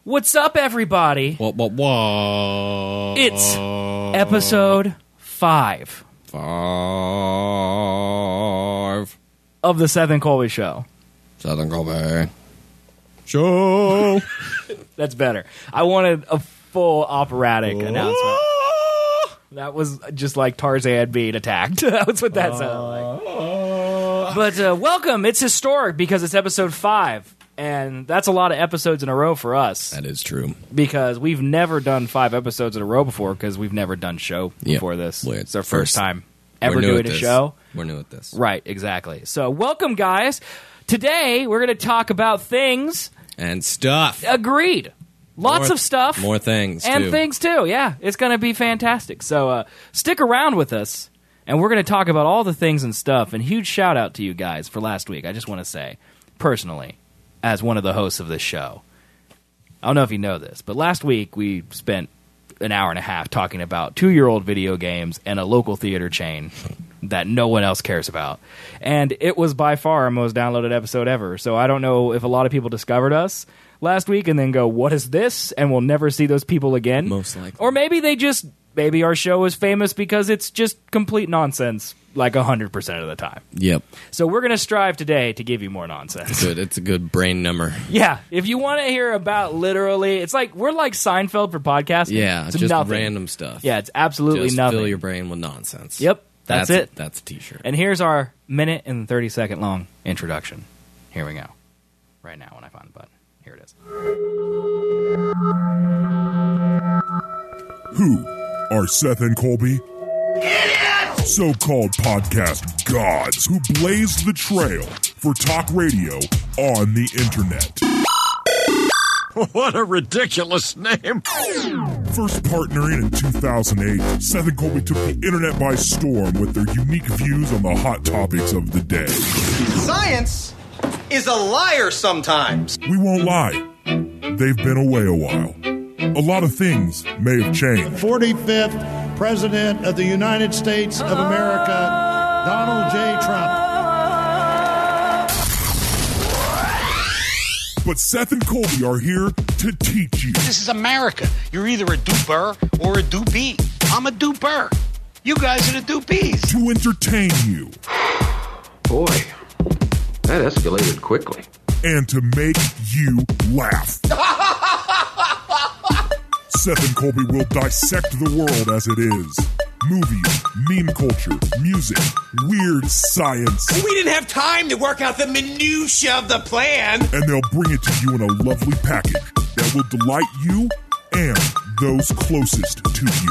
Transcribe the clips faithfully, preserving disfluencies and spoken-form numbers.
What's up, everybody? What, what, what? It's episode five. Five. Of the Seth and Colby Show. Seth and Colby Show. That's better. I wanted a full operatic oh. announcement. That was just like Tarzan being attacked. That's what that sounded like. But uh, welcome. It's historic because it's episode five. And that's a lot of episodes in a row for us. That is true. Because we've never done five episodes in a row before because we've never done show before yep. this. Well, it's our first, first time ever doing a this. show. We're new at this. Right, exactly. So welcome, guys. Today, we're going to talk about things. And stuff. Agreed. Lots more, of stuff. More things, And too. things, too. Yeah, it's going to be fantastic. So uh, stick around with us, and we're going to talk about all the things and stuff. And huge shout-out to you guys for last week. I just want to say, personally, as one of the hosts of this show. I don't know if you know this, but last week we spent an hour and a half talking about two-year-old video games and a local theater chain that no one else cares about. And it was by far our most downloaded episode ever. So I don't know if a lot of people discovered us last week and then go, what is this? And we'll never see those people again. Most likely. Or maybe they just, maybe our show is famous because it's just complete nonsense like one hundred percent of the time. Yep. So we're going to strive today to give you more nonsense. Good. It's a good brain number. Yeah. If you want to hear about literally, it's like, we're like Seinfeld for podcasting. Yeah, it's just nothing. random stuff. Yeah, it's absolutely just nothing. Fill your brain with nonsense. Yep. That's, that's it. A, that's a t-shirt. And here's our minute and thirty second long introduction. Here we go. Right now when I find the button. Here it is. Who are Seth and Colby? Idiots! So-called podcast gods who blazed the trail for talk radio on the internet. What a ridiculous name. First partnering in two thousand eight, Seth and Colby took the internet by storm with their unique views on the hot topics of the day. Science is a liar sometimes. We won't lie. They've been away a while. A lot of things may have changed. forty-fifth President of the United States of America, Donald J. Trump. But Seth and Colby are here to teach you. This is America. You're either a duper or a doobie. I'm a duper. You guys are the doopies. To entertain you. Boy, that escalated quickly. And to make you laugh. Seth and Colby will dissect the world as it is. Movies, meme culture, music, weird science. We didn't have time to work out the minutia of the plan. And they'll bring it to you in a lovely package that will delight you and those closest to you.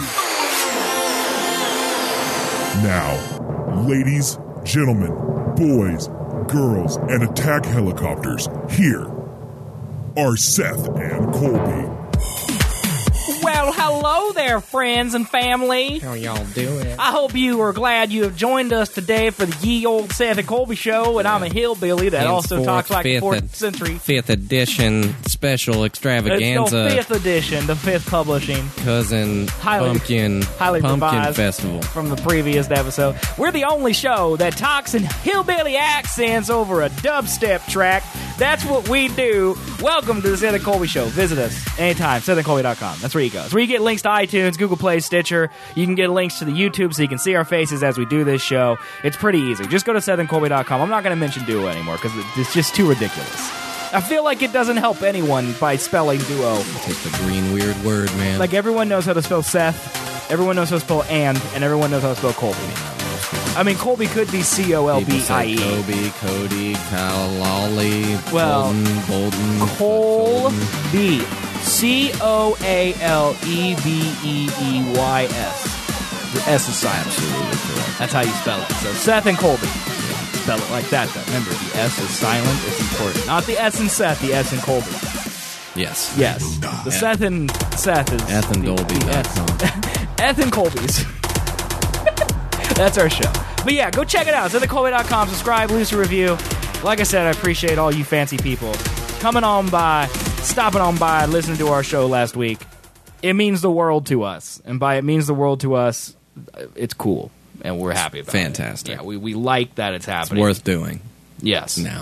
Now, ladies, gentlemen, boys, girls, and attack helicopters, here are Seth and Colby. Well, hello there, friends and family. How y'all doing? I hope you are glad you have joined us today for the ye old Seth and Colby Show, and I'm a hillbilly that also Henceforth, talks like a fourth ed- century. Fifth edition special extravaganza. It's the fifth edition, the fifth publishing. Cousin Highly- Pumpkin highly Pumpkin revised Festival. From the previous episode. We're the only show that talks in hillbilly accents over a dubstep track. That's what we do. Welcome to the Seth and Colby Show. Visit us anytime, seth and colby dot com. That's where you go. It's where you get links to iTunes, Google Play, Stitcher. You can get links to the YouTube so you can see our faces as we do this show. It's pretty easy. Just go to seth and colby dot com. I'm not going to mention Duo anymore because it's just too ridiculous. I feel like it doesn't help anyone by spelling Duo. Take the green weird word, man. Like everyone knows how to spell Seth, everyone knows how to spell and, and everyone knows how to spell Colby. I mean, Colby could be C O L B I E. Kobe, Cody, Kalali, Well, Bolton, Bolton. Colby. C O A L E B E E Y S. The S is silent. Absolutely correct. That's how you spell it. So Seth and Colby. Spell it like that, though. Remember, the S is silent. It's important. Not the S in Seth, the S in Colby. Yes. Yes. The Seth and Seth is... Ethan Dolby. The S. Ethan Colby's. That's our show. But yeah, go check it out. seth and colby dot com. Subscribe, leave us a review. Like I said, I appreciate all you fancy people coming on by, stopping on by, listening to our show last week. It means the world to us. And by it means the world to us, it's cool. And we're happy about Fantastic. it. Yeah, we, we like that it's happening. It's worth doing. Yes. Now.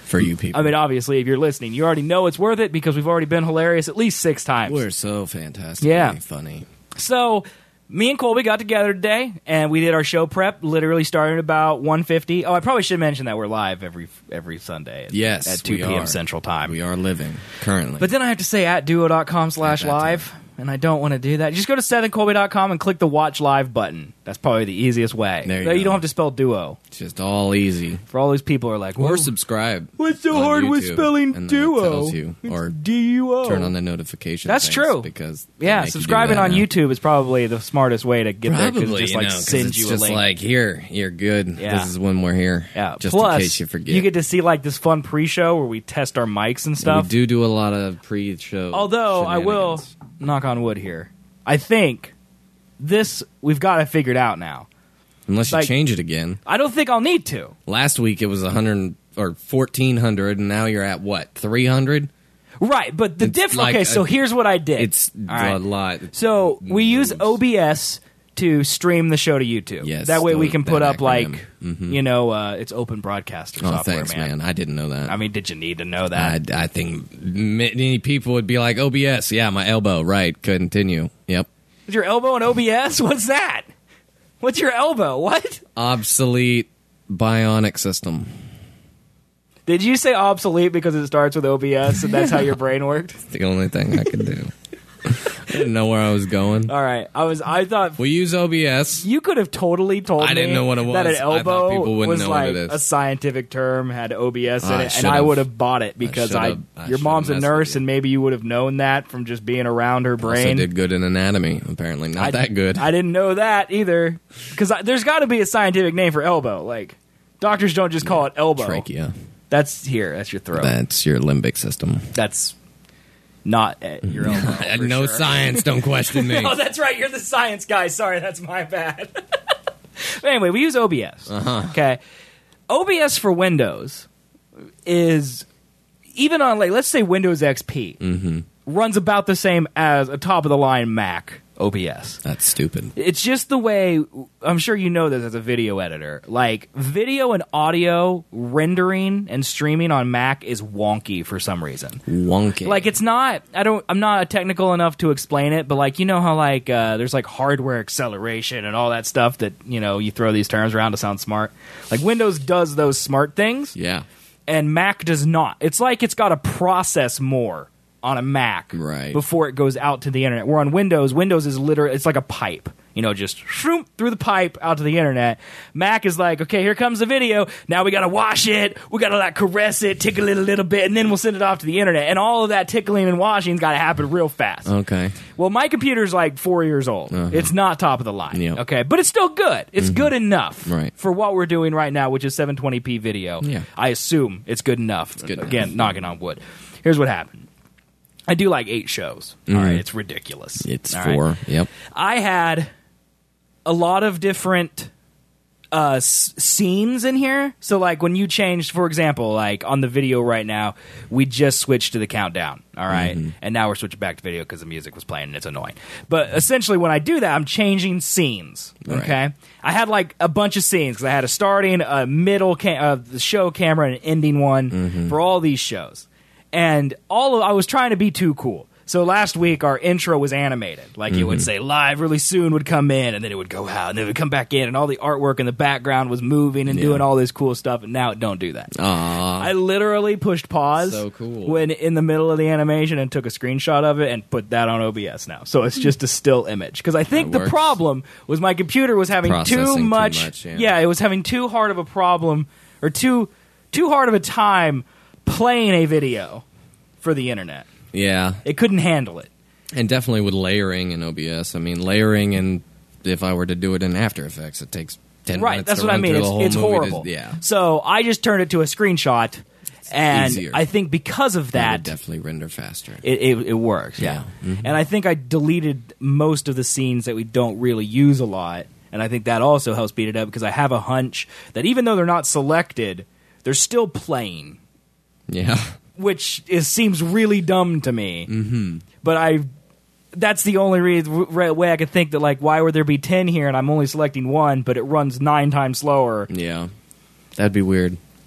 for you people. I mean, obviously, if you're listening, you already know it's worth it because we've already been hilarious at least six times. We're so fantastic. Yeah. Funny. So, me and Colby got together today, and we did our show prep, literally starting about one fifty. Oh, I probably should mention that we're live every every Sunday at, Yes, at two we p.m. are. Central Time. We are living currently. But then I have to say at duo.com slash At that live, and I don't want to do that. Just go to seth and colby dot com and click the watch live button. That's probably the easiest way. There you No, go. don't have to spell duo. It's just all easy. For all these people who are like, Or well, subscribe. what's so on hard with YouTube, spelling and then it duo? tells you. It's Or D U O. turn on the notification. That's things true. Because they Yeah, make you do subscribing that on now. YouTube is probably the smartest way to get there because Probably, it just you like know, 'cause sends it's you a just link. like, here, you're good. Yeah. This is when we're here. Yeah. Just Plus, in case you forget. you get to see like this fun pre-show where we test our mics and And stuff. we do do a lot of pre-show. Although I will shenanigans. knock on wood here. I think this we've got it figured out now. Unless you like- change it again. I don't think I'll need to. Last week it was one hundred or fourteen hundred, and now you're at what, three hundred? Right, but the It's diff. like okay, a- so here's what I did. It's All right. a lot. So we use moves. O B S to stream the show to YouTube. Yes, that way we those- can put that up like acronym. Mhm. you know, uh, it's open broadcaster Oh, software, thanks, man. I didn't know that. I mean, did you need to know I, that? I think many people would be like, O B S, yeah, my elbow, right, continue. Yep. Is your elbow in O B S? What's that? What's your elbow? What? Obsolete bionic system. Did you say obsolete because it starts with O B S and that's how your brain worked? It's the only thing I could do. I didn't know where I was going. All right, I was. I thought We use O B S. you could have totally told I me didn't know what it that an was. I thought elbow people wouldn't was know what like it is. a scientific term, had O B S in I it, and I should've. would have bought it because I, should've. I your should've mom's a messed nurse, with you. and maybe you would have known that from just being around her Also brain. did good in anatomy, apparently. Not I, that good. I didn't know that either because there's got to be a scientific name for elbow. Like doctors don't just call it elbow. Trachea. That's here. That's your throat. That's your limbic system. That's not at your elbow. for No sure. science, don't question me. Oh, that's right. You're the science guy. Sorry, that's my bad. But anyway, we use O B S. Uh-huh. Okay. O B S for Windows is, even on, like, let's say Windows X P, Mm-hmm. runs about the same as a top-of-the-line Mac O B S. That's stupid. It's just the way, I'm sure you know this as a video editor, like, video and audio rendering and streaming on Mac is wonky for some reason. Wonky. Like, it's not, I don't, I'm not technical enough to explain it, but like, you know how like, uh, there's like hardware acceleration and all that stuff that, you know, you throw these terms around to sound smart. Like, Windows does those smart things, Yeah. and Mac does not. It's like it's got to process more on a Mac Right. before it goes out to the internet. Where on Windows, Windows is literally, it's like a pipe. You know, just shroom, through the pipe out to the internet. Mac is like, okay, here comes the video. Now we got to wash it. We got to like caress it, tickle it a little bit, and then we'll send it off to the internet. And all of that tickling and washing's got to happen real fast. Okay. Well, my computer's like four years old. Uh-huh. It's not top of the line. Yep. Okay, but it's still good. It's good enough Right. for what we're doing right now, which is seven twenty p video. Yeah. I assume it's good enough. good Again, enough. knocking on wood. Here's what happened. I do like eight shows. All right, it's ridiculous. It's All right? four. Yep. I had a lot of different uh, s- scenes in here. So, like, when you changed, for example, like on the video right now, we just switched to the countdown. All right? And now we're switching back to video because the music was playing and it's annoying. But essentially, when I do that, I'm changing scenes. Right. Okay? I had like a bunch of scenes because I had a starting, a middle, ca- uh, the show camera, and an ending one for all these shows. And all of, I was trying to be too cool. So last week our intro was animated. Like it would say live really soon would come in and then it would go out and then it would come back in and all the artwork in the background was moving and Yeah. doing all this cool stuff, and now it don't do that. Aw. I literally pushed pause So cool. when in the middle of the animation and took a screenshot of it and put that on O B S now. So it's just a still image. Because I think That the works. problem was my computer was having Processing too too much, much, yeah. it was having too hard of a problem or too too hard of a time playing a video for the internet. Yeah. It couldn't handle it. And definitely with layering in O B S. I mean, layering, and if I were to do it in After Effects, it takes ten Right, minutes that's to what I run mean. through It's, the whole it's movie to- horrible. yeah. So I just turned it to a screenshot, and Easier. I think because of That that, would definitely render faster. it, it, it works. Yeah, Yeah. Mhm. and I think I deleted most of the scenes that we don't really use a lot, and I think that also helps speed it up because I have a hunch that even though they're not selected, they're still playing, Yeah. which is seems really dumb to me. Mm-hmm. But I. That's the only re- re- way I could think that, like, why would there be ten here and I'm only selecting one, but it runs nine times slower? Yeah. That'd be weird.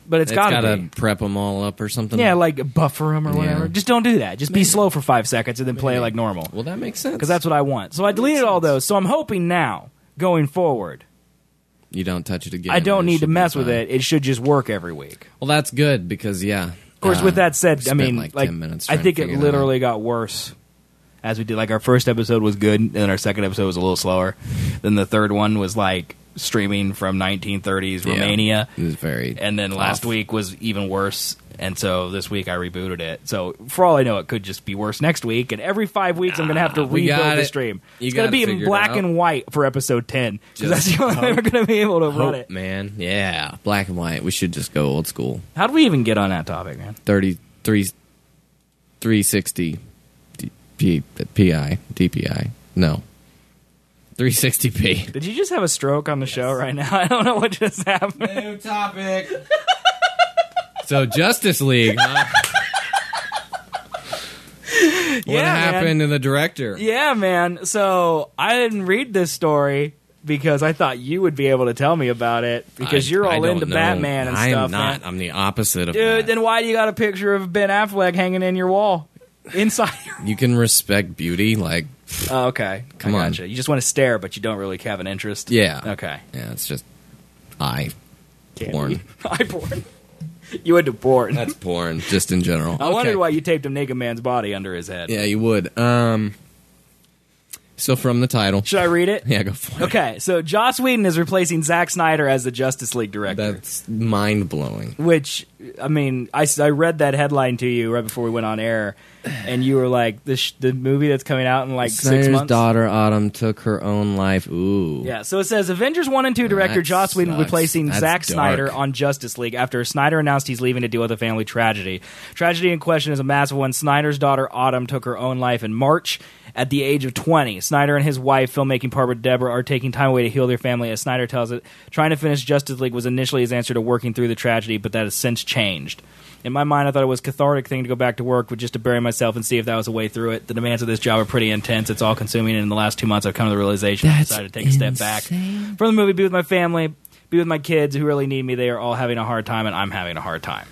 but it's, it's gotta, gotta be. prep them all up or something. Yeah, like buffer them or whatever. Yeah. Just don't do that. Just be slow for five seconds and then play like normal. Well, that makes sense. Because that's what I want. So I deleted all those. So I'm hoping now, going forward, You don't touch it again. I don't It need to should be mess with fine. it. It should just work every week. Well, that's good because yeah. Of course, uh, with that said, I spent, mean, like, like, ten minutes I trying think to it figure that literally out. got worse as we did. Like our first episode was good, and then our second episode was a little slower. Then the third one was like streaming from nineteen thirties Yeah. Romania. It was very. And then last off. week was even worse, and so this week I rebooted it. So for all I know, it could just be worse next week, and every five weeks I'm going to have to we rebuild got the it. stream. You It's going to got be it in figured black out. and white for episode ten, because that's Just the only way we're going to be able to run Hope, it. man. Yeah, black and white. We should just go old school. How did we even get on that topic, man? thirty-three, three sixty D, P, PI, D P I. No. three sixty p. Did you just have a stroke on the show right now? I don't know what just happened. New topic. So Justice League, huh? What Yeah, man. happened to the director? Yeah, man. So I didn't read this story because I thought you would be able to tell me about it because I- you're I all don't into know. Batman and I stuff. am not. man. I'm the opposite of Dude, that. then why do you got a picture of Ben Affleck hanging in your wall? Inside your... You can respect beauty, like, Oh, okay. Come I on. gotcha. You just want to stare, but you don't really have an interest? yeah. Okay. Yeah, it's just eye Candy. porn. Eye porn. You into porn. That's porn, just in general. I wondered Okay. why you taped a naked man's body under his head. Yeah, you would. Um, so from the title. Should I read it? Yeah, go for it. Okay, so Joss Whedon is replacing Zack Snyder as the Justice League director. That's mind-blowing. Which, I mean, I, I read that headline to you right before we went on air, and you were like, the, sh- the movie that's coming out in like six Snyder's months? daughter Autumn took her own life. Ooh. Yeah, so it says Avengers one and two director That Joss Whedon sucks. replacing That's Zack Snyder dark. on Justice League after Snyder announced he's leaving to deal with a family tragedy. Tragedy in question is a massive one. Snyder's daughter Autumn took her own life in March at the age of twenty. Snyder and his wife, filmmaking partner Deborah, are taking time away to heal their family. As Snyder tells it, trying to finish Justice League was initially his answer to working through the tragedy, but that has since changed. In my mind, I thought it was a cathartic thing to go back to work, but just to bury myself and see if that was a way through it. The demands of this job are pretty intense. It's all-consuming, and in the last two months, I've come to the realization I That's decided to take a step back from the movie, be with my family, be with my kids who really need me. They are all having a hard time, and I'm having a hard time.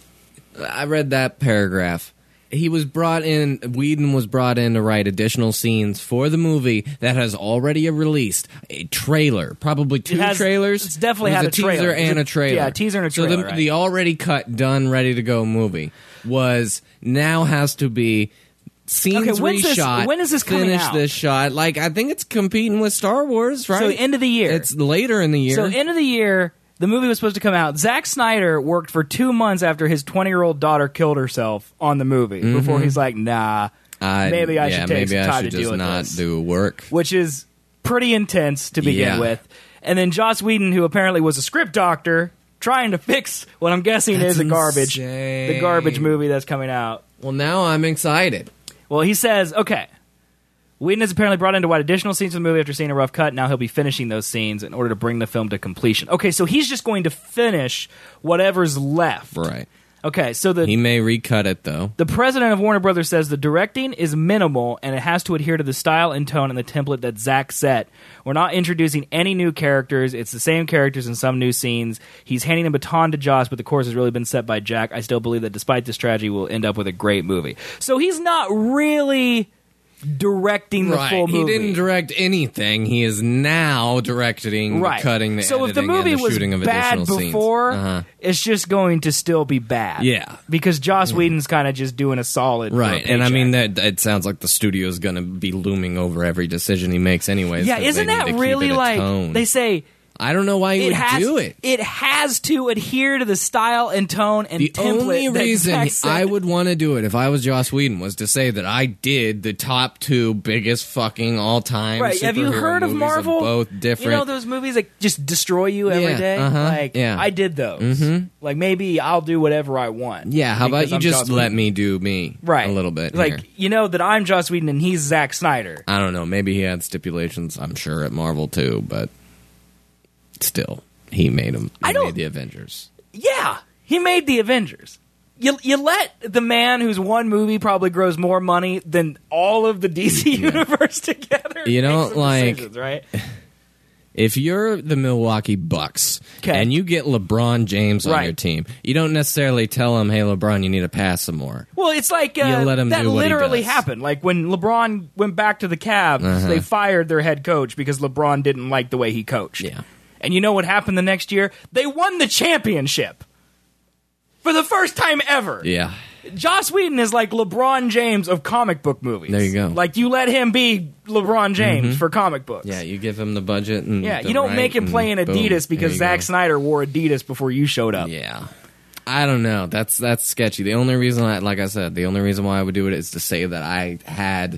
I read that paragraph. He was brought in, Whedon was brought in to write additional scenes for the movie that has already released a trailer, probably two It has- trailers. it's definitely It was had a a trailer. teaser It's and a- a trailer. yeah, a teaser and a So trailer, the, right. the already cut, done, ready to go movie was now has to be scenes Okay, when's this- reshot. when is this coming finish out? this shot. Like I think it's competing with Star Wars, right? So end of the year. It's later in the year. So end of the year, the movie was supposed to come out. Zack Snyder worked for two months after his twenty-year-old daughter killed herself on the movie before he's like, nah, I- maybe I yeah, should take maybe some I time should to just deal with not this. do work. Which is pretty intense to begin Yeah. with. And then Joss Whedon, who apparently was a script doctor, trying to fix what I'm guessing That's is a garbage, insane. the garbage movie that's coming out. Well, now I'm excited. Well, he says, okay, Whedon is apparently brought in to write additional scenes for the movie after seeing a rough cut. Now he'll be finishing those scenes in order to bring the film to completion. Okay, so he's just going to finish whatever's left. Right. Okay, so the He may recut it though. the president of Warner Brothers says the directing is minimal and it has to adhere to the style and tone and the template that Zack set. We're not introducing any new characters. It's the same characters in some new scenes. He's handing a baton to Joss, but the course has really been set by Jack. I still believe that despite this tragedy, we'll end up with a great movie. So he's not really directing the Right. full movie. He didn't direct anything. He is now directing right. the cutting, the so if the editing, movie and the was shooting of bad additional before, scenes. Uh-huh. it's just going to still be bad. Yeah. Because Joss Whedon's kind of just doing a solid. for a Right, and I paycheck. mean that it sounds like the studio's going to be looming over every decision he makes, anyways. Yeah, 'cause isn't they need that to keep really it a like tone. they say? I don't know why he It would has do it. It has to adhere to the style and tone and The template. only that reason Zack said. I would want to do it if I was Joss Whedon was to say that I did the top two biggest fucking all time. Right? Have you heard of Marvel? Both different. You know those movies that just destroy you every Yeah, day. uh-huh, Like yeah. I did those. Mm-hmm. Like maybe I'll do whatever I want. yeah, how about because you I'm just Joss let Whedon. me do me right a little bit Like here. you know that I'm Joss Whedon and he's Zack Snyder. I don't know. Maybe he had stipulations. I'm sure at Marvel too, but still, he made them. He I don't- made the Avengers. Yeah, he made the Avengers. You you let the man whose one movie probably grows more money than all of the D C universe together. You know, make some like- decisions, right? If you're the Milwaukee Bucks 'Kay. and you get LeBron James on Right. your team, you don't necessarily tell him, hey, LeBron, you need to pass some more. Well, it's like uh, You let him that do what he literally does. happened. Like when LeBron went back to the Cavs, Uh-huh. they fired their head coach because LeBron didn't like the way he coached. Yeah. And you know what happened the next year? They won the championship for the first time ever. Yeah. Joss Whedon is like LeBron James of comic book movies. There you go. Like you let him be LeBron James Mhm. for comic books. Yeah, you give him the budget. and Yeah, the you don't right make him and play in boom, Adidas there because you Zack go. Snyder wore Adidas before you showed up. Yeah. I don't know. That's that's sketchy. The only reason, I, like I said, the only reason why I would do it is to say that I had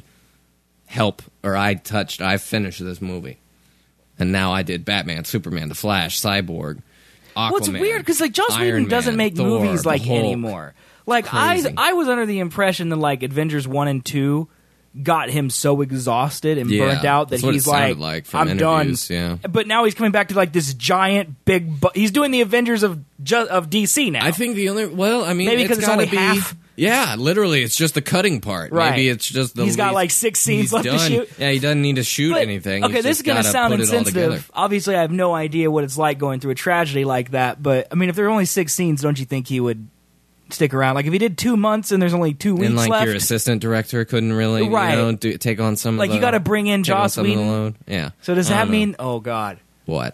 help or I touched, I finished this movie. And now I did Batman, Superman, The Flash, Cyborg, Aquaman. Well, it's weird because like Joss Iron Whedon doesn't Man, make Thor, movies the like Hulk. anymore. Like I, Crazy. I was under the impression that like Avengers one and two got him so exhausted and Yeah, burnt out that that's what he's it sounded like, like from I'm done. interviews, yeah. But now he's coming back to like this giant big. Bu- he's doing the Avengers of ju- of D C now. I think the only, well, I mean, Maybe it's 'cause it's gotta only be, half. Yeah, literally, it's just the cutting part. Right. Maybe it's just the He's got, least- like, six scenes he's left to done. shoot. Yeah, he doesn't need to shoot But- anything. Okay, He's this is just going to gotta sound put it all together. insensitive. Obviously, I have no idea what it's like going through a tragedy like that. But I mean, if there are only six scenes, don't you think he would stick around? Like if he did two months and there's only two weeks And like left, your assistant director couldn't really, Right. you know, do, take on some like of the, you got to bring in take on Joss some of the Whedon. load. Yeah. So does I that don't know. mean? Oh God. What?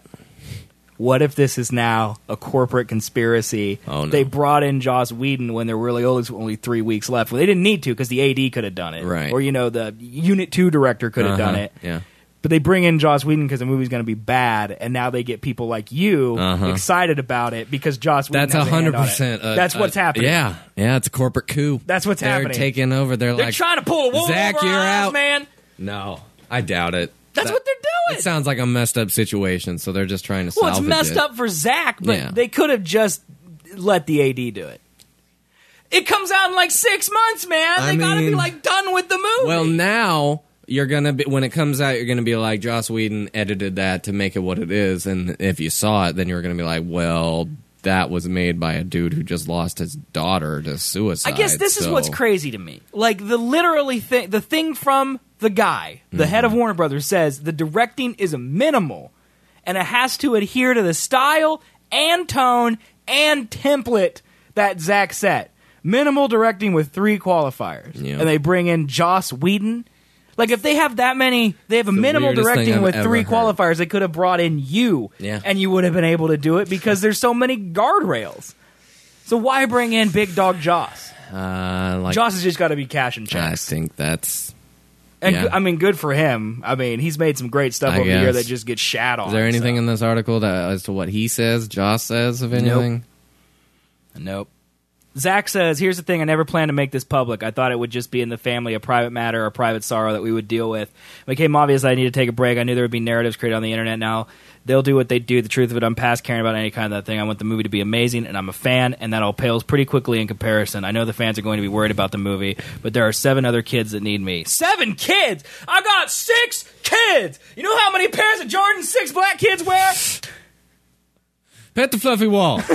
What if this is now a corporate conspiracy? Oh, no. They brought in Joss Whedon when there really only only three weeks left. Well, they didn't need to because the A D could have done it, Right. Or you know, the Unit Two director could have Uh-huh. done it. Yeah. But they bring in Joss Whedon because the movie's going to be bad, and now they get people like you Uh-huh. excited about it because Joss Whedon. That's has a a hand hundred on it. percent. That's what's happening. Yeah, yeah, it's a corporate coup. That's what's They're happening. taking over. They're, They're like trying to pull a wool Zach, over you're our eyes, out. man. No, I doubt it. That's That- what they're doing. It sounds like a messed up situation, so they're just trying to Well, salvage it's messed it. up for Zach, but Yeah. they could have just let the A D do it. It comes out in like six months, man. I They gotta be mean- like done with the movie. Well, now you're gonna be when it comes out, you're gonna be like Joss Whedon edited that to make it what it is, and if you saw it, then you're gonna be like, well, that was made by a dude who just lost his daughter to suicide. I guess this is so- what's crazy to me. Like the literally thing, the thing from the guy, the head of Mm-hmm. Warner Brothers, says the directing is minimal, and it has to adhere to the style and tone and template that Zach set. Minimal directing with three qualifiers, Yeah. and they bring in Joss Whedon. Like if they have that many, they have a The minimal weirdest thing directing I've with ever three heard. qualifiers. They could have brought in you, Yeah. and you would have been able to do it because there's so many guardrails. So why bring in Big Dog Joss? Uh, like Joss has just got to be cashing I checks. think that's. And yeah. go- I mean, good for him. I mean, he's made some great stuff I over the year guess. that just gets shat on. Is there anything so. in this article that as to what he says, Joss says of anything? Nope. Zach says, here's the thing, I never planned to make this public. I thought it would just be in the family, a private matter, a private sorrow that we would deal with. It became obvious that I needed to take a break. I knew there would be narratives created on the internet now. They'll do what they do. The truth of it, I'm past caring about any kind of that thing. I want the movie to be amazing, and I'm a fan, and that all pales pretty quickly in comparison. I know the fans are going to be worried about the movie, but there are seven other kids that need me. Seven kids? I got six kids! You know how many pairs of Jordan six black kids wear? Pet the fluffy wall.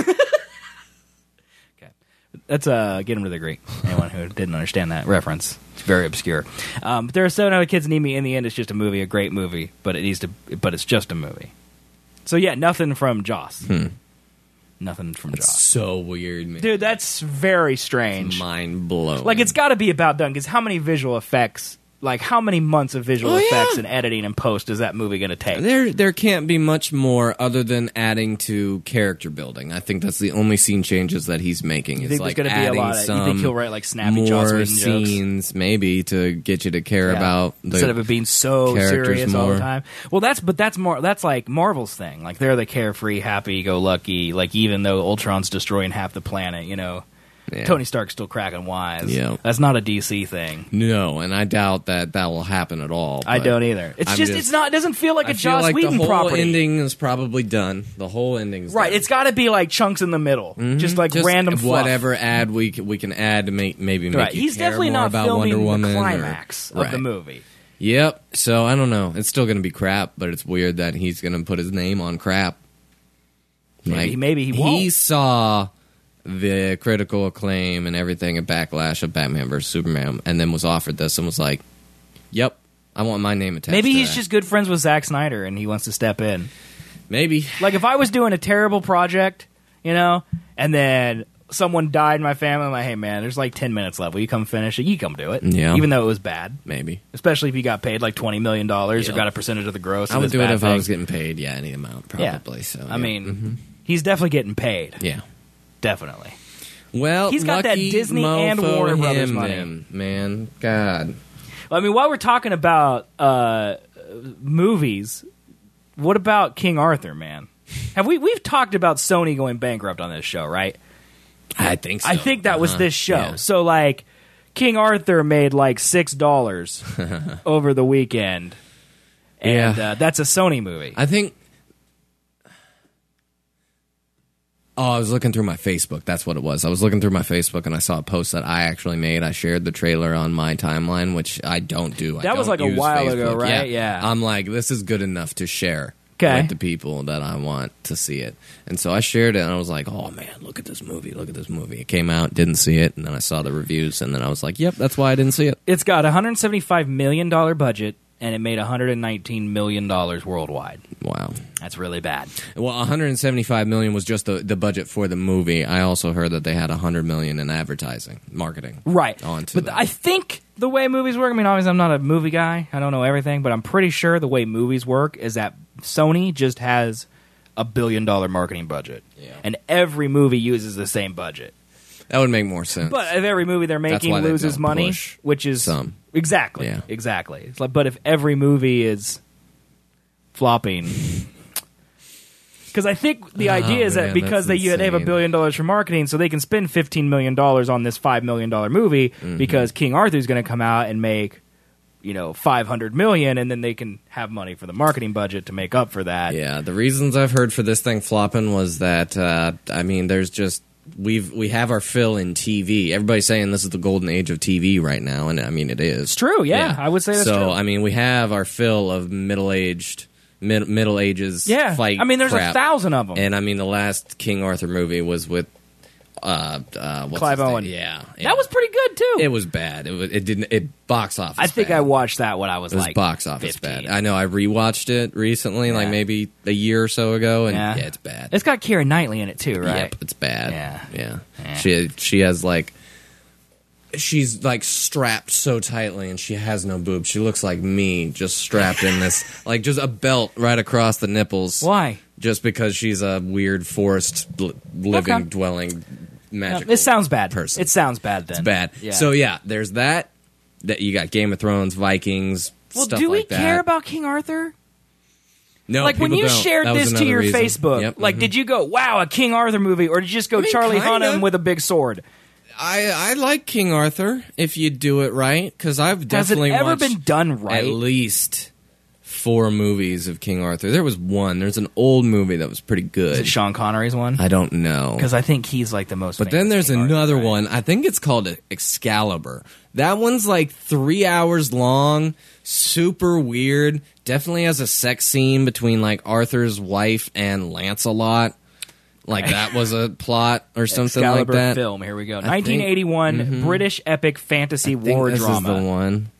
That's uh, Get Him to the Greek. Anyone who didn't understand that reference, it's very obscure. Um, but there are seven other kids that need me. In the end, it's just a movie, a great movie, but it needs to. But it's just a movie. So yeah, nothing from Joss. Hmm. Nothing from It's Joss. so weird, man. Dude, that's very strange. Mind blowing. Like it's got to be about done because how many visual effects? Like how many months of visual Oh, yeah. effects and editing and post is that movie going to take? There, there can't be much more other than adding to character building. I think that's the only scene changes that he's making. You It's think like there's going to be a adding lot of? You some think he'll write like snappy Joss more Whedon jokes? scenes, maybe to get you to care Yeah. about the instead of it being so characters serious all the more. time. Well, that's but that's more that's like Marvel's thing. Like they're the carefree, happy-go-lucky. Like even though Ultron's destroying half the planet, you know, Yeah. Tony Stark's still cracking wise. Yeah. That's not a D C thing. No, and I doubt that that will happen at all. I but don't either. It's I'm just, just- it's not. It doesn't feel like I a feel Joss like Whedon the whole property. ending is probably done. The whole ending's Right, done. it's got to be like chunks in the middle, just like Just random fluff. whatever ad we can, we can add to make maybe make Right, you he's care definitely more not about filming Wonder Woman the or- climax of the Right. movie. Yep. So I don't know. It's still going to be crap, but it's weird that he's going to put his name on crap. Maybe- maybe he won't. He saw the critical acclaim and everything, a backlash of Batman versus Superman, and then was offered this and was like, "Yep, I want my name attached. Maybe to he's that. just good friends with Zack Snyder and he wants to step in. Maybe. Like if I was doing a terrible project, you know, and then someone died in my family, I'm like, hey man, there's like ten minutes left. Will you come finish it? You come do it. Yeah. Even though it was bad. Maybe. Especially if you got paid like twenty million dollars Yep. or got a percentage of the gross. I of would this do it bad if I thing. was getting paid, yeah, any amount, probably. Yeah. So I yeah. mean, Mhm. he's definitely getting paid. Yeah. Definitely. Well, He's got that lucky Disney and mofo Warner Brothers him, money. then, man. God. Well, I mean, while we're talking about uh, movies, what about King Arthur, man? Have we we've talked about Sony going bankrupt on this show, right? I think so. I think that was Uh-huh. this show. Yeah. So like King Arthur made like six dollars over the weekend. And Yeah. uh, that's a Sony movie. I think. Oh, I was looking through my Facebook. That's what it was. I was looking through my Facebook and I saw a post that I actually made. I shared the trailer on my timeline, which I don't do. I That was don't like a use while ago, Facebook. right? Yeah. I'm like, this is good enough to share 'Kay. with the people that I want to see it. And so I shared it and I was like, oh man, look at this movie. Look at this movie. It came out, didn't see it. And then I saw the reviews and then I was like, yep, that's why I didn't see it. It's got a one hundred seventy-five million dollars budget, and it made one hundred nineteen million dollars worldwide. Wow. That's really bad. Well, one hundred seventy-five million dollars was just the, the budget for the movie. I also heard that they had one hundred million dollars in advertising, marketing. Right. Onto but that. I think the way movies work, I mean, obviously I'm not a movie guy. I don't know everything, but I'm pretty sure the way movies work is that Sony just has a billion dollar marketing budget. Yeah. And every movie uses the same budget. That would make more sense. But if every movie they're That's making why they loses don't money, push which is some. exactly, Yeah. exactly. It's like, but if every movie is flopping, because I think the Oh, idea is that man, because that's they they have a insane. billion dollars for marketing, so they can spend fifteen million dollars on this five million dollar movie Mm-hmm. because King Arthur's going to come out and make, you know, five hundred million, and then they can have money for the marketing budget to make up for that. yeah, the reasons I've heard for this thing flopping was that uh, I mean, there's just we've we have our fill in T V. Everybody's saying this is the golden age of T V right now, and I mean it is. It's true. Yeah, I would say that's so. true. I mean, we have our fill of middle aged, mid, middle ages. Yeah, fight. I mean, there's crap. a thousand of them. And I mean, the last King Arthur movie was with uh, uh, what's Clive his name? Owen. Yeah, yeah, That was pretty good too. It was bad. It was. It didn't. It box office. I think bad. I watched that when I was, It was like box office fifteen. bad. I know. I rewatched it recently, like Yeah. maybe a year or so ago, and Yeah. yeah, it's bad. It's got Keira Knightley in it too, right? Yep, it's bad. Yeah. yeah. Yeah. She she has like. She's like strapped so tightly, and she has no boobs. She looks like me, just strapped in this, like just a belt right across the nipples. Why? Just because she's a weird forest li- living, Okay. dwelling, No, magical. it sounds bad. person. It sounds bad. Then It's bad. Yeah. So yeah, there's that. That you got Game of Thrones, Vikings, well, stuff do we like that. care about King Arthur? No, like when people you don't. shared That was this to another your reason. Facebook, Yep, like, mhm. did you go, "Wow, a King Arthur movie," or did you just go I mean, Charlie kinda. Hunnam with a big sword? I I like King Arthur if you do it right, because I've Has it definitely ever watched been done right? at least four movies of King Arthur. There was one. There's an old movie that was pretty good. Is it Sean Connery's one? I don't know. Because I think he's like the most. But then famous there's King Arthur, another right? one. I think it's called Excalibur. That one's like three hours long, super weird. Definitely has a sex scene between like Arthur's wife and Lancelot. Like that was a plot or something Excalibur like that. film. Here we go. I think- nineteen eighty-one Mhm. British epic fantasy I think war this drama. is the one.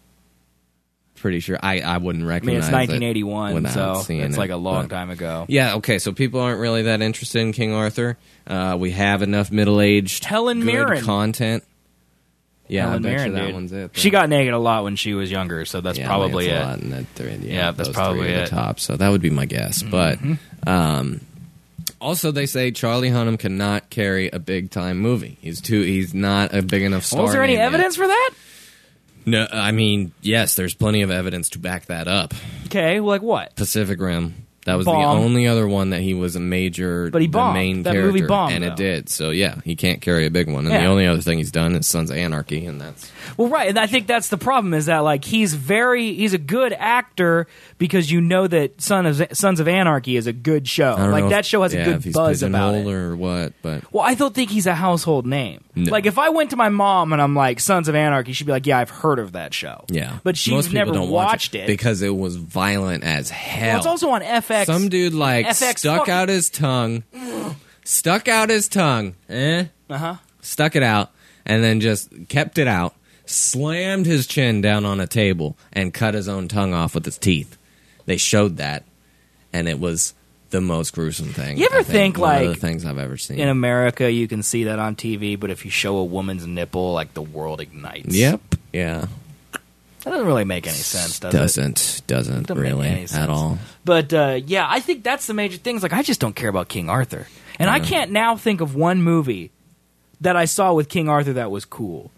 Pretty sure. I, I wouldn't I mean, recognize it's it nineteen eighty-one, without so seeing it's it, like a long but- time ago. Yeah, okay, so people aren't really that interested in King Arthur. Uh, we have enough middle-aged Helen good Mirren. content. Yeah, Helen I bet Mirren, you that dude. one's it. She got naked a lot when she was younger, so that's Yeah, probably it. Lancelot and that three, yeah, Yeah, that's those probably three are it. the top. So that would be my guess. Mm-hmm. But um, also, they say Charlie Hunnam cannot carry a big time movie. He's too. He's not a big enough star. Well, was there any name yet. evidence for that? No, I mean, yes, there's plenty of evidence to back that up. Okay, like what? Pacific Rim. That was Bomb. the only other one that he was a major, But he the bombed. main That character, movie bombed, and though. it did. So yeah, he can't carry a big one. And Yeah. the only other thing he's done is Sons of Anarchy, and that's Well, right, and I think that's the problem is that like he's very he's a good actor because you know that Son of Sons of Anarchy is a good show. I don't Like know that if- show has yeah, a good if he's buzz about it. pigeonholed or what, but Well, I don't think he's a household name. No. Like if I went to my mom and I'm like Sons of Anarchy, she'd be like, "Yeah, I've heard of that show." yeah, but she's Most people never don't watch watched it. because it was violent as hell. Well, it's also on F X. Some dude like F X stuck fucking- out his tongue, stuck out his tongue, eh? Uh huh. Stuck it out, and then just kept it out. slammed his chin down on a table and cut his own tongue off with his teeth. They showed that, and it was the most gruesome thing. You ever I think, one like, of the things I've ever seen. In America, you can see that on T V, but if you show a woman's nipple, like, the world ignites. Yep. Yeah. That doesn't really make any sense, does doesn't, it? Doesn't. Doesn't make really any sense. at all. But, uh, yeah, I think that's the major thing. Like, I just don't care about King Arthur. And Yeah. I can't now think of one movie that I saw with King Arthur that was cool.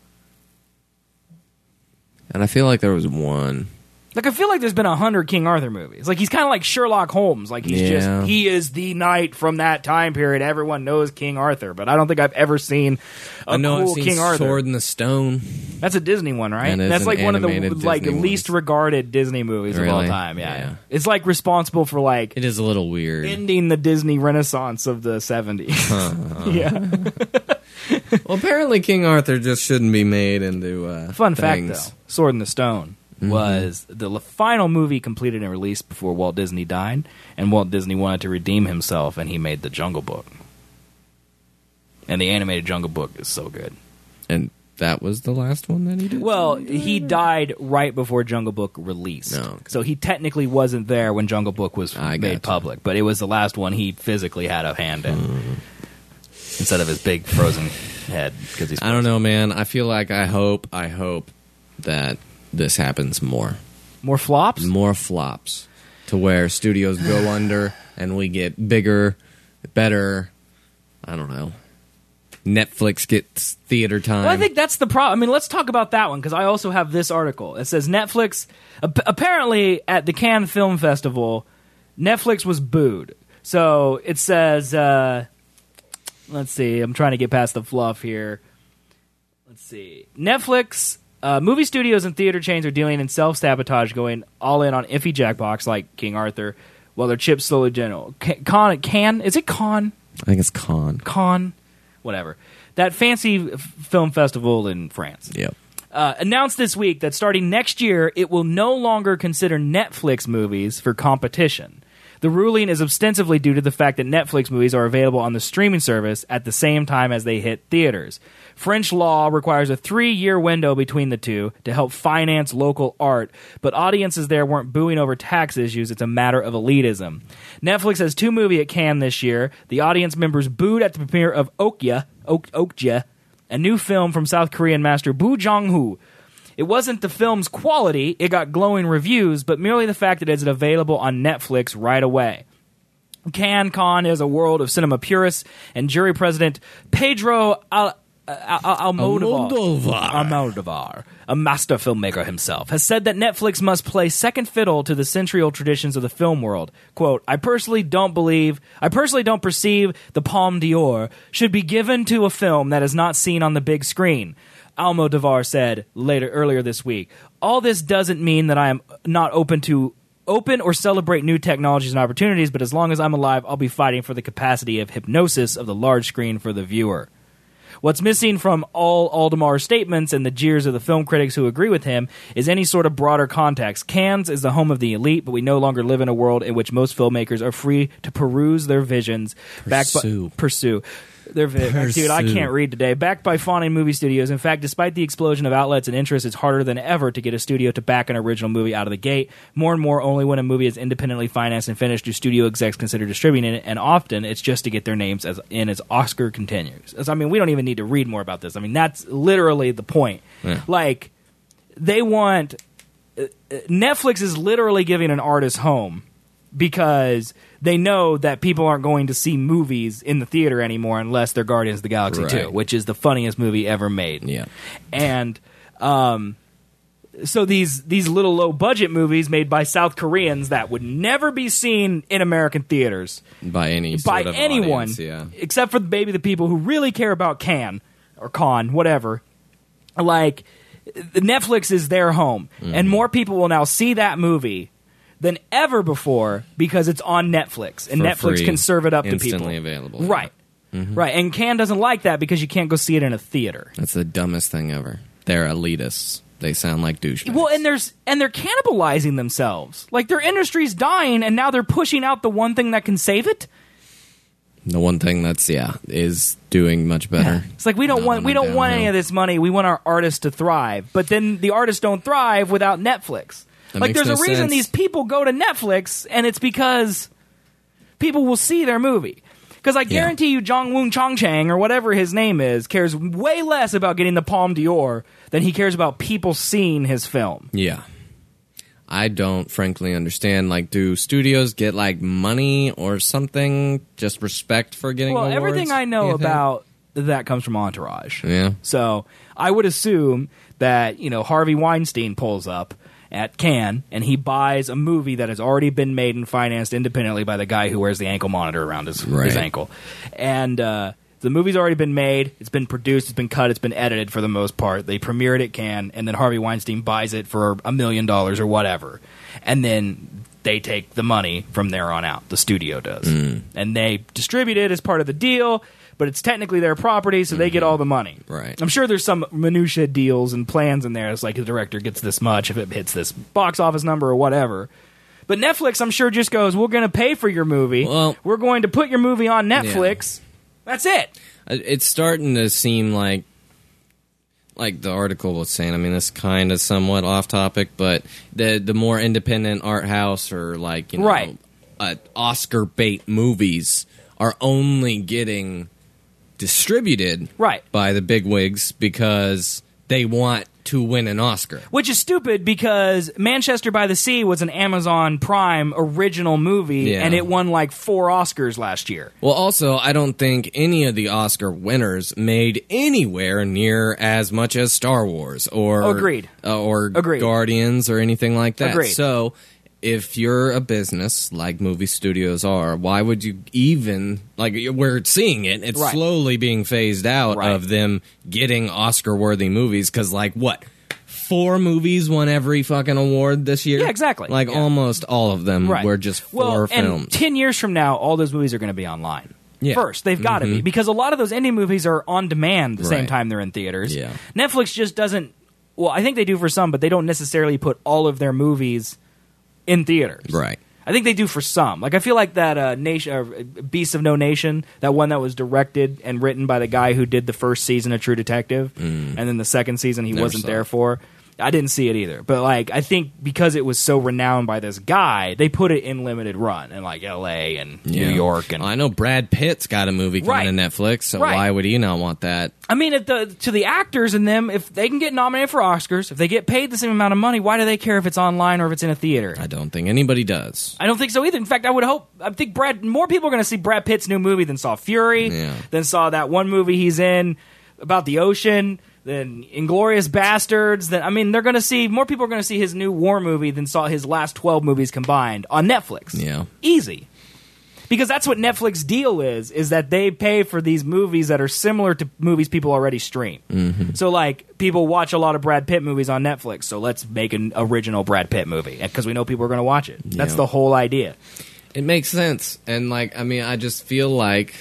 And I feel like there was one. Like, I feel like there's been a hundred King Arthur movies. Like, he's kind of like Sherlock Holmes. Like, he's Yeah. just, he is the knight from that time period. Everyone knows King Arthur. But I don't think I've ever seen a I know cool I've seen King Arthur. Sword in the Stone. That's a Disney one, right? And it's That's an like one of the animated like Disney least ones. regarded Disney movies of all Really? time. Yeah. Yeah. It's like responsible for like It is a little weird. ending the Disney Renaissance of the seventies. Yeah. Well, apparently King Arthur just shouldn't be made into uh, Fun things. fact, though, Sword in the Stone was the l- final movie completed and released before Walt Disney died, and Walt Disney wanted to redeem himself, and he made the Jungle Book. And the animated Jungle Book is so good. And that was the last one that he did? Well, he died right before Jungle Book released. No, okay. So he technically wasn't there when Jungle Book was I made gotcha. public, but it was the last one he physically had a hand in. Instead of his big frozen head. 'Cause he's I don't know, man. I feel like I hope, I hope that this happens more. More flops? More flops. To where studios go under and we get bigger, better, I don't know. Netflix gets theater time. Well, I think that's the problem. I mean, let's talk about that one, because I also have this article. It says Netflix, ap- apparently at the Cannes Film Festival, Netflix was booed. So it says, uh, let's see, I'm trying to get past the fluff here. Let's see. Netflix, uh, movie studios and theater chains are dealing in self-sabotage, going all in on iffy jackbox like King Arthur, while their chips slowly general. Con, can, is it Con? I think it's con. Con? Whatever. That fancy f- film festival in France. Yep. Uh, announced this week that starting next year, it will no longer consider Netflix movies for competition. The ruling is ostensibly due to the fact that Netflix movies are available on the streaming service at the same time as they hit theaters. French law requires a three-year window between the two to help finance local art, but audiences there weren't booing over tax issues. It's a matter of elitism. Netflix has two movies at Cannes this year. The audience members booed at the premiere of Okja, Ok- Okja, a new film from South Korean master Boo Jong-ho. It wasn't the film's quality, it got glowing reviews, but merely the fact that it's available on Netflix right away. Cannes Con is a world of cinema purists, and jury president Pedro Al- Al- Al- Almodovar, Almodovar. Almodovar, a master filmmaker himself, has said that Netflix must play second fiddle to the century-old traditions of the film world. Quote, I personally don't believe, I personally don't perceive the Palme d'Or should be given to a film that is not seen on the big screen. Almodovar said later earlier this week. All this doesn't mean that I am not open to open or celebrate new technologies and opportunities, but as long as I'm alive, I'll be fighting for the capacity of hypnosis of the large screen for the viewer. What's missing from all Aldomar's statements and the jeers of the film critics who agree with him is any sort of broader context. Cannes is the home of the elite, but we no longer live in a world in which most filmmakers are free to peruse their visions. Backed Pursue. by, pursue. Their vi- Dude, I Pursue. can't read today. Backed by fawning movie studios. In fact, despite the explosion of outlets and interest, it's harder than ever to get a studio to back an original movie out of the gate. More and more, only when a movie is independently financed and finished do studio execs consider distributing it, and often it's just to get their names as in as Oscar continues. As, I mean, we don't even need to read more about this. I mean, that's literally the point. Yeah. Like, they want... uh, Netflix is literally giving an artist home because they know that people aren't going to see movies in the theater anymore unless they're Guardians of the Galaxy Right. two, which is the funniest movie ever made. Yeah. And um, so these these little low budget movies made by South Koreans that would never be seen in American theaters By any by sort of anyone, audience, yeah. except for maybe the people who really care about Cannes or Con, whatever. Like, Netflix is their home, Mm-hmm. and more people will now see that movie than ever before because it's on Netflix, and For Netflix free, can serve it up to people. instantly available. Right. Mm-hmm. Right. And Cannes doesn't like that because you can't go see it in a theater. That's the dumbest thing ever. They're elitists. They sound like douchebags. Well, and there's and they're cannibalizing themselves. Like, their industry's dying, and now they're pushing out the one thing that can save it. The one thing that's yeah is doing much better. It's like we don't Not want on we a don't want downhill. any of this money. We want our artists to thrive, but then the artists don't thrive without Netflix. That like makes there's no a reason sense. these people go to Netflix, and it's because people will see their movie. Because I guarantee you, Jong Woon Chong Chang or whatever his name is cares way less about getting the Palme d'Or than he cares about people seeing his film. Yeah. I don't frankly understand. Like, do studios get like money or something? Just respect for getting Well, awards, everything I do know you think? about that comes from Entourage. Yeah. So I would assume that, you know, Harvey Weinstein pulls up at Cannes and he buys a movie that has already been made and financed independently by the guy who wears the ankle monitor around his, Right. his ankle. And uh, the movie's already been made, it's been produced, it's been cut, it's been edited for the most part. They premiere it at Cannes, and then Harvey Weinstein buys it for a million dollars or whatever. And then they take the money from there on out. The studio does. Mm. And they distribute it as part of the deal, but it's technically their property, so they get all the money. Right. I'm sure there's some minutia deals and plans in there. It's like the director gets this much if it hits this box office number or whatever. But Netflix, I'm sure, just goes, we're going to pay for your movie. Well- we're going to put your movie on Netflix. That's it. It's starting to seem like, like the article was saying. I mean, it's kind of somewhat off topic, but the the more independent art house or like you know, Right. uh, Oscar bait movies are only getting distributed Right. by the bigwigs because they want to win an Oscar. Which is stupid because Manchester by the Sea was an Amazon Prime original movie, Yeah. and it won like four Oscars last year. Well, also, I don't think any of the Oscar winners made anywhere near as much as Star Wars or Agreed. uh, or Agreed. Guardians or anything like that. Agreed. So, if you're a business like movie studios are, why would you even like? We're seeing it; it's Right. slowly being phased out Right. of them getting Oscar-worthy movies. Because, like, what? Four movies won every fucking award this year. Yeah, exactly. Like Yeah. almost all of them Right. were just four well, films. And ten years from now, all those movies are going to be online. Yeah. First, they've got to be, because a lot of those indie movies are on demand the same Right. time they're in theaters. Yeah. Netflix just doesn't. Well, I think they do for some, but they don't necessarily put all of their movies in theaters. Right. I think they do for some. Like I feel like that uh, nation, uh, Beasts of No Nation, that one that was directed and written by the guy who did the first season of True Detective, and then the second season he Never wasn't saw there it. for. I didn't see it either, but like I think because it was so renowned by this guy, they put it in limited run in like L A and Yeah. New York. And Well, I know Brad Pitt's got a movie coming Right. to Netflix, so Right. why would he not want that? I mean, if the, to the actors in them, if they can get nominated for Oscars, if they get paid the same amount of money, why do they care if it's online or if it's in a theater? I don't think anybody does. I don't think so either. In fact, I would hope. I think Brad. More people are going to see Brad Pitt's new movie than saw Fury, Yeah. than saw that one movie he's in about the ocean, than Inglorious Bastards. Then I mean, they're going to see more people are going to see his new war movie than saw his last twelve movies combined on Netflix. Yeah. Easy. Because that's what Netflix deal is, is that they pay for these movies that are similar to movies people already stream. Mm-hmm. So, like, people watch a lot of Brad Pitt movies on Netflix, so let's make an original Brad Pitt movie, because we know people are going to watch it. That's Yeah. the whole idea. It makes sense. And, like, I mean, I just feel like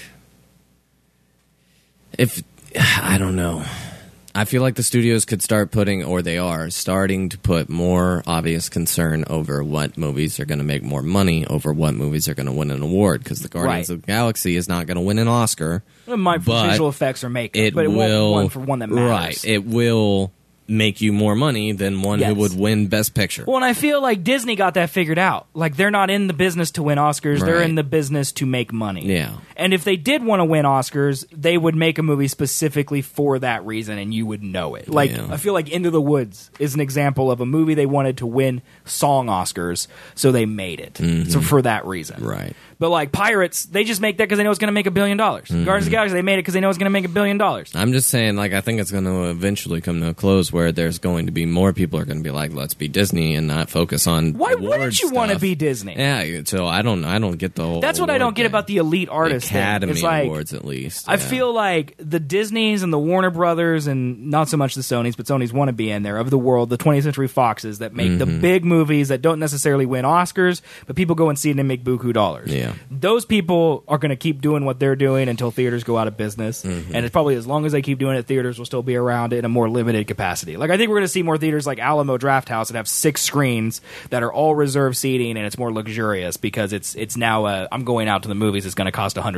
if, I don't know. I feel like the studios could start putting, or they are starting to put more obvious concern over what movies are going to make more money over what movies are going to win an award. Because the Guardians Right. of the Galaxy is not going to win an Oscar. It might for But visual effects or makeup, It but it will, won't one for one that matters. Right. It will make you more money than one Yes. who would win Best Picture. Well, and I feel like Disney got that figured out. Like, they're not in the business to win Oscars. They're Right. in the business to make money. Yeah. And if they did want to win Oscars, they would make a movie specifically for that reason, and you would know it. Like, Yeah. I feel like Into the Woods is an example of a movie they wanted to win song Oscars, so they made it. So for that reason. Mm-hmm. Right. But, like, Pirates, they just make that because they know it's going to make a billion dollars. Mm-hmm. Guardians of the Galaxy, they made it because they know it's going to make a billion dollars. I'm just saying, like, I think it's going to eventually come to a close where there's going to be more people are going to be like, let's be Disney and not focus on Why award wouldn't you want to stuff. be Disney? Yeah, so I don't, I don't get the whole. That's what I don't award get thing. about the elite artist thing. Academy It's like, Awards, at least. I yeah. feel like the Disneys and the Warner Brothers, and not so much the Sonys, but Sonys want to be in there, of the world, the twentieth Century Foxes that make the Mm-hmm. big movies that don't necessarily win Oscars, but people go and see it and make buku dollars. Yeah. Those people are going to keep doing what they're doing until theaters go out of business. Mm-hmm. And it's probably as long as they keep doing it, theaters will still be around in a more limited capacity. Like, I think we're going to see more theaters like Alamo Drafthouse that have six screens that are all reserved seating, and it's more luxurious because it's it's now, uh, I'm going out to the movies, it's going to cost one hundred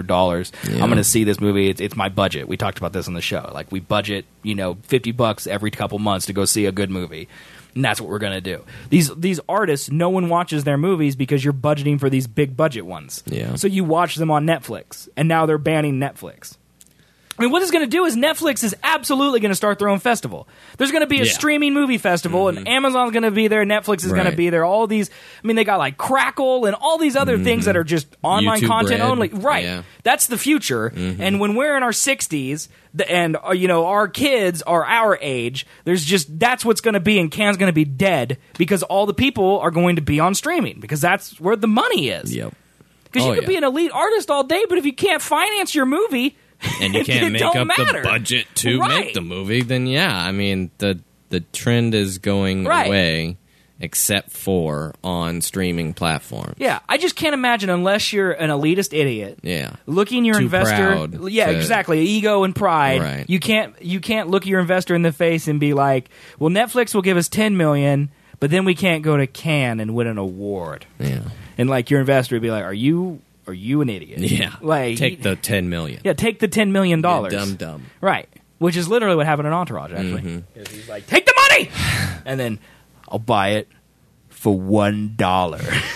hundred dollars. Yeah. I'm going to see this movie. It's, it's my budget. We talked about this on the show. Like we budget, you know, fifty bucks every couple months to go see a good movie. And that's what we're going to do. These these artists, no one watches their movies because you're budgeting for these big budget ones. Yeah. So you watch them on Netflix, and now they're banning Netflix. I mean, what it's going to do is Netflix is absolutely going to start their own festival. There's going to be a Yeah. streaming movie festival, mm-hmm. and Amazon's going to be there, Netflix is Right. going to be there. All these, I mean, they got like Crackle and all these other mm-hmm. things that are just online YouTube content Red. only. Right. Yeah. That's the future. Mm-hmm. And when we're in our sixties, the, and uh, you know our kids are our age, there's just that's what's going to be, and Cannes going to be dead because all the people are going to be on streaming because that's where the money is. Yep. Because Oh, you could yeah. be an elite artist all day, but if you can't finance your movie. And you can't It make don't up matter. the budget to Right. make the movie, then yeah, I mean the the trend is going Right. away, except for on streaming platforms. Yeah, I just can't imagine unless you're an elitist idiot. Yeah, Looking your Too investor, proud yeah, to- exactly, ego and pride. Right. You can't you can't look your investor in the face and be like, "Well, Netflix will give us ten million, but then we can't go to Cannes and win an award." yeah, And like your investor would be like, "Are you are you an idiot?" yeah. like Take the ten million. yeah, take the ten million dollars. Dumb, dumb. Right, which is literally what happened in Entourage. Actually, Mm-hmm. he's like, "Take the money," and then I'll buy it for one dollar.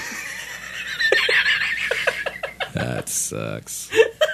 That sucks.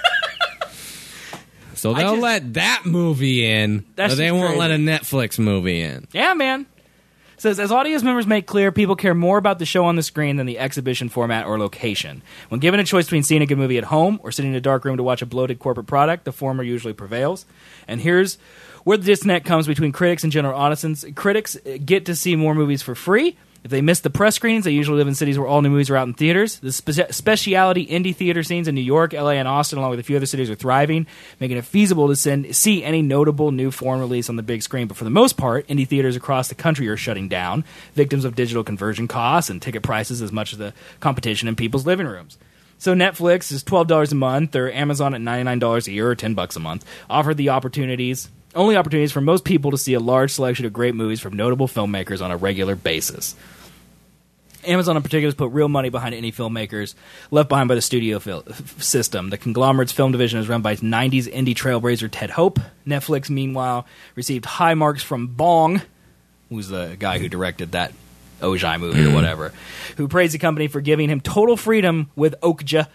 So they'll just- let that movie in, That's but they just won't crazy. let a Netflix movie in. Yeah, man. Says, as audience members make clear, people care more about the show on the screen than the exhibition format or location. When given a choice between seeing a good movie at home or sitting in a dark room to watch a bloated corporate product, the former usually prevails. And here's where the disconnect comes between critics and general audiences. Critics get to see more movies for free. If they miss the press screenings, they usually live in cities where all new movies are out in theaters. The spe- speciality indie theater scenes in New York, L A, and Austin, along with a few other cities, are thriving, making it feasible to send, see any notable new foreign release on the big screen. But for the most part, indie theaters across the country are shutting down, victims of digital conversion costs and ticket prices as much as the competition in people's living rooms. So Netflix is twelve dollars a month, or Amazon at ninety-nine dollars a year, or ten bucks a month, offer the opportunities, only opportunities for most people to see a large selection of great movies from notable filmmakers on a regular basis. Amazon in particular has put real money behind any filmmakers left behind by the studio fil- system. The conglomerate's film division is run by nineties indie trailblazer Ted Hope. Netflix, meanwhile, received high marks from Bong, who's the guy who directed that Ojai movie or whatever, who praised the company for giving him total freedom with Okja.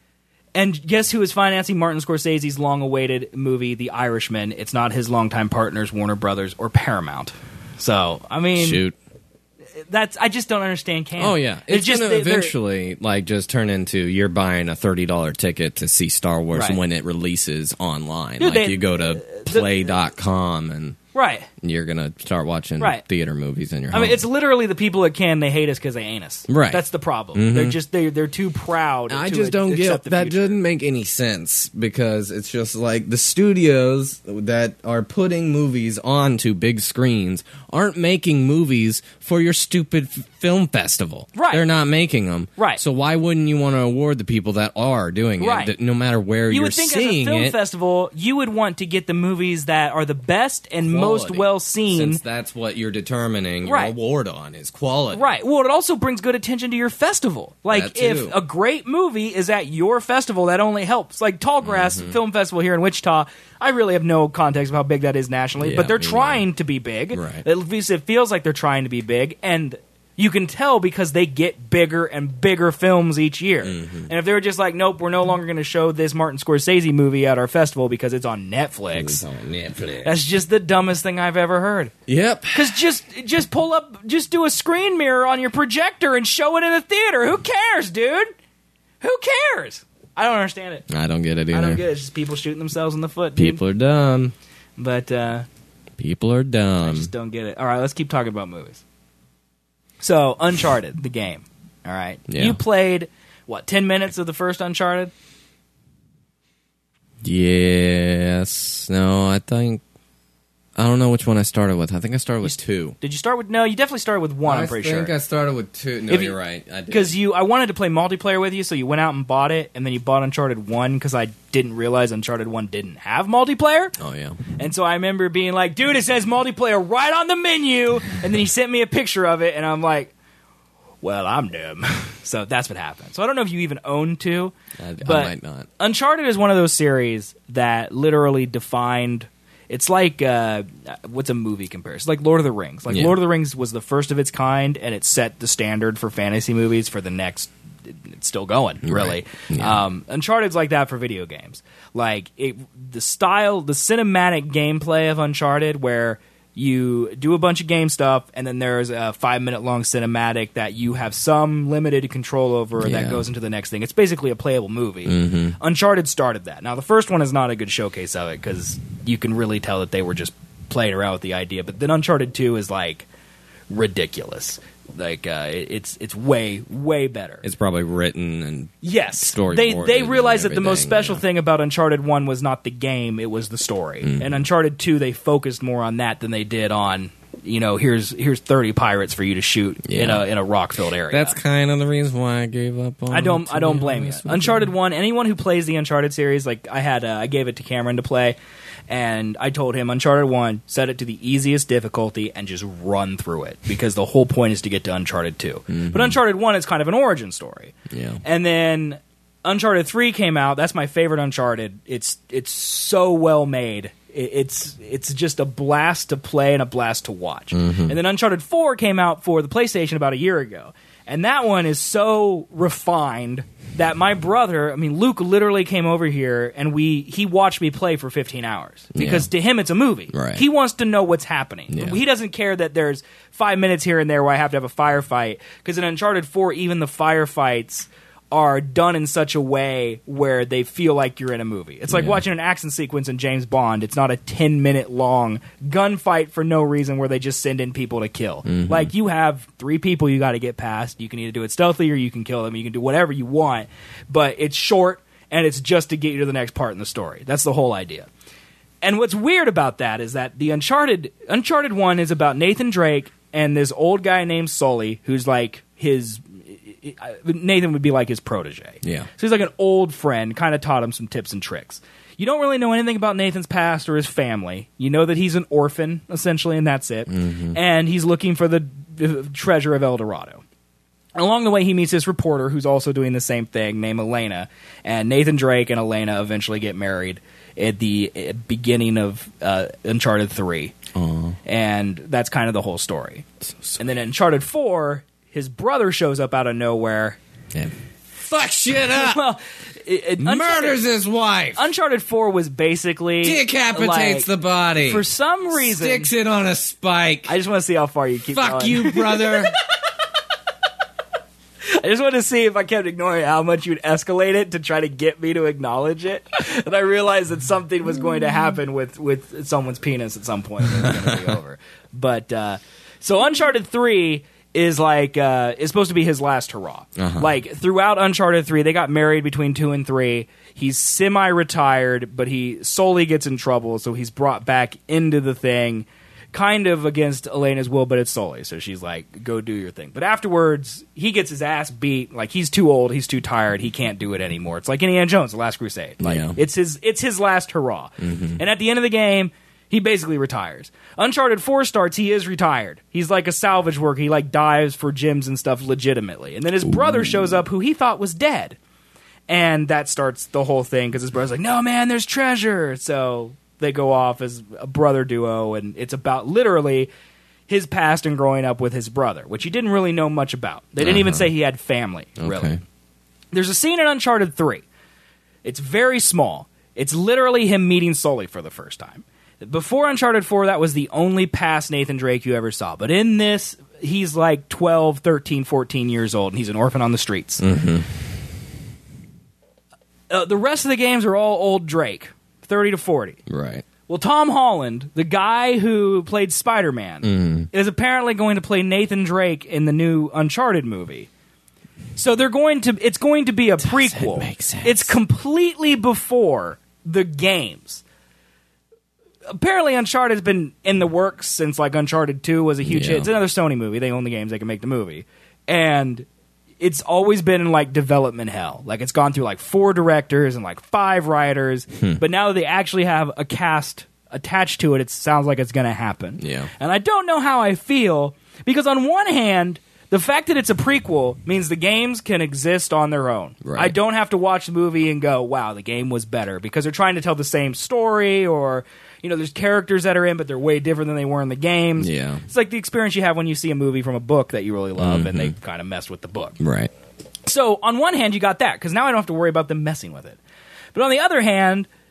And guess who is financing Martin Scorsese's long-awaited movie, The Irishman? It's not his longtime partners, Warner Brothers or Paramount. So, I mean... Shoot. That's I just don't understand Cannes. Oh yeah, it's just gonna they- they're- eventually like just turn into you're buying a thirty dollar ticket to see Star Wars Right. when it releases online. Dude, like they- you go to play dot com and right. you're gonna start watching Right. theater movies in your I home. mean, it's literally the people at Cannes. They hate us because they ain't us. Right. That's the problem. They're just they they're too proud. I to just don't accept get the that. future. Doesn't make any sense because it's just like the studios that are putting movies onto big screens aren't making movies for your stupid f- film festival. Right. They're not making them. Right. So why wouldn't you want to award the people that are doing it? Right. That no matter where You you're would think as a seeing film it, festival, you would want to get the movies that are the best and most quality. well seen. Since that's what you're determining your Right. award on is quality. Right. Well, it also brings good attention to your festival. Like, That too. if a great movie is at your festival, that only helps. Like, Tallgrass Mm-hmm. Film Festival here in Wichita, I really have no context of how big that is nationally, Yeah, but they're me trying to be big. Right. At least it feels like they're trying to be big, and you can tell because they get bigger and bigger films each year. Mm-hmm. And if they were just like, nope, we're no longer going to show this Martin Scorsese movie at our festival because it's on Netflix, It's on Netflix. that's just the dumbest thing I've ever heard. Yep. Because just just pull up, just do a screen mirror on your projector and show it in a theater. Who cares, dude? Who cares? I don't understand it. I don't get it either. I don't get it. It's just people shooting themselves in the foot, dude. People are dumb. But uh, People are I dumb. just don't get it. All right, let's keep talking about movies. So, Uncharted, the game. All right. Yeah. You played, what, ten minutes of the first Uncharted? Yes. No, I think. I don't know which one I started with. I think I started with two. Did you start with, no, you definitely started with one, I I'm pretty think sure. I started with two. No, If you- you're right. I did. Because you, I wanted to play multiplayer with you, so you went out and bought it, and then you bought Uncharted one because I didn't realize Uncharted one didn't have multiplayer. Oh, yeah. And so I remember being like, dude, it says multiplayer right on the menu. And then he sent me a picture of it, and I'm like, well, I'm them. So that's what happened. So I don't know if you even own two. I, but I might not. Uncharted is one of those series that literally defined. It's like uh, what's a movie comparison? Like Lord of the Rings. Like Yeah. Lord of the Rings was the first of its kind, and it set the standard for fantasy movies for the next. It's still going, really. Right. Yeah. Um, Uncharted's like that for video games. Like it, the style, the cinematic gameplay of Uncharted, where you do a bunch of game stuff, and then there's a five minute long cinematic that you have some limited control over Yeah. that goes into the next thing. It's basically a playable movie. Mm-hmm. Uncharted started that. Now, the first one is not a good showcase of it because you can really tell that they were just playing around with the idea. But then Uncharted two is like ridiculous. Like uh, it- it's it's way way better. It's probably written and Yes, storyboarded they they and realized that the most everything, special yeah. thing about Uncharted one was not the game; it was the story. Mm. And Uncharted two, they focused more on that than they did on you know here's here's thirty pirates for you to shoot in Yeah. a in a rock filled area. That's kind of the reason why I gave up on I don't it, I to don't be blame you. honest with Uncharted one, anyone who plays the Uncharted series, like I had, uh, I gave it to Cameron to play, and I told him Uncharted one, set it to the easiest difficulty and just run through it because the whole point is to get to Uncharted two. But Uncharted one is kind of an origin story. Yeah. And then Uncharted three came out. That's my favorite Uncharted. It's it's so well made. It- It's it's just a blast to play and a blast to watch. And then Uncharted four came out for the PlayStation about a year ago. And that one is so refined that my brother, I mean Luke literally came over here and we he watched me play for fifteen hours because Yeah. to him it's a movie. Right. He wants to know what's happening. Yeah. He doesn't care that there's five minutes here and there where I have to have a firefight because in Uncharted four even the firefights are done in such a way where they feel like you're in a movie. It's like Yeah. watching an action sequence in James Bond. It's not a ten minute long gunfight for no reason where they just send in people to kill. Mm-hmm. Like you have three people you got to get past. You can either do it stealthily or you can kill them. You can do whatever you want, but it's short and it's just to get you to the next part in the story. That's the whole idea. And what's weird about that is that the Uncharted Uncharted one is about Nathan Drake and this old guy named Sully who's like his Nathan would be like his protege. Yeah. So he's like an old friend, kind of taught him some tips and tricks. You don't really know anything about Nathan's past or his family. You know that he's an orphan, essentially, and that's it. And he's looking for the, the treasure of El Dorado. And along the way, he meets this reporter who's also doing the same thing, named Elena. And Nathan Drake and Elena eventually get married at the uh, beginning of uh, Uncharted three. Aw. And that's kind of the whole story. And then in Uncharted four, his brother shows up out of nowhere. Yeah. Fuck shit up. Well, it, it, Murders Uncharted, his wife. Uncharted four was basically Decapitates like, the body. for some reason. Sticks it on a spike. I just want to see how far you keep Fuck going. you, brother. I just wanted to see if I kept ignoring how much you'd escalate it to try to get me to acknowledge it. And I realized that something was going to happen with, with someone's penis at some point. It was going to be over. But uh, so Uncharted three is like uh, is supposed to be his last hurrah. Uh-huh. Like throughout Uncharted three, they got married between two and three. He's semi-retired, but he solely gets in trouble, so he's brought back into the thing. Kind of against Elena's will, but it's Sully. So she's like, go do your thing. But afterwards, he gets his ass beat. Like, he's too old. He's too tired. He can't do it anymore. It's like Indiana Jones, The Last Crusade. Like, Yeah. it's his it's his last hurrah. And at the end of the game, he basically retires. Uncharted four starts, he is retired. He's like a salvage worker. He, like, dives for gems and stuff legitimately. And then his brother shows up, who he thought was dead. And that starts the whole thing, because his brother's like, no, man, there's treasure. So they go off as a brother duo, and it's about literally his past and growing up with his brother, which he didn't really know much about. They didn't even Uh-huh. say he had family, really. Okay. There's a scene in Uncharted three. It's very small. It's literally him meeting Sully for the first time. Before Uncharted four, that was the only past Nathan Drake you ever saw. But in this, he's like twelve, thirteen, fourteen years old, and he's an orphan on the streets. Mm-hmm. Uh, the rest of the games are all old Drake, thirty to forty. Right. Well, Tom Holland, the guy who played Spider-Man, Mm. is apparently going to play Nathan Drake in the new Uncharted movie. So they're going to it's going to be a prequel. make sense. It's completely before the games. Apparently Uncharted's been in the works since like Uncharted two was a huge Yeah. hit. It's another Sony movie. They own the games, they can make the movie. And it's always been in like development hell. Like it's gone through like four directors and like five writers. Hmm. But now that they actually have a cast attached to it, it sounds like it's going to happen. Yeah. And I don't know how I feel because on one hand, The fact that it's a prequel means the games can exist on their own. Right. I don't have to watch the movie and go, wow, the game was better, because they're trying to tell the same story, or, you know, there's characters that are in, but they're way different than they were in the games. Yeah. It's like the experience you have when you see a movie from a book that you really love, Mm-hmm. and they kind of messed with the book. Right. So, on one hand, you got that, because now I don't have to worry about them messing with it. But on the other hand,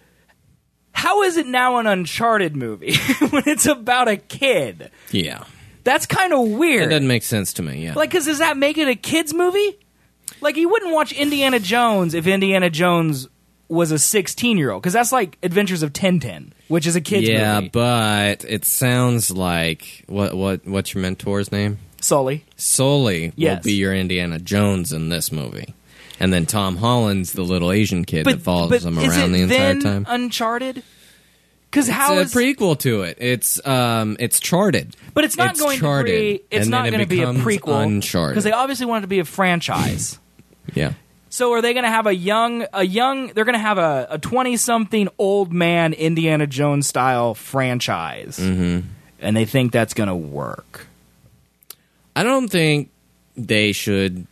how is it now an Uncharted movie when it's about a kid? Yeah. That's kind of weird. It doesn't make sense to me, yeah. Like, because does that make it a kid's movie? Like, you wouldn't watch Indiana Jones if Indiana Jones was a sixteen-year-old, because that's like Adventures of Tintin, which is a kid's yeah, movie. Yeah, but it sounds like... what what What's your mentor's name? Sully. Sully Yes. will be your Indiana Jones in this movie. And then Tom Holland's the little Asian kid that follows but him is around it the entire then time. Uncharted? Because how it's is... a prequel to it. It's um, it's charted. But it's not It's going charted, to be. It's and not then going it to be a becomes prequel Uncharted. because they obviously want it to be a franchise. Yeah. So are they going to have a young, a young? They're going to have a a twenty-something old man Indiana Jones style franchise, Mm-hmm. and they think that's going to work. I don't think they should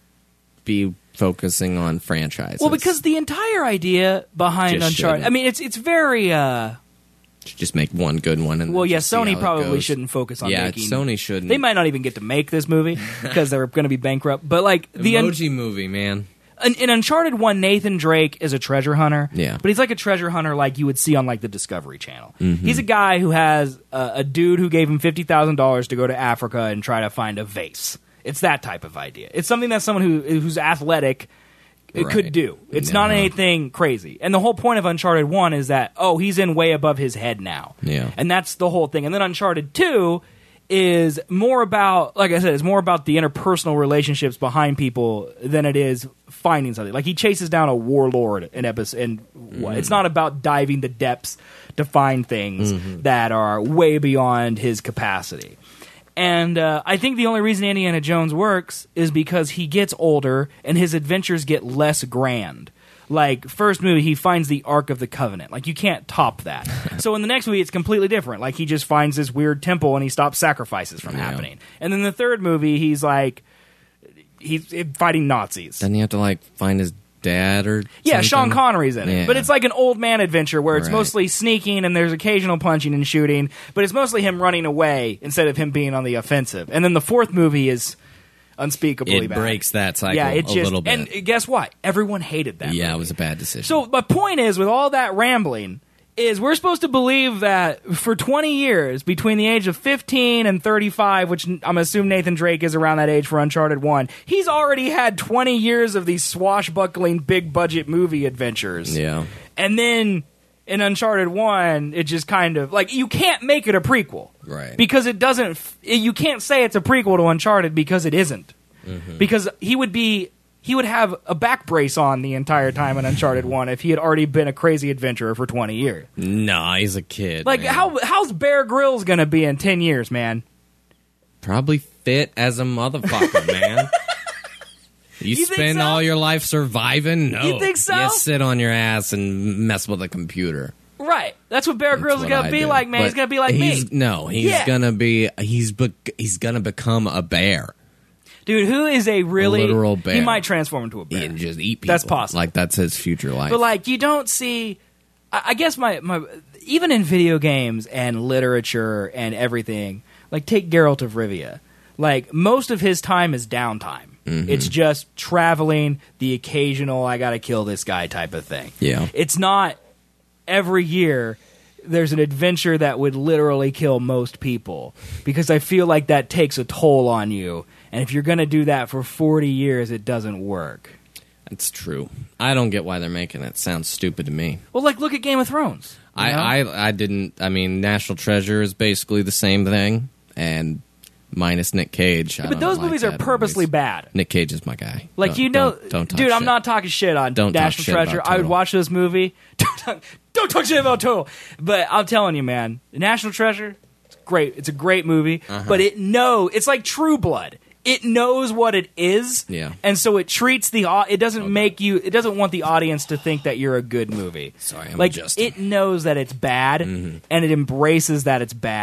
be focusing on franchises. Well, because the entire idea behind Just Uncharted, shouldn't. I mean, it's it's very. Uh, just make one good one. And well, then yeah, just see Sony how it probably goes. shouldn't focus on Yeah, making. Sony shouldn't. They might not even get to make this movie because they're going to be bankrupt. But like the Emoji movie, man. In, in Uncharted one, Nathan Drake is a treasure hunter. Yeah. But he's like a treasure hunter like you would see on like the Discovery Channel. Mm-hmm. He's a guy who has a, a dude who gave him fifty thousand dollars to go to Africa and try to find a vase. It's that type of idea. It's something that someone who who's athletic it Right. could do. It's not No. anything crazy. And the whole point of Uncharted one is that, oh, he's in way above his head now. Yeah. And that's the whole thing. And then Uncharted two is more about, like I said, it's more about the interpersonal relationships behind people than it is finding something. Like he chases down a warlord in episode, and Mm-hmm. it's not about diving the depths to find things Mm-hmm. that are way beyond his capacity. And uh, I think the only reason Indiana Jones works is because he gets older and his adventures get less grand. Like, first movie, he finds the Ark of the Covenant. Like, you can't top that. So in the next movie, it's completely different. Like, he just finds this weird temple and he stops sacrifices from Yeah. happening. And then the third movie, he's like, he's fighting Nazis. Doesn't he have to like find his dad or Yeah, something? Sean Connery's in it. Yeah. But it's like an old man adventure where it's Right. mostly sneaking and there's occasional punching and shooting, but it's mostly him running away instead of him being on the offensive. And then the fourth movie is unspeakably It bad. breaks that cycle yeah, it a just, little bit. And guess what? Everyone hated that yeah, movie. it was a bad decision. So my point is, with all that rambling, is we're supposed to believe that for twenty years, between the age of fifteen and thirty-five, which I'm assuming Nathan Drake is around that age for Uncharted one, he's already had twenty years of these swashbuckling, big-budget movie adventures. yeah. And then in Uncharted one, it just kind of, like, you can't make it a prequel. Right. Because it doesn't, f- you can't say it's a prequel to Uncharted because it isn't. Mm-hmm. Because he would be, he would have a back brace on the entire time in Uncharted one if he had already been a crazy adventurer for twenty years. Nah, he's a kid. Like, man. how how's Bear Grylls going to be in ten years, man? Probably fit as a motherfucker, man. You, You think spend so? all your life surviving? No. You think so? You sit on your ass and mess with a computer. Right. That's what Bear That's Grylls is what going I to be do. like, man. But He's going to be like he's, me. No, he's Yeah. gonna be. He's be, he's gonna become a bear. Dude, who is a really... A literal bear. He might transform into a bear. And just eat people. That's possible. Like that's his future life. But like, you don't see. I, I guess my, my even in video games and literature and everything, like take Geralt of Rivia. Like most of his time is downtime. Mm-hmm. It's just traveling, the occasional I gotta kill this guy type of thing. Yeah. It's not every year there's an adventure that would literally kill most people, because I feel like that takes a toll on you. And if you're gonna do that for forty years, it doesn't work. That's true. I don't get why they're making it. Sounds stupid to me. Well, like look at Game of Thrones. you I, know? I I didn't. I mean, National Treasure is basically the same thing, and minus Nick Cage. I But don't those like movies are that purposely movies. bad. Nick Cage is my guy. Like, Don't- you know, don't, don't talk dude, I'm shit. not talking shit on Don't talk National shit Treasure. about I would Total. watch this movie. Don't talk, don't talk shit about Total. But I'm telling you, man, National Treasure, it's great. It's a great movie, Uh-huh. but it knows, it's like True Blood. It knows what it is, Yeah. and so it treats the au- it doesn't make you it doesn't want the audience to think that you're a good movie. Sorry, I'm like adjusting. it knows that it's bad, Mm-hmm. and it embraces that it's bad,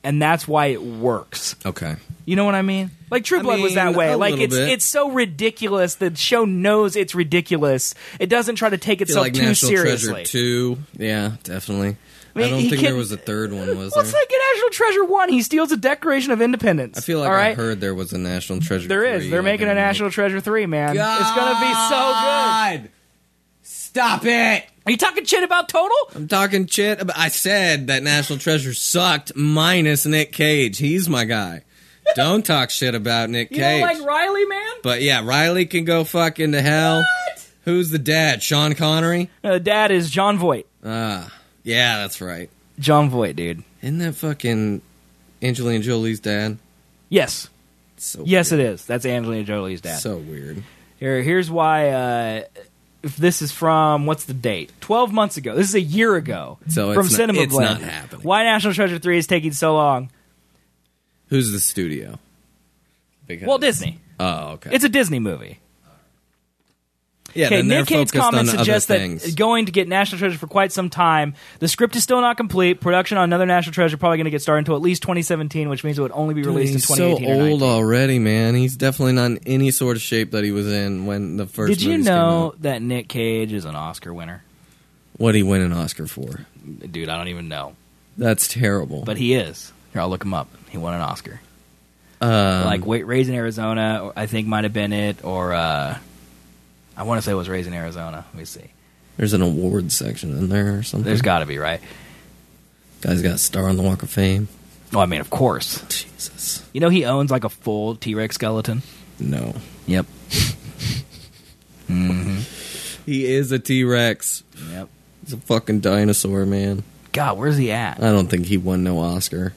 and that's why it works. Okay. You know what I mean? Like True I Blood was that mean, way. a Like little it's bit. it's so ridiculous. The show knows it's ridiculous. It doesn't try to take I feel itself like too National seriously. Treasure two. Yeah, definitely. I mean, I don't he think can- there was a third one, was Well, it's there? like in National Treasure one. He steals the Declaration of Independence. I feel like all I right? heard there was a National Treasure There is. three. They're like, making a I'm like, National Treasure three, man. It's gonna be so good. God! Stop it! Are you talking shit about Total? I'm talking shit. About, I said that National Treasure sucked minus Nick Cage. He's my guy. Don't talk shit about Nick You Cage. don't like Riley, man? But yeah, Riley can go fuck into hell. What? Who's the dad? Sean Connery? Uh, Dad is John Voight. Ah, yeah, that's right. John Voight, dude. Isn't that fucking Angelina Jolie's dad? Yes. So Yes, weird. it is. That's Angelina Jolie's dad. So weird. Here, here's why. Uh, if this is from what's the date? Twelve months ago. This is a year ago. So from it's not- Cinema it's Blend. not happening. Why National Treasure three is taking so long? Who's the studio? Because, Walt Disney. Oh, okay. It's a Disney movie. yeah, Okay, then they're Nick Cage's focused comment on suggests other that things. going to get National Treasure for quite some time. The script is still not complete. Production on another National Treasure probably going to get started until at least twenty seventeen, which means it would only be Dude, released he's in so twenty eighteen or old nineteen. already, man. He's definitely not in any sort of shape that he was in when the first. Did you movies came know out. that Nick Cage is an Oscar winner? What did he win an Oscar for? Dude, I don't even know. That's terrible. But he is. Here, I'll look him up. He won an Oscar. um, like wait, Raising Arizona, or I think might have been it, or uh, I want to say it was Raising Arizona. Let me see. there's an awards section in there or something. There's got to be, right? Guy's got a star on the Walk of Fame. Oh, I mean, of course. Jesus, You know he owns like a full T-Rex skeleton. no. Yep. He is a T Rex. Yep. He's a fucking dinosaur, man. God, where's he at? I don't think he won no Oscar.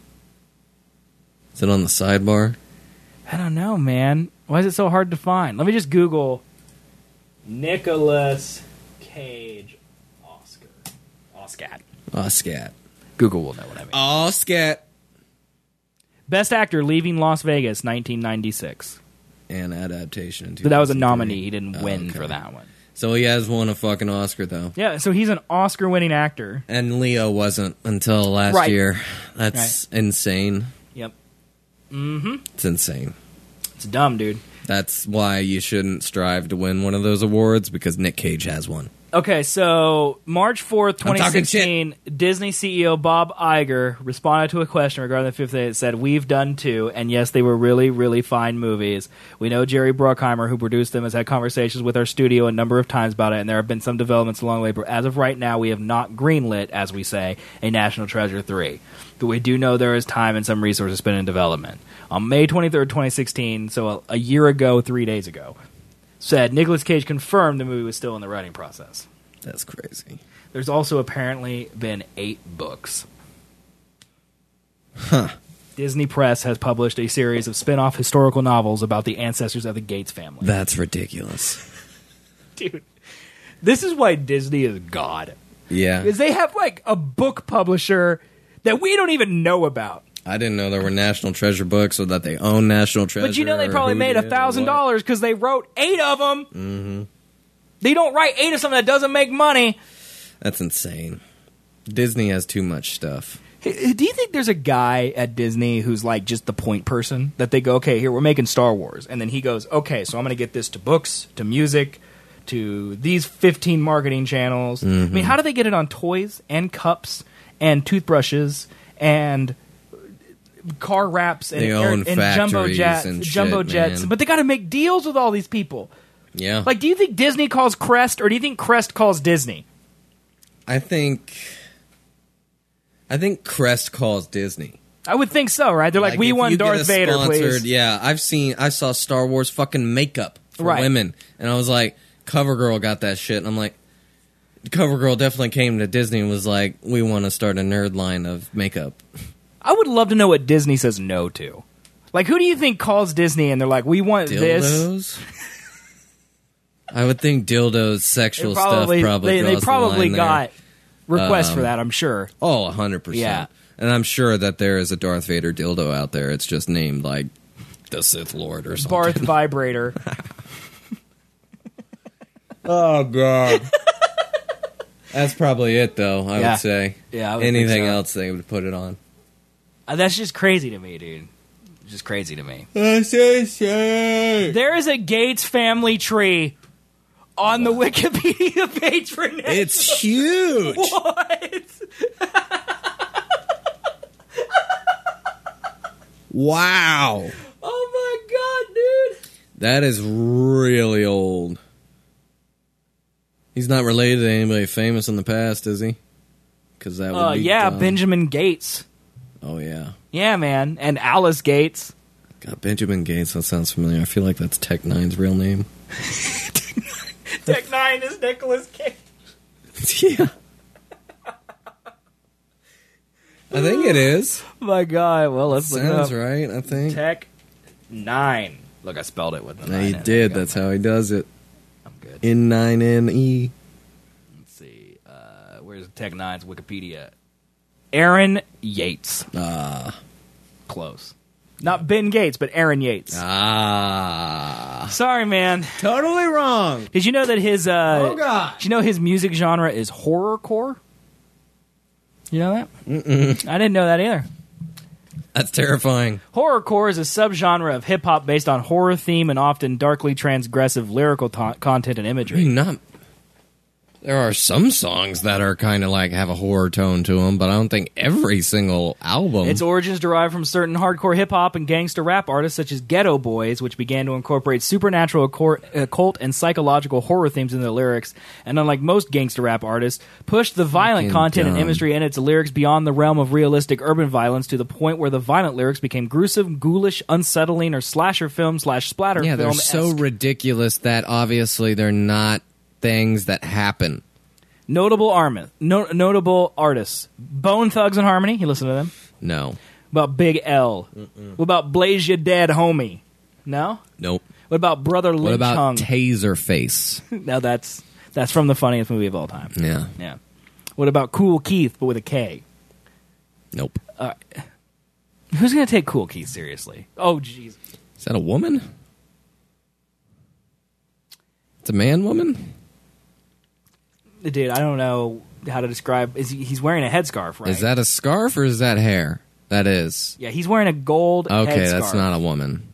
Is it on the sidebar? I don't know, man. Why is it so hard to find? Let me just Google Nicolas Cage Oscar. Oscat. Oscat. Google will know what I mean. Oscat. Best Actor, Leaving Las Vegas, nineteen ninety-six. And adaptation. in But that was a two thousand three. nominee. He didn't Oh, win okay. for that one. So he has won a fucking Oscar, though. Yeah, so he's an Oscar-winning actor. And Leo wasn't until last Right. year. That's insane. Yep. It's insane. It's dumb, dude. That's why you shouldn't strive to win one of those awards, because Nick Cage has one. Okay, so March fourth, I'm twenty talking sixteen, Disney C E O Bob Iger responded to a question regarding the fifth day. It said, "We've done two, and yes, they were really, really fine movies. We know Jerry Bruckheimer, who produced them, has had conversations with our studio a number of times about it, and there have been some developments along the way. But as of right now, we have not greenlit, as we say, a National Treasure three. But we do know there is time and some resources spent in development. On May twenty-third, twenty sixteen, so a, a year ago, three days ago, said Nicolas Cage confirmed the movie was still in the writing process. That's crazy. There's also apparently been eight books. Huh. Disney Press has published a series of spin-off historical novels about the ancestors of the Gates family. That's ridiculous. Dude, this is why Disney is God. Yeah. Because they have, like, a book publisher that we don't even know about. I didn't know there were National Treasure books or that they own National Treasure. But you know they or probably who made did a or thousand what. dollars because they wrote eight of them. Mm-hmm. They don't write eight of something that doesn't make money. That's insane. Disney has too much stuff. Hey, do you think there's a guy at Disney who's like just the point person that they go, okay, here, we're making Star Wars. And then he goes, okay, so I'm going to get this to books, to music, to these fifteen marketing channels. I mean, how do they get it on toys and cups and toothbrushes and car wraps and, They own and jumbo factories jets, and jumbo shit, jets? man. But they got to make deals with all these people. Yeah. Like, do you think Disney calls Crest, or do you think Crest calls Disney? I think I think Crest calls Disney. I would think so, right? They're like, we if want you get Darth a Vader, sponsored- please. Yeah, I've seen I saw Star Wars fucking makeup for Right. women. And I was like, CoverGirl got that shit. And I'm like, CoverGirl definitely came to Disney and was like, we want to start a nerd line of makeup. I would love to know what Disney says no to. Like, who do you think calls Disney and they're like, we want this? Dildos? I would think dildos, They sexual probably, stuff probably they, they draws the probably line there. got requests Um, for that, I'm sure. Oh, one hundred percent. Yeah. And I'm sure that there is a Darth Vader dildo out there. It's just named like the Sith Lord or something. Barth Vibrator. Oh, God. That's probably it, though, I Yeah. would say. Yeah, I would think Anything so. else they would put it on. Uh, that's just crazy to me, dude. Just crazy to me. That's so sad. There is a Gates family tree on the Wikipedia page for Nashville. It's huge. What? Wow. Oh my god, dude. That is really old. He's not related to anybody famous in the past, is he? Because that would Uh, be yeah, dumb. Benjamin Gates. Oh, yeah. Yeah, man. And Alice Gates. God, Benjamin Gates, that sounds familiar. I feel like that's Tech Nine's real name. Tech Nine is Nicolas Cage. Yeah. I think it is. My god. Well, let's look it Sounds up. right, I think. Tech Nine. Look, I spelled it with the No, nine he in it. did. Go. That's how he does it. I'm good. N nine N E. Let's see. Uh, where's Tech Nine's Wikipedia? Aaron Yates. Ah. Close. Not Ben Gates, but Aaron Yates. Ah. Sorry, man. Totally wrong. Did you know that his uh Oh, God. Did you know his music genre is horrorcore? You know that? Mm-mm. I didn't know that either. That's terrifying. Horrorcore is a subgenre of hip hop based on horror theme and often darkly transgressive lyrical ta- content and I imagery. mean, not. There are some songs that are kind of like have a horror tone to them, but I don't think every single album. Its origins derive from certain hardcore hip-hop and gangster rap artists such as Ghetto Boys, which began to incorporate supernatural, occult, and psychological horror themes in their lyrics, and unlike most gangster rap artists, pushed the violent Fucking content and dumb. imagery in its lyrics beyond the realm of realistic urban violence to the point where the violent lyrics became gruesome, ghoulish, unsettling, or slasher film slash splatter yeah, film. they're so ridiculous that obviously they're not things that happen. Notable arm- no- notable artists. Bone Thugs and Harmony, you listen to them? No. What about Big L? Mm-mm. What about Blaze Ya Dead Homie? No? Nope. What about Brother Lynch What about Hung? Taserface? Now that's that's from the funniest movie of all time. Yeah. Yeah. What about Cool Keith, but with a K? Nope. Uh, who's going to take Cool Keith seriously? Oh, jeez. Is that a woman? It's a man woman? Dude, I don't know how to describe. Is he, he's wearing a headscarf, right? Is that a scarf or is that hair? That is. Yeah, he's wearing a gold Okay, headscarf. that's not a woman.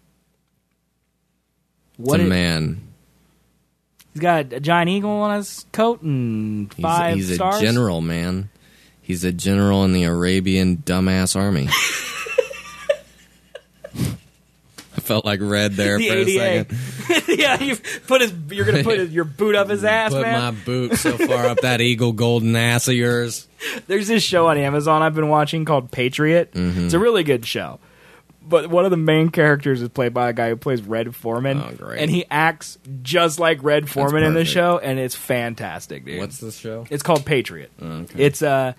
It's What a is- man. He's got a giant eagle on his coat and He's, five he's stars. a general, man. He's a general in the Arabian dumbass army. I felt like red there The for A D A. a second. Yeah, you put his. You're gonna put his, your boot up his ass, Put man. my boot so far up that eagle golden ass of yours. There's this show on Amazon I've been watching called Patriot. Mm-hmm. It's a really good show. But one of the main characters is played by a guy who plays Red Foreman. Oh, great. And he acts just like Red Foreman in the perfect. show, and it's fantastic, dude. What's this show? It's called Patriot. Oh, okay. It's uh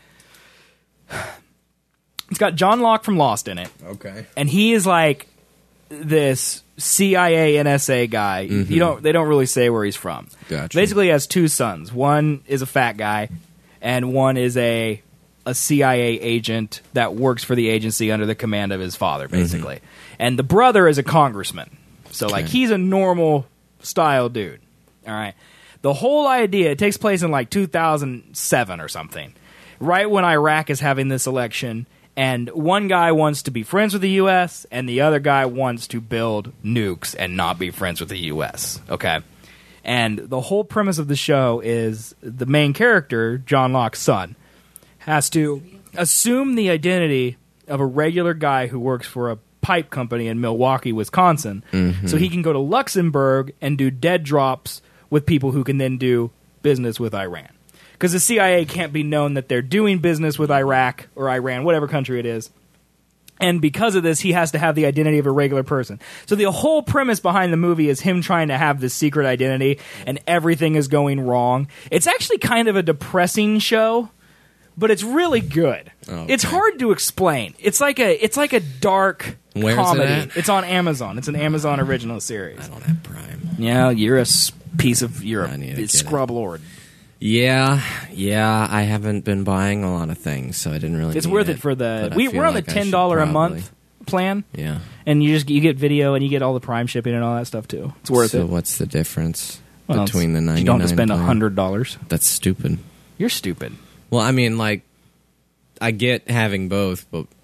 It's got John Locke from Lost in it. Okay. And he is like this C I A N S A guy. Mm-hmm. You don't they don't really say where he's from. Gotcha. Basically he has two sons. One is a fat guy and one is a a C I A agent that works for the agency under the command of his father, basically. Mm-hmm. And the brother is a congressman. So Okay. like he's a normal style dude. All right. The whole idea, it takes place in like two thousand seven or something. Right when Iraq is having this election, and one guy wants to be friends with the U S, and the other guy wants to build nukes and not be friends with the U S. Okay? And the whole premise of the show is the main character, John Locke's son, has to assume the identity of a regular guy who works for a pipe company in Milwaukee, Wisconsin, Mm-hmm. so he can go to Luxembourg and do dead drops with people who can then do business with Iran. Because the C I A can't be known that they're doing business with Iraq or Iran, whatever country it is. And because of this, he has to have the identity of a regular person. So the whole premise behind the movie is him trying to have this secret identity, and everything is going wrong. It's actually kind of a depressing show, but it's really good. Okay. It's hard to explain. It's like a it's like a dark Where's it comedy. at? It's on Amazon. It's an Amazon original series. I don't have Prime. Yeah, you're a s- piece of you're I need to a get scrub lord. Yeah, yeah. I haven't been buying a lot of things, so I didn't really. It's need worth it, it for the. but I We, feel we're on like the I ten should dollar a probably. month plan, Yeah. and you just you get video and you get all the Prime shipping and all that stuff too. It's worth so it. what's the difference Well, between the it's- ninety-nine? you don't have to spend a plan? hundred dollars. That's stupid. You're stupid. Well, I mean, like, I get having both, but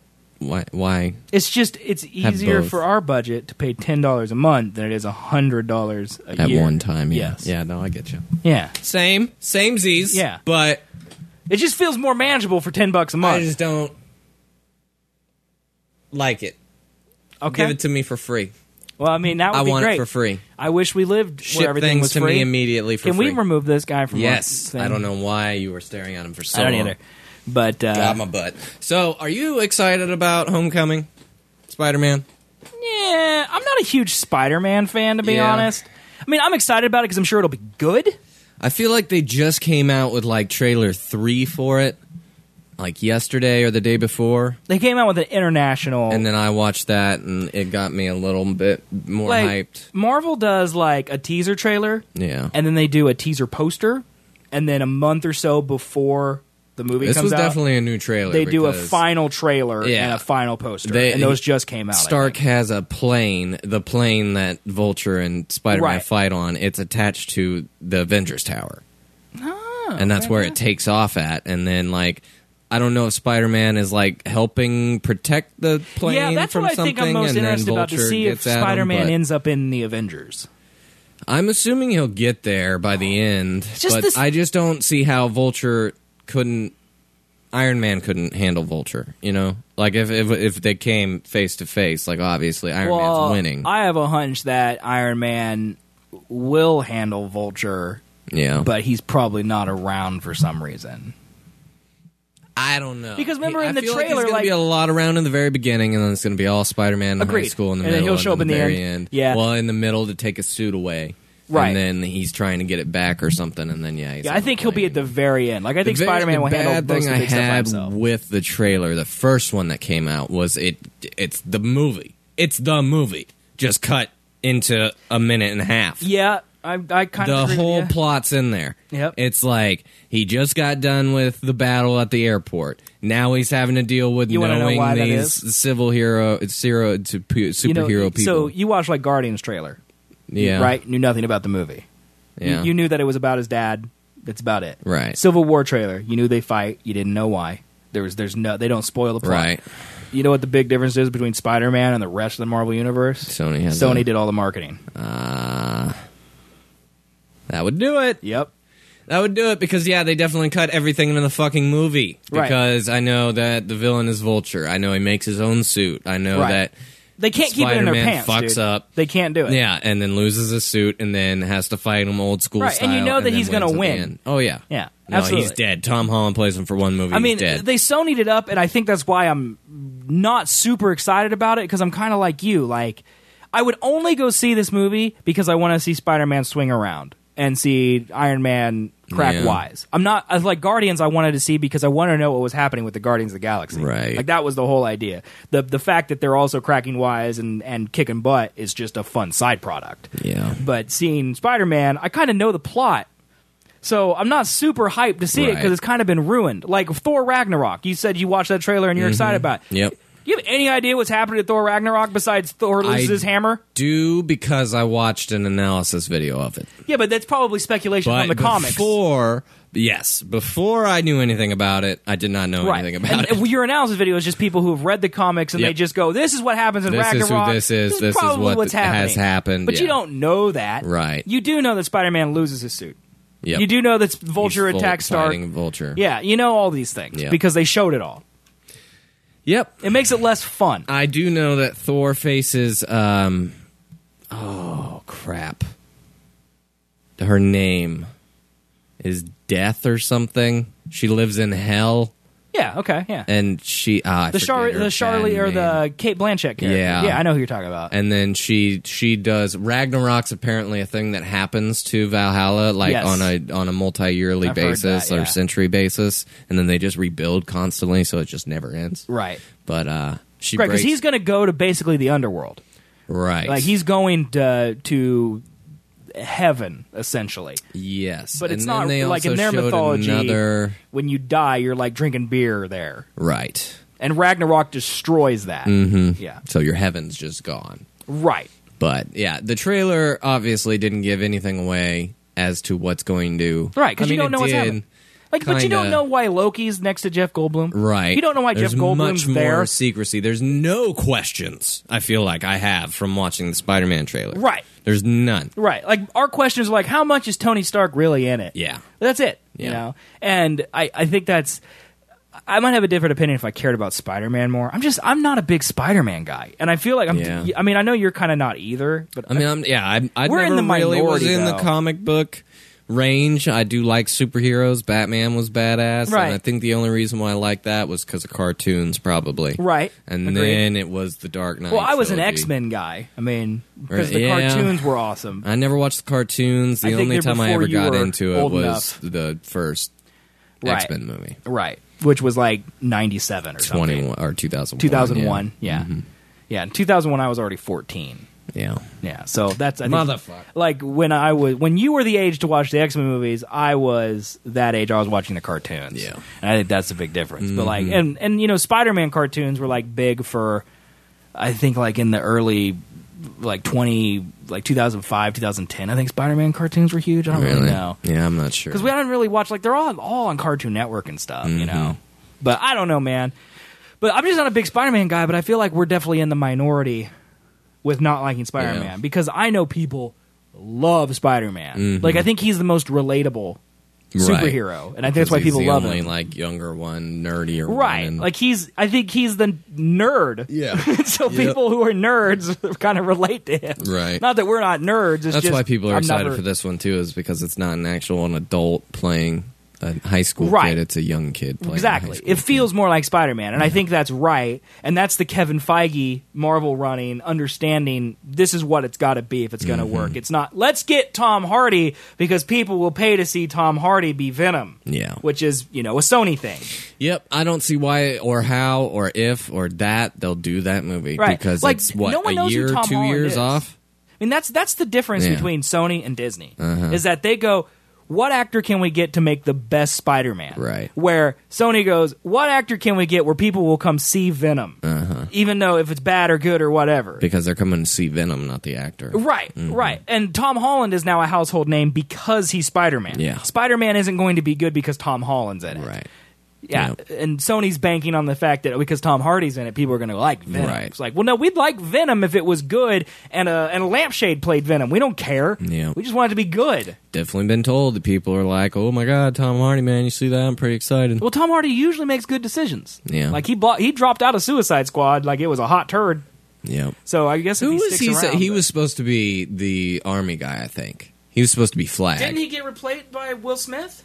Why? Why? It's just it's easier both. for our budget to pay ten dollars a month than it is a hundred dollars a At year one time, yeah. Yes. Yeah, no, I get you. Yeah. Same, same Z's. Yeah. But It just feels more manageable for ten bucks a month. I just don't like it. okay. Give it to me for free. Well, I mean, that would I be want great. it for free. I wish we lived Ship where everything things was to free. me immediately for Can free. we remove this guy from Yes. our thing? I don't know why you were staring at him for so I don't long. either. But uh, Got my butt. So, are you excited about Homecoming? Spider-Man? yeah, I'm not a huge Spider-Man fan, to be Yeah. honest. I mean, I'm excited about it because I'm sure it'll be good. I feel like they just came out with like trailer three for it, like yesterday or the day before, They came out with an international. and then I watched that, and it got me a little bit more like, hyped. Marvel does like a teaser trailer, Yeah, and then they do a teaser poster, and then a month or so before the movie this comes was out, definitely a new trailer. they do a because final trailer Yeah. and a final poster, They- and those just came out. I Stark think. has a plane, the plane that Vulture and Spider-Man Right. fight on. It's attached to the Avengers Tower, Oh, and that's where it fantastic. takes off at. And then like. I don't know if Spider-Man is like helping protect the plane Yeah, that's from what I something, think I'm most and then interested about to Vulture see if gets at him, Spider-Man but- ends up in the Avengers. I'm assuming he'll get there by the end, just but this- I just don't see how Vulture couldn't. Iron Man couldn't handle Vulture, you know. Like if if, if they came face to face, like obviously Iron well, Man's winning. I have a hunch that Iron Man will handle Vulture, yeah, but he's probably not around for some reason. I don't know Because remember I in the feel trailer, like there's gonna like- be a lot around in the very beginning, and then it's gonna be all Spider-Man in high Agreed. school in the And then middle, he'll show and up in the very end. end. Yeah. well, in the middle to take a suit away, Right. And then he's trying to get it back or something, and then yeah, he's Yeah, on I the think he'll be plane. at the very end. Like I think The very- Spider-Man will the handle bad most thing of the big I stuff by had himself. with the trailer, the first one that came out, was it. It's the movie. It's the movie. Just cut into a minute and a half. Yeah, I, I kind The of agree whole with you. plot's in there. Yep. It's like he just got done with the battle at the airport. Now he's having to deal with You wanna know knowing why that these is? civil hero, zero to superhero You know, people. So you watched like Guardians trailer, yeah, right? Knew nothing about the movie. Yeah, You, you knew that it was about his dad. That's about it. Right. Civil War trailer. You knew they fight. You didn't know why. There was. There's no. They don't spoil the plot. right. You know what the big difference is between Spider-Man and the rest of the Marvel universe? Sony has Sony a- did all the marketing. Uh, that would do it. Yep. That would do it because, yeah, they definitely cut everything in the fucking movie. Right. Because I know that the villain is Vulture. I know he makes his own suit. I know Right. that They can't keep it in their Spider-Man pants. fucks dude. up. They can't do it. Yeah, and then loses his suit and then has to fight him old school Right, style. and you know that then he's gonna wins at the win. end. Oh, yeah. Yeah, No, absolutely. he's dead. Tom Holland plays him for one movie. I mean, he's dead. they Sony'd it up, and I think that's why I'm not super excited about it, because I'm kind of like you. Like, I would only go see this movie because I want to see Spider-Man swing around and see Iron Man crack Yeah. wise. I'm not as like Guardians. I wanted to see because I want to know what was happening with the Guardians of the Galaxy. Right. Like that was the whole idea. The the fact that they're also cracking wise and and kicking butt is just a fun side product. yeah. But seeing Spider-Man, I kind of know the plot. So I'm not super hyped to see it Right. because it's kind of been ruined. Like Thor Ragnarok, you said you watched that trailer and you're excited about it. Yep. Do you have any idea what's happening to Thor Ragnarok besides Thor loses I- his hammer? Do because I watched an analysis video of it. Yeah, but that's probably speculation But from the comics. before, yes, before I knew anything about it, I did not know Right. anything about and it. your analysis video is just people who have read the comics and Yep. they just go, this is what happens in This is who Ragnarok. this is. This is probably what what's th- happening. has happened, But you yeah. don't know that. Right. You do know that Spider-Man loses his suit. Yep. You do know that Vulture He's full- attacks Stark. fighting Vulture. Yeah, you know all these things Yep. because they showed it all. Yep. It makes it less fun. I do know that Thor faces. Um, oh crap! Her name is Death or something. She lives in hell, Yeah, okay, yeah. and she ah, I The forget Char- her the Charlie bad or name. the Kate Blanchett character. Yeah. yeah, I know who you're talking about. And then she she does Ragnarok's apparently a thing that happens to Valhalla like Yes. on a on a multi-yearly I've heard basis that, yeah. or century basis, and then they just rebuild constantly, so it just never ends. Right, But uh, she right, because breaks he's going to go to basically the underworld. right, Like he's going to, to heaven essentially. yes, But it's And then not they like in also their showed mythology. Another When you die, you're like drinking beer there, right. and Ragnarok destroys that. Mm-hmm. Yeah, So your heaven's just gone. right. But yeah, the trailer obviously didn't give anything away as to what's going to Right, 'cause I you mean, don't know it what's did. happening. Like, but you don't kinda- know why Loki's next to Jeff Goldblum, Right. You don't know why There's Jeff Goldblum's much there, more secrecy. There's no questions, I feel like I have from watching the Spider-Man trailer. Right. There's none. right? Like, our questions are like, how much is Tony Stark really in it? Yeah. That's it. You Yeah. know, and I, I think that's. I might have a different opinion if I cared about Spider-Man more. I'm just, I'm not a big Spider-Man guy, and I feel like I'm. Yeah. I mean, I know you're kind of not either, but I mean, I'm, yeah, I, I We're never in the really was minority, in the though. comic book range. I do like superheroes. Batman was badass. Right. And I think the only reason why I liked that was because of cartoons, probably. right. And Agreed. then it was the Dark Knight. Well, I was an trilogy. X-Men guy. I mean, because Right, the yeah. cartoons were awesome. I never watched the cartoons. The I think only they're time I before ever you got were into it old was enough. the first Right. X-Men movie. Right. Which was like ninety-seven or something. twenty-one or two thousand one. two thousand one, yeah. yeah. Mm-hmm. Yeah, in two thousand one I was already fourteen. Yeah. Yeah, so that's I think, Motherfucker. like when I was when you were the age to watch the X-Men movies, I was that age I was watching the cartoons. Yeah. And I think that's a big difference. But like Mm-hmm. and and you know Spider-Man cartoons were like big for I think like in the early like twenty like two thousand five, two thousand ten I think Spider-Man cartoons were huge. I don't really, Really? know. Yeah, I'm not sure. Because we haven't really watched like they're all all on Cartoon Network and stuff, you know. Mm-hmm. But I don't know, man. But I'm just not a big Spider-Man guy. But I feel like we're definitely in the minority with not liking Spider-Man Yeah. because I know people love Spider-Man. Mm-hmm. Like I think he's the most relatable superhero, and I think that's why Because he's people the love only, him. like younger one, nerdier Right, one. and- like he's. I think he's the nerd. Yeah. so Yep. people who are nerds kind of relate to him. Right. Not that we're not nerds. It's That's just, why people are I'm excited never- for this one too, is because it's not an actual an adult playing a high school Right. kid. It's a young kid playing a high Exactly. school It feels more like Spider-Man, and I think that's right. And that's the Kevin Feige Marvel running, understanding this is what it's got to be if it's going to Mm-hmm. work. It's not, let's get Tom Hardy because people will pay to see Tom Hardy be Venom. Yeah. Which is, you know, a Sony thing. Yep, I don't see why or how or if or that they'll do that movie Right. because Like, it's what no one a knows who year, Tom two Holland years is. off. I mean, that's that's the difference Yeah. Uh-huh. between Sony and Disney. Is that they go, what actor can we get to make the best Spider-Man? Right. Where Sony goes, what actor can we get where people will come see Venom? Uh-huh. Even though if it's bad or good or whatever. Because they're coming to see Venom, not the actor. Right, right. And Tom Holland is now a household name because he's Spider-Man. Yeah. Spider-Man isn't going to be good because Tom Holland's in it. Right. Yeah. And Sony's banking on the fact that because Tom Hardy's in it, people are going to like Venom. Right. It's like, well, no, we'd like Venom if it was good and a, and a lampshade played Venom. We don't care. Yeah. We just want it to be good. Definitely been told that people are like, oh my god, Tom Hardy, man, you see that? I'm pretty excited. Well, Tom Hardy usually makes good decisions. Yeah. Like he bought, he dropped out of Suicide Squad like it was a hot turd. Yeah. So I guess if Who he was sticks he? around, Sa- he but- was supposed to be the army guy, I think. He was supposed to be Flag. Didn't he get replaced by Will Smith?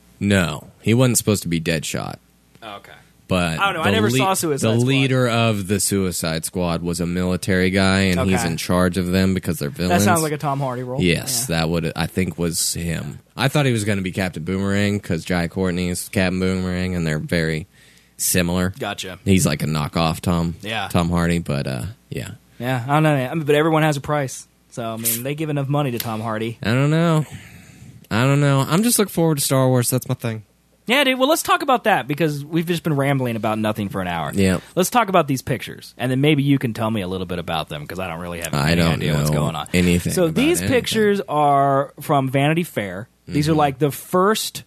No, he wasn't supposed to be Deadshot. Oh, okay. But I don't know, I the never saw Suicide The Squad. leader of the Suicide Squad was a military guy, and he's Okay. in charge of them because they're That villains. sounds like a Tom Hardy role. Yes, Yeah. that would I think was him. I thought he was going to be Captain Boomerang because Jai Courtney is Captain Boomerang, and they're very similar. Gotcha. He's like a knockoff Tom. Yeah. Tom Hardy, but uh, yeah, Yeah, I don't know. I mean, but everyone has a price. So, I mean, they give enough money to Tom Hardy. I don't know. I don't know. I'm just looking forward to Star Wars. That's my thing. Yeah, dude. Well, let's talk about that because we've just been rambling about nothing for an hour. Yeah. Let's talk about these pictures, and then maybe you can tell me a little bit about them because I don't really have any I don't idea know what's going on. anything So about these anything. pictures are from Vanity Fair. These Mm-hmm. are like the first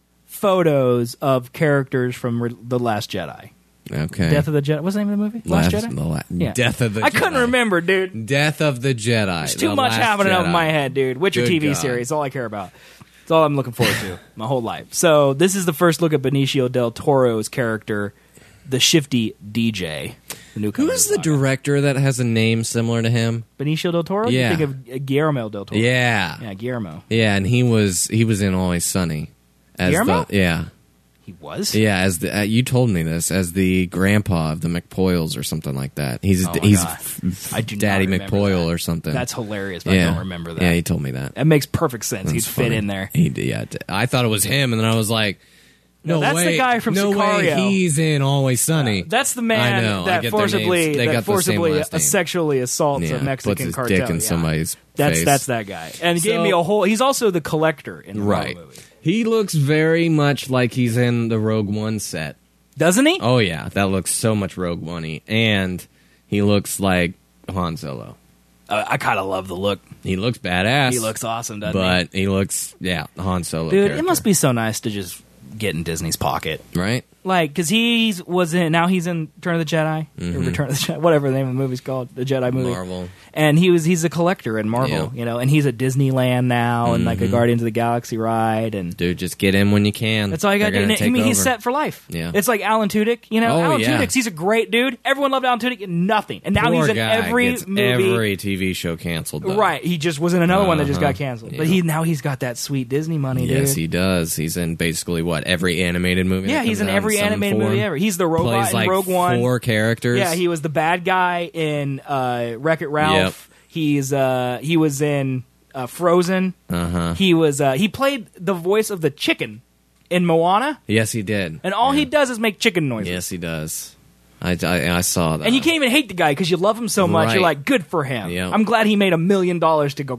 photos of characters from Re- The Last Jedi. Okay. Death of the Jedi. What's the name of the movie? Last, Last- Jedi? the la- Yeah. Death of the I couldn't Jedi. remember, dude. Death of the Jedi. There's too The much Last happening over Jedi. my head, dude. Witcher Good T V God. series. All I care about. That's all I'm looking forward to my whole life. So this is the first look at Benicio del Toro's character, the shifty D J. The newcomer Who's to the saga. director that has a name similar to him? Benicio del Toro? Yeah. You think of uh, Guillermo del Toro. Yeah. Yeah, Guillermo. Yeah, and he was he was in Always Sunny. As Guillermo? The, yeah. He was? Yeah, as the uh, you told me this as the grandpa of the McPoyles or something like that. He's Oh my he's God. f- I do not Daddy remember McPoyle that. or something. That's hilarious, but yeah. I don't remember that. Yeah, he told me that. That makes perfect sense. That's He'd fit funny. in there. He did, yeah. d- I thought it was him, and then I was like, No, "No, that's way, the guy from no Sicario. way, he's in Always Sunny." That's the man I know, I that get their forcibly names. They that got the same forcibly last name. sexually assaults Yeah, a Mexican puts his cartel. dick in Yeah. somebody's That's face. that's that guy, and he gave So- me a whole. He's also the collector in the Right. Marvel movie, He looks very much like he's in the Rogue One set. doesn't he? Oh yeah, that looks so much Rogue One-y. And he looks like Han Solo. Uh, I kind of love the look. He looks badass. He looks awesome, doesn't but he? looks yeah, Han Solo. he? Dude, character. it must be so nice to just get in Disney's pocket. Right? Like, because he was in, now he's in Return of the Jedi, Mhm. or Return of the Jedi, whatever the name of the movie's called, the Jedi movie. Marvel. And he was, he's a collector in Marvel, Yeah. you know, and he's at Disneyland now, and like a Mhm. Guardians of the Galaxy ride, and Dude, just get in when you can. that's all you got to They're do. gonna And I take mean, he's over. set for life. Yeah. It's like Alan Tudyk, you know, Oh, Alan yeah. Tudyk, he's a great dude. Everyone loved Alan Tudyk, nothing. And now Poor he's in guy every gets movie. every T V show canceled. Though. Right, he just was in another one that just Uh-huh. got canceled. Yeah. But he now he's got that sweet Disney money, Yes, dude. he does. He's in basically what every animated movie. Yeah, that he's comes in out every some animated form. movie ever. He's the robot Plays in like Rogue One. Four characters. Yeah, he was the bad guy in uh, Wreck-It Ralph. Yep. He's uh, he was in uh, Frozen. Uh huh. He was uh, he played the voice of the chicken in Moana, Yes, he did. and all Yeah. he does is make chicken noises. Yes, he does. I, I, I saw that. And you can't even hate the guy because you love him so much. Right. You're like, good for him. Yeah. I'm glad he made a million dollars to go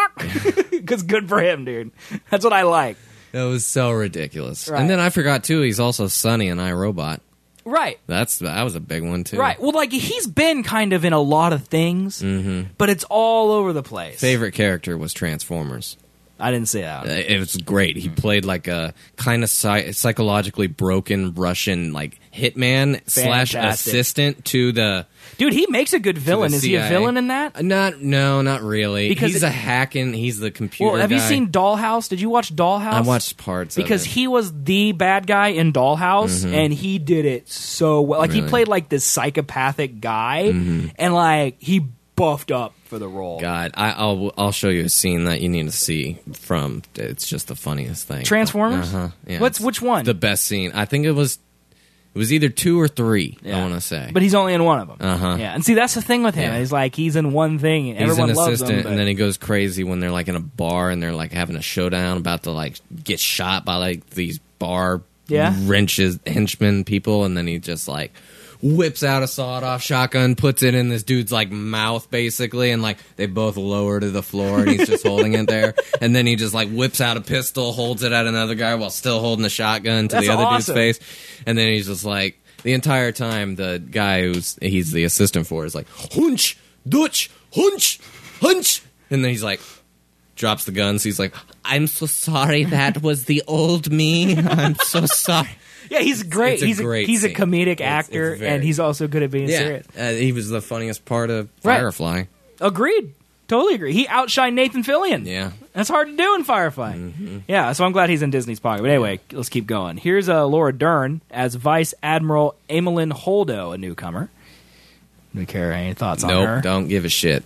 because good for him, dude. That's what I like. That was so ridiculous. Right. And then I forgot too. He's also Sonny in iRobot. Right. That's that was a big one too. Right. Well, like he's been kind of in a lot of things, Mm-hmm. but it's all over the place. Favorite character was Transformers. I didn't say that. Uh, It was great. He played like a kind of psy- psychologically broken Russian like hitman slash Fantastic. assistant to the. Dude, he makes a good villain. Is he a C I A. villain in that? Not no, not really. Because he's it- a hacking. He's the computer. Well, have you guy. seen Dollhouse? Did you watch Dollhouse? I watched parts because of it. he was the bad guy in Dollhouse, Mhm. and he did it so well. Like he Really? played like this psychopathic guy, Mhm. and like he buffed up for the role. God, I, I'll I'll show you a scene that you need to see from. It's just the funniest thing. Transformers? Uh-huh. Yeah, What's it's which one? The best scene. I think it was. It was either two or three. Yeah. I want to say. But he's only in one of them. Uh huh. Yeah, and see that's the thing with him. Yeah. He's like he's in one thing, and He's everyone an loves assistant, him. But and then he goes crazy when they're like in a bar and they're like having a showdown, about to like get shot by like these bar Yeah. wrenches henchmen people, and then he just like whips out a sawed-off shotgun, puts it in this dude's like mouth basically, and like they both lower to the floor, and he's just holding it there, and then he just like whips out a pistol, holds it at another guy while still holding the shotgun to That's the other awesome. dude's face, and then he's just like. The entire time, the guy who's he's the assistant for is like hunch, dutch, hunch, hunch, and then he's like drops the guns. He's like, "I'm so sorry. That was the old me. I'm so sorry." yeah, he's great. it's a he's great a, he's a scene. comedic It's- actor, it's very- and he's also good at being Yeah, serious. uh, he was the funniest part of Right. Firefly. Agreed. Totally agree. He outshined Nathan Fillion. Yeah, That's hard to do in Firefly. Mm-hmm. Yeah, so I'm glad he's in Disney's pocket. But anyway, let's keep going. Here's uh, Laura Dern as Vice Admiral Emmeline Holdo, a newcomer. Do you care any thoughts on nope, her? don't give a shit.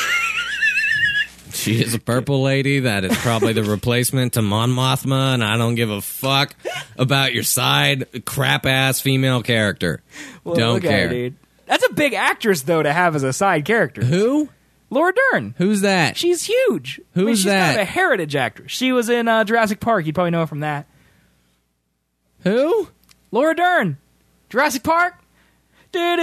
She is a purple lady that is probably the replacement to Mon Mothma, and I don't give a fuck about your side crap ass female character. Well, don't look at care. her, dude. That's a big actress, though, to have as a side character. Who? Laura Dern. Who's that? She's huge. I mean, Who's she's that? kind of a heritage actress. She was in uh, Jurassic Park. You'd probably know her from that. Who? Laura Dern. Jurassic Park. Singing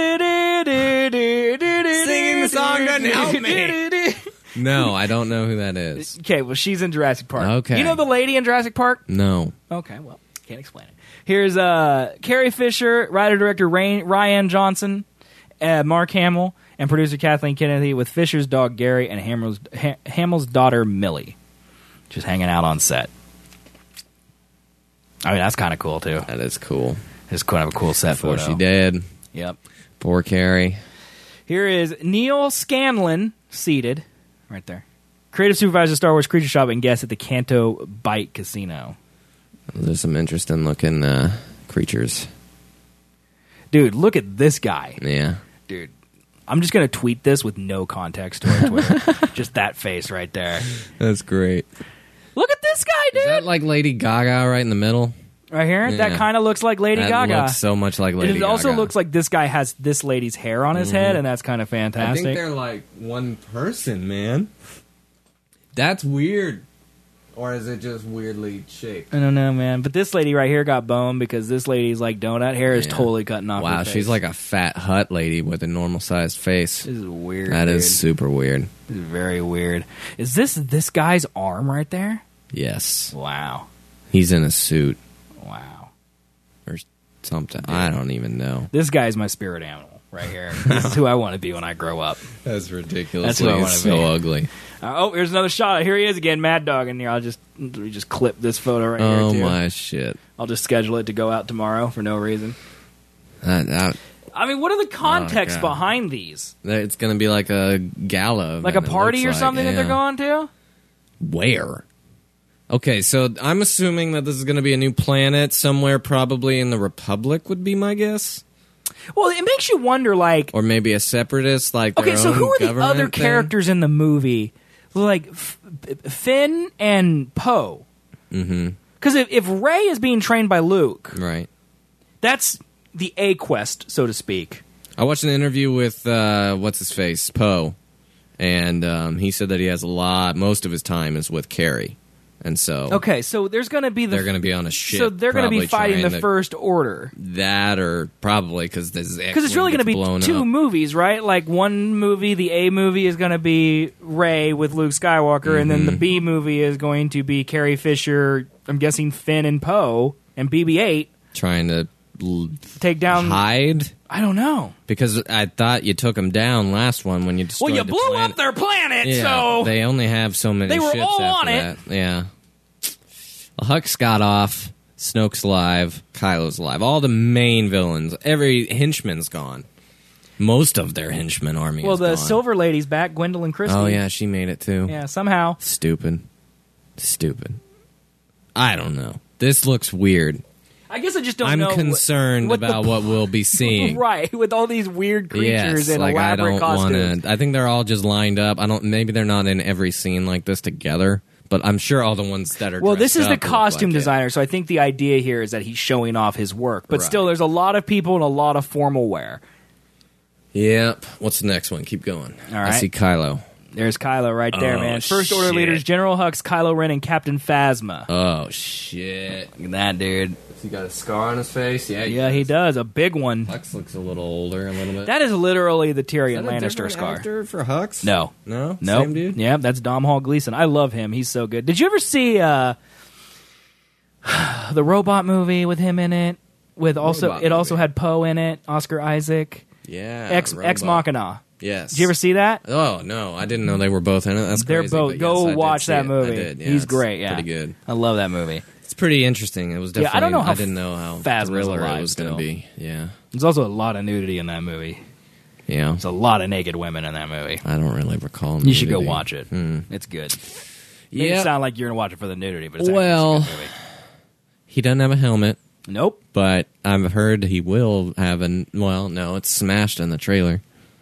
the song doesn't help me. No, I don't know who that is. Okay, well, she's in Jurassic Park. Okay. You know the lady in Jurassic Park? No. Okay, well, can't explain it. Here's uh, Carrie Fisher, writer-director Ryan Johnson, uh, Mark Hamill, and producer Kathleen Kennedy with Fisher's dog Gary and Hamill's, ha- Hamill's daughter Millie. Just hanging out on set. I mean, that's kind of cool, too. That is cool. It's kind of a cool set Before photo. she did. Yep. Poor Carrie. Here is Neil Scanlon, seated right there. Creative supervisor of Star Wars Creature Shop and guest at the Canto Bight Casino. There's some interesting looking uh, creatures. Dude, look at this guy. Yeah. Dude, I'm just going to tweet this with no context to our Twitter. Just that face right there. That's great. Look at this guy, dude. Is that like Lady Gaga right in the middle? Right here? Yeah. That kind of looks like Lady that Gaga. looks so much like Lady it Gaga. also looks like this guy has this lady's hair on his Mm-hmm. head, and that's kind of I fantastic. think they're like one person, man. That's weird. Or is it just weirdly shaped? I don't know, man. But this lady right here got boned because this lady's like donut hair is Yeah. totally cutting off her Wow, face. she's like a fat hut lady with a normal sized face. This is weird. That dude. is super weird. This is very weird. Is this this guy's arm right there? Yes. Wow. He's in a suit Wow. or something. I don't even know. This guy's my spirit animal right here. This is who I want to be when I grow up. That's ridiculous. That's who I wanna so be. ugly. Uh, oh, here's another shot. Here he is again, Mad Dog in here. I'll just let me just clip this photo right Oh here too. my shit. I'll just schedule it to go out tomorrow for no reason. That, that, I mean, what are the contexts Oh, God. behind these? it's going to be like a gala. Like a event, it party or looks like. something that they're Yeah. going to? Where? Okay, so I'm assuming that this is going to be a new planet somewhere, probably in the Republic, would be my guess. Well, it makes you wonder, like, Or maybe a separatist, like their okay, so own who are the government other thing? characters in the movie? Like F- Finn and Poe. Mm-hmm. Because if, if Rey is being trained by Luke, Right. that's the A quest, so to speak. I watched an interview with, uh, what's his face, Poe, and um, he said that he has a lot, most of his time is with Carrie. And so Okay, so there's going to be the they're going to be on a ship. so they're going to be probably fighting the trying to- First Order. That or probably because this Because it's really going to be blown two up. movies, right? Like one movie, the A movie is going to be Rey with Luke Skywalker, and then the Mm-hmm. B movie is going to be Carrie Fisher, I'm guessing Finn and Poe, and B B eight trying to l- take down... hide. I don't know. Because I thought you took them down last one when you destroyed Well, you the blew planet. up their planet, Yeah, so... they only have so many They were ships all after on it. that. Yeah. Well, Hux got off. Snoke's alive. Kylo's alive. All the main villains. Every henchman's gone. Most of their henchman army Well, is the gone. Silver Lady's back, Gwendolyn Christie. Oh, yeah, she made it too. Yeah, somehow. Stupid. Stupid. I don't know. This looks weird. I guess I just don't I'm know... what- concerned what the about po- what we'll be seeing. Right, with all these weird creatures Yes, in like I elaborate don't costumes. want to. I think they're all just lined up. I don't. Maybe they're not in every scene like this together, but I'm sure all the ones that are. Well, this is dressed the up look costume like it. designer, so I think the idea here is that he's showing off his work. But Right. still, there's a lot of people and a lot of formal wear. Yep. What's the next one? Keep going. All I right. see Kylo. There's Kylo right there, Oh, man. First Order shit. leaders, General Hux, Kylo Ren, and Captain Phasma. Oh shit! Look at that, dude. Has he got a scar on his face? Yeah. Yeah, he does. A big one. Hux looks a little older, a little bit. That is literally the Is Tyrion that a Lannister different scar. actor for Hux? No. No. Nope. Same dude. Yeah, that's Dom Hall Gleason. I love him. He's so good. Did you ever see uh, the robot movie with him in it? With also, Robot it also movie. had Poe in it. Oscar Isaac. Yeah. Ex Robot. Ex Machina. Yes. Did you ever see that? Oh no, I didn't know they were both in it. That's They're crazy, both. but Go yes, I did watch see that it. movie. I did. Yeah, He's it's great. Yeah, pretty good. I love that movie. It's pretty interesting. It was Yeah, definitely. I don't know how I didn't know how Phasma's thriller alive it was going still. to be. Yeah, There's also a lot of nudity in that movie. yeah. There's a lot of naked women in that movie. I don't really recall. You should go nudity. watch it. Hmm. It's good. Make Yeah. it sound like you're gonna watch it for the nudity, but it's Well- actually it's a good movie. He doesn't have a helmet, Nope. but I've heard he will have an. Well, no, it's smashed in the trailer.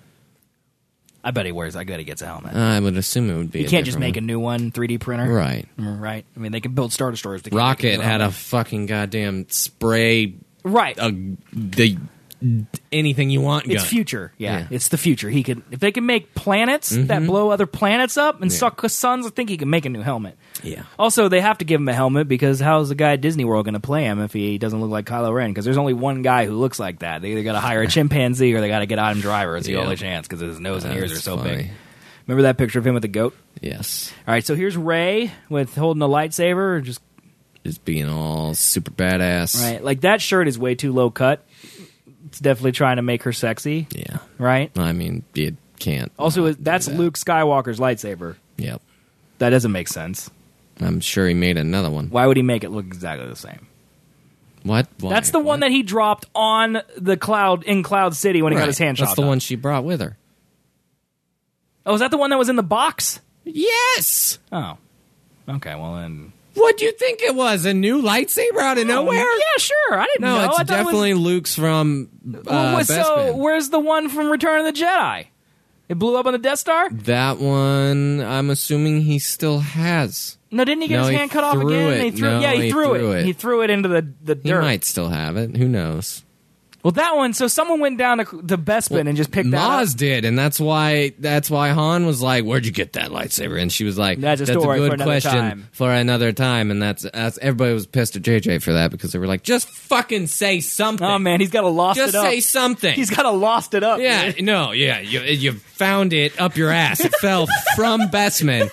I bet he wears. I bet he gets a helmet. I would assume it would be. You a can't just different make a new one, three D printer, one. Right. Right. I mean, they can build Star Destroyers. They can't make Rocket new had a helmet. fucking goddamn spray. right. A, the anything you want. It's gun. future. Yeah, Yeah. it's the future. He could, if they can make planets that blow other planets up and suck suns, I think he can make a new helmet. Yeah. Also, they have to give him a helmet because how's the guy at Disney World going to play him if he doesn't look like Kylo Ren? Because there's only one guy who looks like that. They either got to hire a chimpanzee or they got to get Adam Driver. It's the Yeah. only chance because his nose and ears are That's so funny. big. Remember that picture of him with the goat? Yes. All right, so here's Rey with holding a lightsaber. Just Just being all super badass. right, like that shirt is way too low cut. It's definitely trying to make her sexy, Yeah. right? I mean, you can't. Also, not do that's that. Luke Skywalker's lightsaber. Yep. That doesn't make sense. I'm sure he made another one. Why would he make it look exactly the same? What? Why? That's the one What? that he dropped on the cloud in Cloud City when he got Right. his hand That's chopped the off. one she brought with her. Oh, is that the one that was in the box? Yes. Oh, okay. Well then, What do you think it was? A new lightsaber out of nowhere? Oh, yeah, sure. I didn't No, know. it's I thought definitely It Luke's from was, uh, Well, so Bespin. where's the one from Return of the Jedi? It blew up on the Death Star. That one, I'm assuming he still has. No, didn't he get No, his he hand cut off threw again? it. He threw, No, yeah, he, he threw, threw it. it. He threw it into the the He dirt. might still have it. Who knows? Well, that one. So someone went down to, to Bespin and just picked that up. Maz did, and that's why that's why Han was like, "Where'd you get that lightsaber?" And she was like, That's a story good for another question time." for another time." And that's that's everybody was pissed at J J for that because they were like, "Just fucking say something." Oh man, he's got to lost just it up. say something. He's got to lost it up. yeah, dude. no, yeah, you you found it up your ass. It fell from Bestman.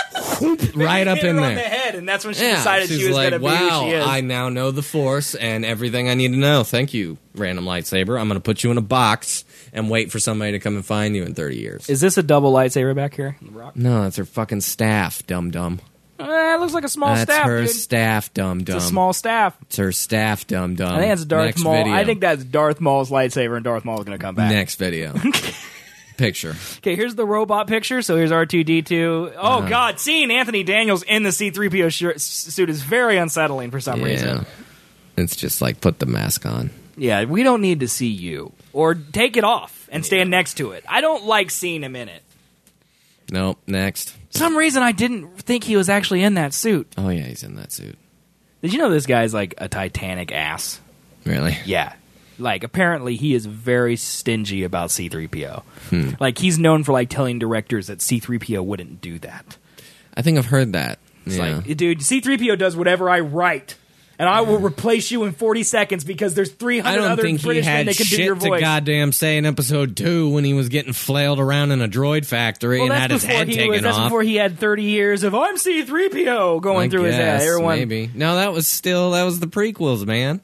right up Hit her in on there. the head, and that's when she Yeah, decided she's she was like, going to wow, be who she is. I now know the Force and everything I need to know. Thank you, random lightsaber. I'm going to put you in a box and wait for somebody to come and find you in thirty years. Is this a double lightsaber back here? In the rock? No, that's her fucking staff, dum-dum. Eh, it looks like a small That's staff, her dude. staff, dum-dum. It's a small staff. It's her staff, dum-dum. I think that's Darth Next Maul. video. I think that's Darth Maul's lightsaber, and Darth Maul is going to come back. Next video. Picture. Okay, here's the robot picture. So here's R two D two. Oh, Uh-huh. God. Seeing Anthony Daniels in the C three P O shirt, suit is very unsettling for some Yeah. reason. It's just like, put the mask on. Yeah, we don't need to see you. Or take it off and stand next to it. I don't like seeing him in it. Nope, next. Some reason I didn't think he was actually in that suit. Oh, yeah, he's in that suit. Did you know this guy's like a Titanic ass? Really? Yeah. Like, apparently he is very stingy about C three P O. Hmm. Like, he's known for, like, telling directors that C three P O wouldn't do that. I think I've heard that. It's yeah. like, dude, C three P O does whatever I write, and I will replace you in forty seconds because there's three I hundred don't other think British he men had that can do shit your to voice. goddamn say in episode two when he was getting flailed around in a droid factory Well, and that's had his before head he taken was, That's off. before he had thirty years of I'm C three P O going I through his head. guess, Everyone, maybe. No, that was still that was the prequels, man.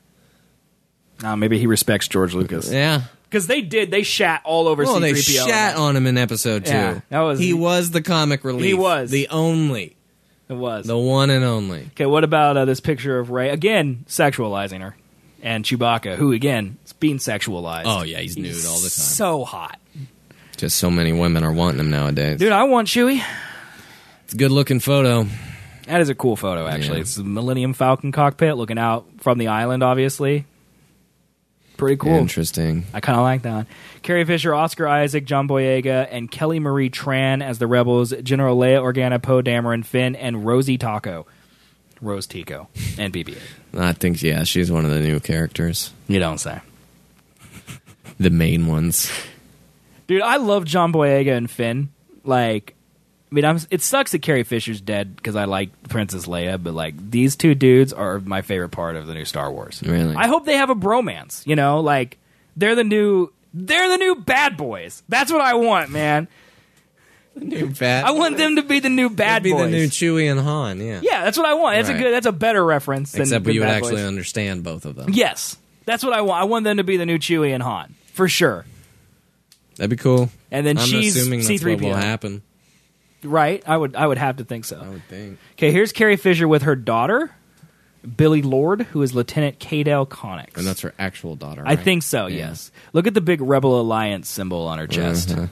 Uh, maybe he respects George Lucas. Yeah. Because they did. They shat all over Well, C they three P O. shat on him in episode two. Yeah, that was- he was the comic relief. He was. the only, It was. the one and only. Okay, what about uh, this picture of Rey? Again, sexualizing her. And Chewbacca, who, again, is being sexualized. Oh yeah, he's, nude all the time. So hot. Just so many women are wanting him nowadays. Dude, I want Chewie. It's a good looking photo. That is a cool photo, actually. Yeah. It's the Millennium Falcon cockpit looking out from the island, obviously. Pretty cool. Interesting. I kind of like that one. Carrie Fisher, Oscar Isaac, John Boyega, and Kelly Marie Tran as the Rebels, General Leia Organa, Poe Dameron, Finn, and Rosie Taco. Rose Tico, and B B eight. I think yeah, she's one of the new characters, You don't say. the main ones. Dude, I love John Boyega and Finn. Like, I mean, I'm, it sucks that Carrie Fisher's dead because I like Princess Leia, but like these two dudes are my favorite part of the new Star Wars. Really? I hope they have a bromance. You know, like they're the new they're the new bad boys. That's what I want, man. New bad. I want them to be the new bad That'd be boys. the new Chewie and Han. Yeah. Yeah, that's what I want. That's Right. a good. That's a better reference. Than, Except than you would Bad actually Boys. understand both of them. Yes, that's what I want. I want them to be the new Chewie and Han for sure. That'd be cool. And then I'm she's assuming that's C three what P O. will happen. Right? I would. I would have to think so. I would think. Okay, here's Carrie Fisher with her daughter, Billy Lord, who is Lieutenant Kadel Connix. And that's her actual daughter. I right? think so. Yeah. Yes. Look at the big Rebel Alliance symbol on her chest. Uh-huh.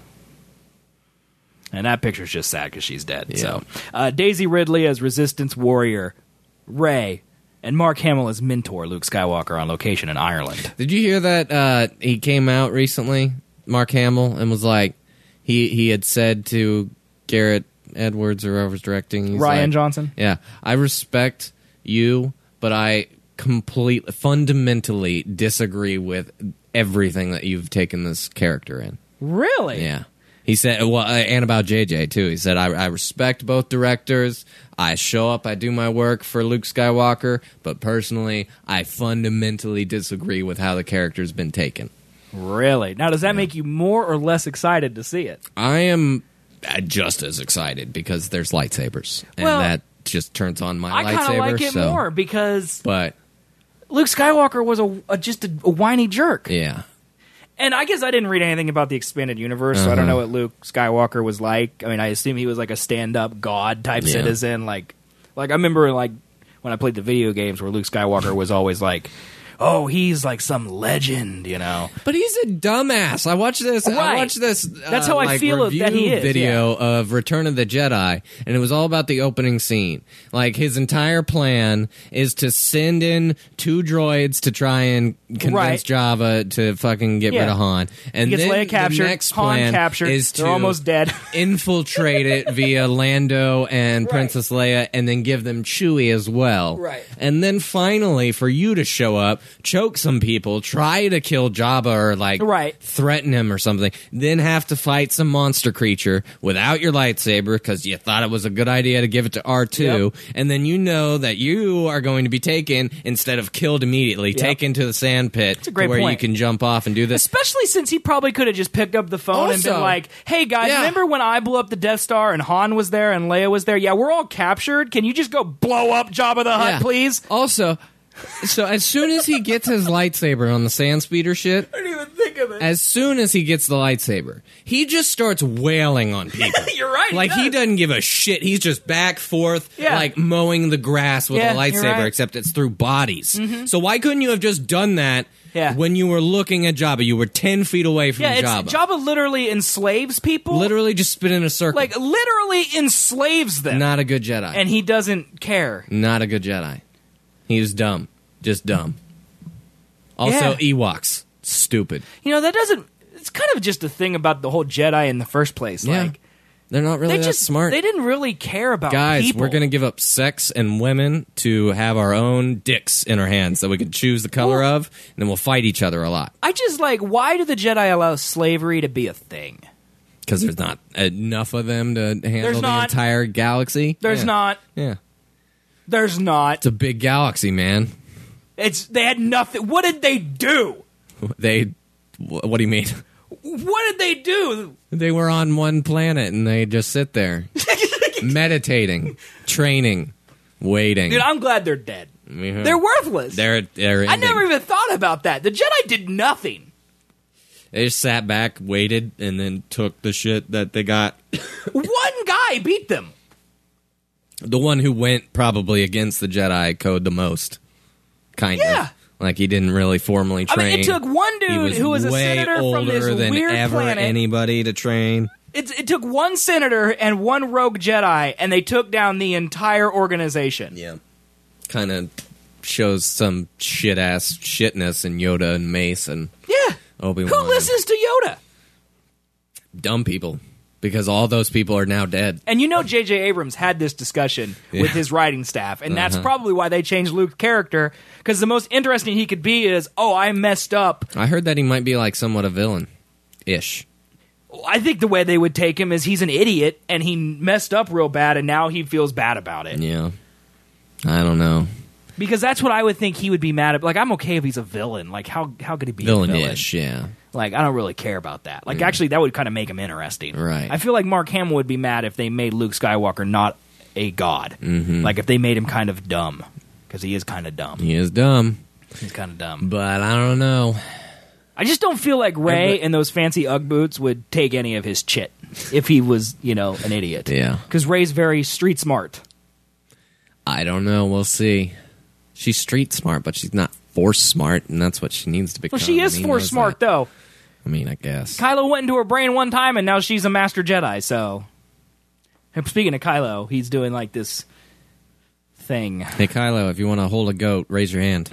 And that picture's just sad because she's dead. Yeah. So, uh, Daisy Ridley as Resistance Warrior, Rey, and Mark Hamill as Mentor Luke Skywalker on location in Ireland. Did you hear that uh, he came out recently, Mark Hamill, and was like, he he had said to Garrett Edwards or whoever's directing, he's Ryan like, Johnson? Yeah, I respect you, but I completely, fundamentally disagree with everything that you've taken this character in. Really? Yeah. He said, well, uh, and about J J, too. He said, I, I respect both directors. I show up, I do my work for Luke Skywalker, but personally, I fundamentally disagree with how the character's been taken. Really? Now, does that make you more or less excited to see it? I am uh, just as excited because there's lightsabers, and Well, that just turns on my I kind lightsaber. of like it so- more because But, Luke Skywalker was a, a just a, a whiny jerk. yeah. And I guess I didn't read anything about the expanded universe, so I don't know what Luke Skywalker was like. I mean, I assume he was like a stand-up god type Yeah. citizen. Like, like I remember like when I played the video games where Luke Skywalker was always like, "Oh, he's like some legend," you know. But he's a dumbass. I watched this. I Right. watched this. Uh, That's how I like, feel review that he is, Video of Return of the Jedi, and it was all about the opening scene. Like his entire plan is to send in two droids to try and convince Right. Java to fucking get Yeah. rid of Han, and He gets then Leia captured, the next Han plan captured. is They're to almost dead. infiltrate it via Lando and Right. Princess Leia, and then give them Chewie as well. Right. And then finally, for you to show up choke some people, try to kill Jabba or like Right. threaten him or something, then have to fight some monster creature without your lightsaber because you thought it was a good idea to give it to R two, Yep. and then you know that you are going to be taken instead of killed immediately, Yep. taken to the sand pit a great to where point. you can jump off and do this. Especially since he probably could have just picked up the phone and been Also- like, hey guys, Yeah. remember when I blew up the Death Star and Han was there and Leia was there? Yeah, we're all captured. Can you just go blow up Jabba the Hutt, Yeah. please? Also, so as soon as he gets his lightsaber on the sand speeder shit, I didn't even think of it. as soon as he gets the lightsaber, he just starts wailing on people. You're right. Like he does. doesn't give a shit. He's just back forth, Yeah. like mowing the grass with Yeah, a you're lightsaber, right. except it's through bodies. So why couldn't you have just done that Yeah. when you were looking at Jabba? You were ten feet away from Yeah, it's, Jabba. Jabba literally enslaves people. Literally just spit in a circle. Like, literally enslaves them. Not a good Jedi. and he doesn't care. Not a good Jedi. He was dumb. Just dumb. Also, Yeah. Ewoks. Stupid. You know, that doesn't... It's kind of just a thing about the whole Jedi in the first place. Yeah. Like, They're not really they that just... smart. They didn't really care about Guys, people. we're going to give up sex and women to have our own dicks in our hands that we can choose the color Well- of, and then we'll fight each other a lot. I just, like, why do the Jedi allow slavery to be a thing? Because there's not enough of them to handle There's the not. entire galaxy. There's Yeah. not. Yeah. There's not. It's a big galaxy, man. It's they had nothing. What did they do? They. wh- What do you mean? What did they do? They were on one planet and they just sit there, meditating, training, waiting. Dude, I'm glad they're dead. Mhm. They're worthless. They're, they're I ending. never even thought about that. The Jedi did nothing. They just sat back, waited, and then took the shit that they got. One guy beat them. The one who went probably against the Jedi code the most, kind Yeah. of. Like he didn't really formally I train. mean, it took one He dude was who was a way senator from older this than weird ever planet. anybody to train. It, it took one senator and one rogue Jedi, and they took down the entire organization. Yeah, kind of shows some shit ass shitness in Yoda and Mace and Yeah. Obi-Wan. Who listens to Yoda? Dumb people, because all those people are now dead. And you know J J Abrams had this discussion with his writing staff, and that's Uh-huh. probably why they changed Luke's character, because the most interesting he could be is, oh, I messed up. I heard that he might be like somewhat a villain, ish. I think the way they would take him is he's an idiot, and he messed up real bad, and now he feels bad about it. Yeah, I don't know. Because that's what I would think he would be mad at. Like, I'm okay if he's a villain. Like, how how could he be a villain? Villain-ish, yeah. Like, I don't really care about that. Like, actually, that would kind of make him interesting. Right. I feel like Mark Hamill would be mad if they made Luke Skywalker not a god. Mm-hmm. Like, if they made him kind of dumb. Because he is kind of dumb. He is dumb, He's kind of dumb. but I don't know. I just don't feel like Ray Every- in those fancy Ugg boots would take any of his chit if he was, you know, an idiot. Yeah. Because Ray's very street smart. I don't know. We'll see. She's street smart, but she's not force smart, and that's what she needs to become. Well, she is and he force knows smart, that. though. I mean, I guess. Kylo went into her brain one time, and now she's a Master Jedi, so... And speaking of Kylo, he's doing, like, this thing. Hey, Kylo, if you want to hold a goat, raise your hand.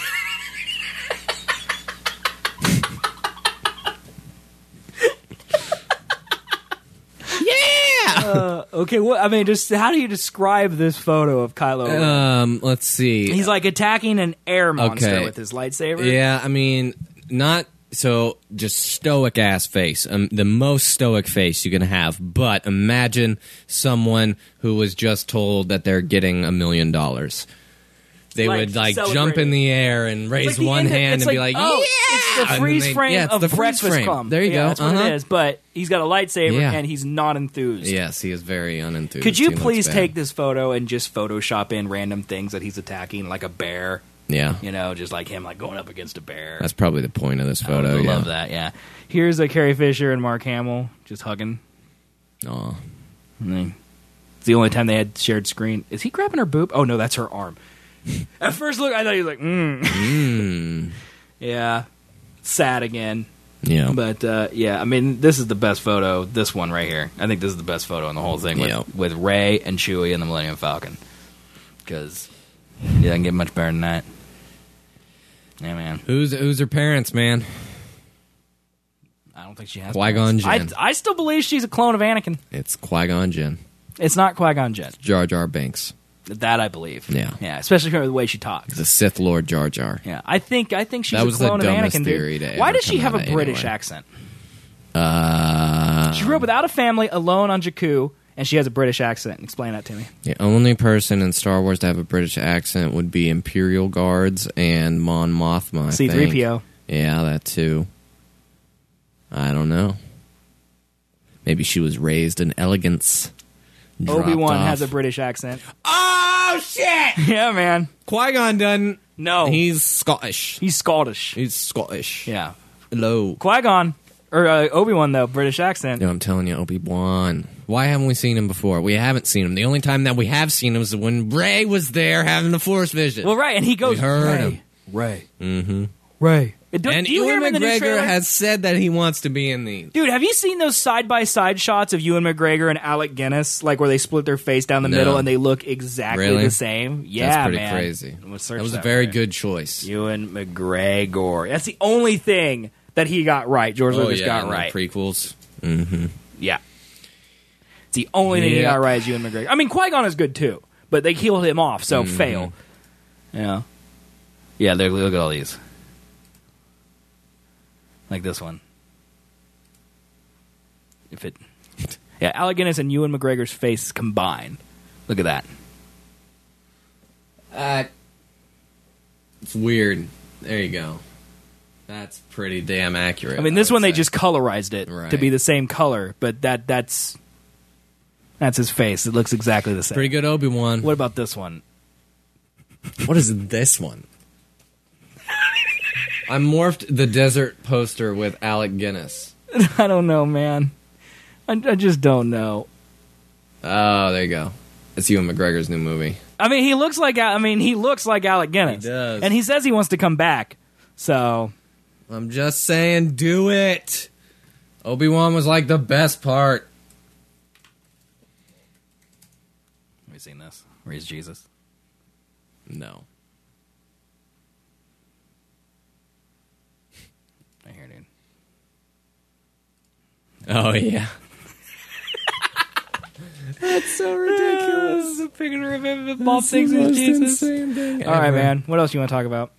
Uh, okay, what I mean, just how do you describe this photo of Kylo Ren? Um, let's see. He's, like, attacking an air monster Okay. with his lightsaber. Yeah, I mean, not so just stoic ass face. Um, the most stoic face you can have. But imagine someone who was just told that they're getting a million dollars. They Like, would like jump celebrating. in the air and raise Like the one end of- hand it's and be like, oh, "Yeah!" it's the And then freeze they- frame yeah, it's of the freeze Breakfast frame. Club. There you Yeah, go. That's what Uh-huh. it is. But he's got a lightsaber Yeah. and he's not enthused. Yes, he is very unenthused. Could you He looks please bad. take this photo and just Photoshop in random things that he's attacking, like a bear? Yeah, You know, just like him, like going up against a bear. that's probably the point of this I photo. would yeah. love that. Yeah. Here's a Carrie Fisher and Mark Hamill just hugging. Aw. And then- It's the only time they had shared screen. Is he grabbing her boob? Oh no, that's her arm. At first look, I thought he was like, mm. Mm. Yeah, sad again. Yeah. But uh, yeah, I mean, this is the best photo. This one right here. I think this is the best photo in the whole thing with, Yeah. with Rey and Chewie and the Millennium Falcon. Because yeah, I can get much better than that. Yeah, man. Who's who's her parents, man? I don't think she has. Qui-Gon parents. Jinn. I, I still believe she's a clone of Anakin. It's Qui-Gon Jinn. It's not Qui-Gon Jinn. Jar Jar Binks. That I believe. Yeah. Yeah, especially her the way she talks. The Sith Lord Jar Jar. Yeah, I think I think she's That a was the clone of dumbest Anakin. theory Dude. to Why ever does she come have a out of British anywhere. accent? Uh, She grew up without a family, alone on Jakku, and she has a British accent. Explain that to me. the only person in Star Wars to have a British accent would be Imperial Guards and Mon Mothma. I C three P O. think. Yeah, that too. I don't know. Maybe she was raised in elegance. dropped Obi-Wan off. has a British accent. Oh shit! Yeah, man. Qui-Gon doesn't. No. He's Scottish. He's Scottish. He's Scottish. Yeah. Hello. Qui-Gon, or uh, Obi-Wan, though, British accent. No, I'm telling you, Obi-Wan. Why haven't we seen him before? We haven't seen him. The only time that we have seen him was when Rey was there having the Force vision. Well, right, and he goes, We heard Ray, him. Ray, Mm-hmm. Ray. Do, And do you hear him Ewan in the new McGregor trailer? has said that he wants to be in these. Dude, have you seen those side-by-side shots of Ewan McGregor and Alec Guinness? Like, where they split their face down the No. middle and they look exactly Really? the same? Yeah, That's pretty man. crazy. We'll search That was a that very way. good choice. Ewan McGregor. That's the only thing that he got right. George Oh, Lucas yeah, got and the right. prequels. Mm-hmm. Yeah. It's the only thing he Yeah. got right is Ewan McGregor. I mean, Qui-Gon is good, too. But they killed him off, so Mm-hmm. fail. Yeah. Yeah, look look at all these. Like this one. If it... Yeah, Alec Guinness and Ewan McGregor's face combined. Look at that. Uh, it's weird. There you go. That's pretty damn accurate. I mean, this would one they say. just colorized it Right. to be the same color, but that that's that's his face. It looks exactly the same. Pretty good Obi-Wan. What about this one? What is this one? I morphed the desert poster with Alec Guinness. I don't know, man. I, I just don't know. Oh, there you go. It's Ewan McGregor's new movie. I mean, he looks like I mean, he looks like Alec Guinness. He does. And he says he wants to come back. So, I'm just saying, do it. Obi-Wan was like the best part. have you seen this? Where he's Jesus? No. Right here, dude. Oh, yeah. That's so ridiculous. The picture of him with Bob thinks he's Jesus. Thing All right, man. What else do you want to talk about?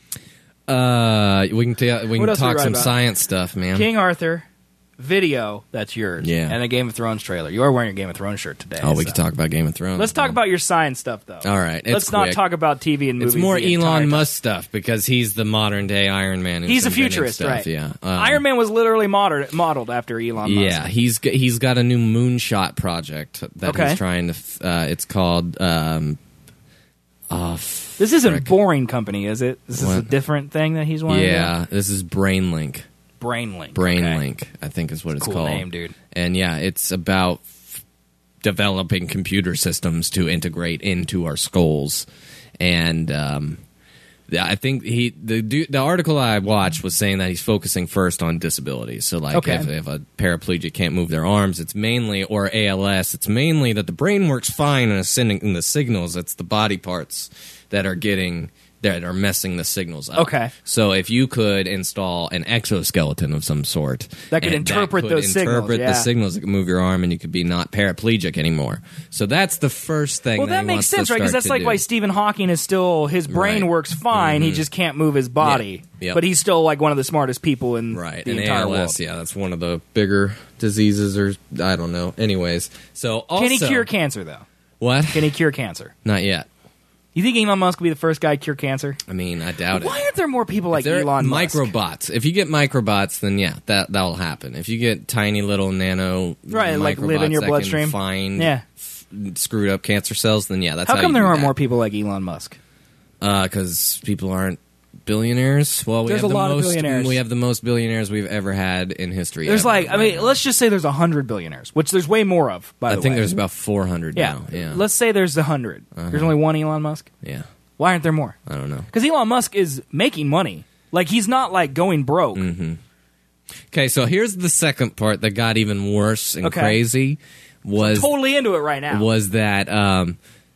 Uh, we can, t- we What can else are we talk right some about? science stuff, man. King Arthur video, that's yours. Yeah. And a Game of Thrones trailer. You are wearing your Game of Thrones shirt today. Oh, we so. can talk about Game of Thrones. Let's talk man. about your science stuff, though. All right, it's Let's not quick. talk about T V and movies. It's more the entire Elon time. Musk stuff because he's the modern day Iron Man. who's He's a inventing futurist, stuff. right? Yeah, Um, Iron Man was literally modeled, modeled after Elon Musk. Yeah, he's g- he's got a new moonshot project that Okay. he's trying to. f- Uh, it's called. Um, oh, f- This isn't frick. Boring Company, is it? This is a What? different thing that he's wanting to Yeah, this is BrainLink. do? BrainLink. BrainLink, Okay. I think is what it's Cool called. name, dude. And yeah, it's about f- developing computer systems to integrate into our skulls. And um, yeah, I think he the du- the article I watched was saying that he's focusing first on disabilities. So like Okay. if, if a paraplegic can't move their arms, it's mainly or A L S, it's mainly that the brain works fine and is sending in the signals. It's the body parts that are getting that are messing the signals up. Okay. So if you could install an exoskeleton of some sort That could and interpret could those signals, interpret yeah. the signals that could move your arm, and you could be not paraplegic anymore. So that's the first thing. Well, that he makes wants sense, to right? Because start that's to like do. why Stephen Hawking is still, his brain Right. works fine, he just can't move his body. Yeah. Yep. But he's still like one of the smartest people in Right, the and entire A L S, world. yeah, that's one of the bigger diseases, or I don't know. Anyways, so also, Can he cure cancer, though? what? Can he cure cancer? Not yet. You think Elon Musk will be the first guy to cure cancer? I mean, I doubt Why it. aren't there more people like They're Elon Musk? microbots. If you get microbots, then yeah, that that'll happen. If you get tiny little nano, Right, like live in microbots your that bloodstream. can find Yeah. f- screwed up cancer cells, then yeah, that's How how, come you there do aren't that. more people like Elon Musk? Because people aren't billionaires. Well, we There's have a the lot of most. billionaires. We have the most billionaires we've ever had in history. There's ever, like, I right mean, now. let's just say there's a hundred billionaires, which there's way more of. By I the think way, there's about four hundred yeah. now. Yeah, Let's say there's a hundred. There's only one Elon Musk. yeah. Why aren't there more? I don't know. Because Elon Musk is making money. Like he's not like going broke. Mm-hmm. Okay, so here's the second part that got even worse and Okay. crazy. Was Totally into it right now. was that um,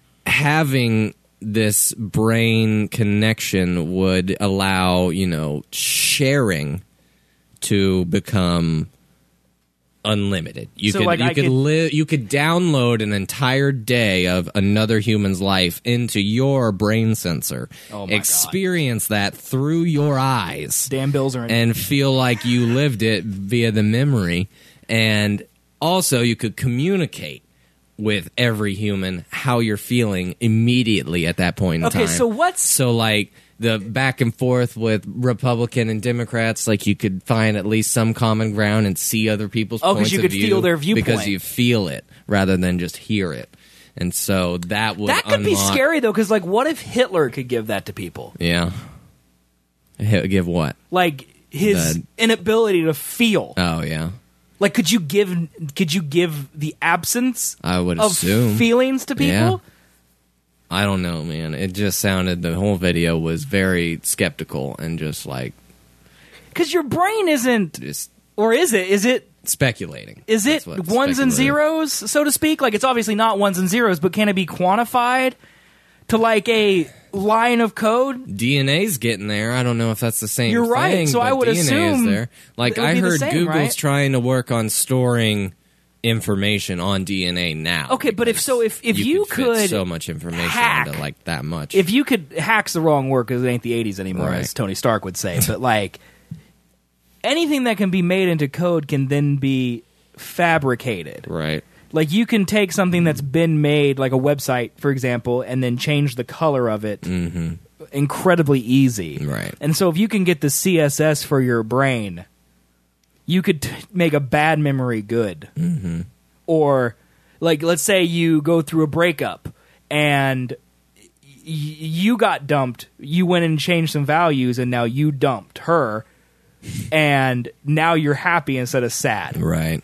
having this brain connection would allow, you know, sharing to become unlimited. You So, could like, you I could could- live you could download an entire day of another human's life into your brain sensor. Oh, my experience that through your eyes. Damn bills are in. And feel like you lived it via the memory. And also you could communicate with every human how you're feeling immediately at that point in Okay, time. so what's- So like the back and forth with Republican and Democrats, like you could find at least some common ground and see other people's Oh, 'cause points you of could view feel their viewpoint. because you feel it rather than just hear it. And so that would that could be unlock- scary, though, because, like, what if Hitler could give that to people? Yeah. H- Give what? Like, his The- inability to feel. Oh yeah. Like, could you give could you give the absence I would of assume. feelings to people? Yeah. I don't know, man. It just sounded, the whole video was very skeptical and just like Because your brain isn't, just or is it? Is it? speculating. Is it That's what ones and speculative- zeros, so to speak? Like, it's obviously not ones and zeros, but can it be quantified to like a line of code? D N A's getting there. I don't know if that's the same You're right, thing, so but I would D N A assume is there. Like it would I be the heard same, Google's right? trying to work on storing information on D N A now. Okay, but if because so, if if you, could, fit could so much information hack- into like that much. if you could, hack's the wrong word because it ain't the eighties anymore, Right. as Tony Stark would say. But like anything that can be made into code can then be fabricated. right. Like, you can take something that's been made, like a website, for example, and then change the color of it incredibly easy. Right. And so if you can get the C S S for your brain, you could t- make a bad memory good. Mm-hmm. Or, like, let's say you go through a breakup and y- you got dumped. You went and changed some values, and now you dumped her, and now you're happy instead of sad. Right.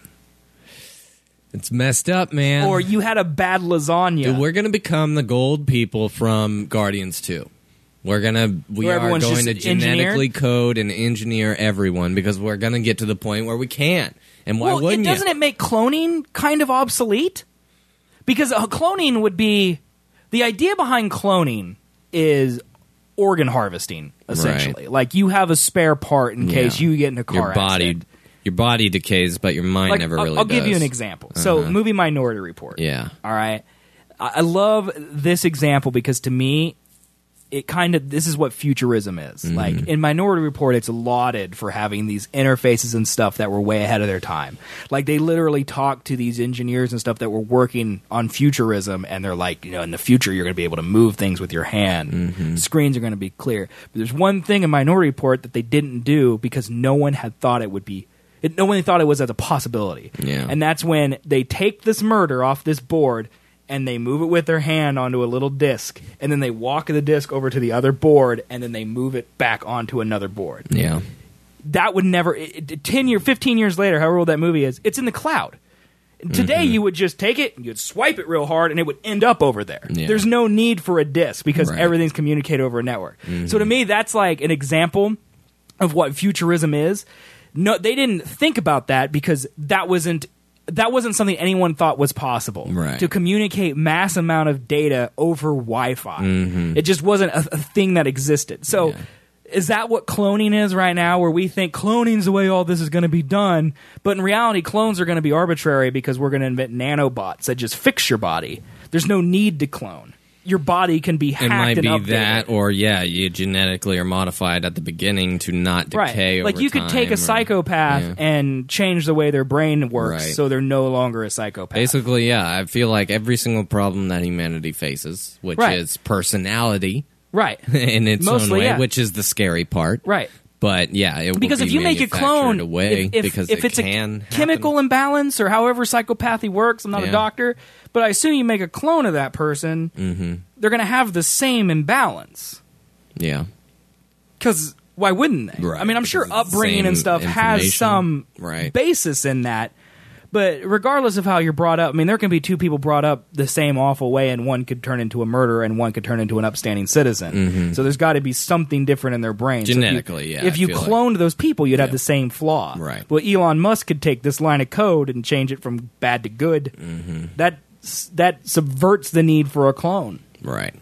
It's messed up, man. Or you had a bad lasagna. Dude, we're gonna become the gold people from Guardians two. We're gonna we Where are everyone's going to just engineered? genetically code and engineer everyone because we're gonna get to the point where we can't. And why well, it, wouldn't doesn't you? it make cloning kind of obsolete? Because uh, cloning would be the idea behind cloning is organ harvesting, essentially. Like, you have a spare part in case Yeah. you get in a car Your body, accident. your body decays, but your mind Like, never I'll, really. I'll give you does. an example. So, Uh-huh. movie Minority Report. Yeah. All right. I, I love this example because, to me, it kind of, this is what futurism is. Mm-hmm. Like, in Minority Report, it's lauded for having these interfaces and stuff that were way ahead of their time. Like, they literally talk to these engineers and stuff that were working on futurism, and they're like, you know, in the future, you're going to be able to move things with your hand. Mm-hmm. Screens are going to be clear. But there's one thing in Minority Report that they didn't do because no one had thought it would be. It, no one thought it was as a possibility. Yeah. And that's when they take this murder off this board and they move it with their hand onto a little disc, and then they walk the disc over to the other board, and then they move it back onto another board. Yeah. That would never, it, it, ten year, fifteen years later, however old that movie is, it's in the cloud. Today, Mm-hmm. you would just take it, and you'd swipe it real hard, and it would end up over there. Yeah. There's no need for a disc because Right. everything's communicated over a network. So to me, that's like an example of what futurism is. No, they didn't think about that because that wasn't that wasn't something anyone thought was possible. Right. To communicate mass amount of data over Wi-Fi, it just wasn't a, a thing that existed. So. Yeah. Is that what cloning is right now, where we think cloning's the way all this is going to be done, but in reality, clones are going to be arbitrary because we're going to invent nanobots that just fix your body. There's no need to clone. Your body can be hacked It might and be updated. that, or yeah, you genetically are modified at the beginning to not decay. Right. Like, over you could take time, a or- psychopath yeah. and change the way their brain works Right. so they're no longer a psychopath. Basically, yeah, I feel like every single problem that humanity faces, which Right. is personality Right. in its Mostly, own way, yeah. which is the scary part. Right. But yeah, it Because will if be you make a manufactured clone, away if, if, because if it it's can a chemical happen. imbalance or however psychopathy works, I'm not a Yeah. doctor, but I assume you make a clone of that person, Mm-hmm. they're going to have the same imbalance. Yeah, Because why wouldn't they? Right, I mean, I'm sure because it's the upbringing and same stuff has information. some Right. basis in that. But regardless of how you're brought up, I mean, there can be two people brought up the same awful way, and one could turn into a murderer, and one could turn into an upstanding citizen. So there's got to be something different in their brain. So if you- Genetically, yeah, If I you feel like- cloned those people, you'd have Yeah. the same flaw. Right. Well, Elon Musk could take this line of code and change it from bad to good. That that subverts the need for a clone. right.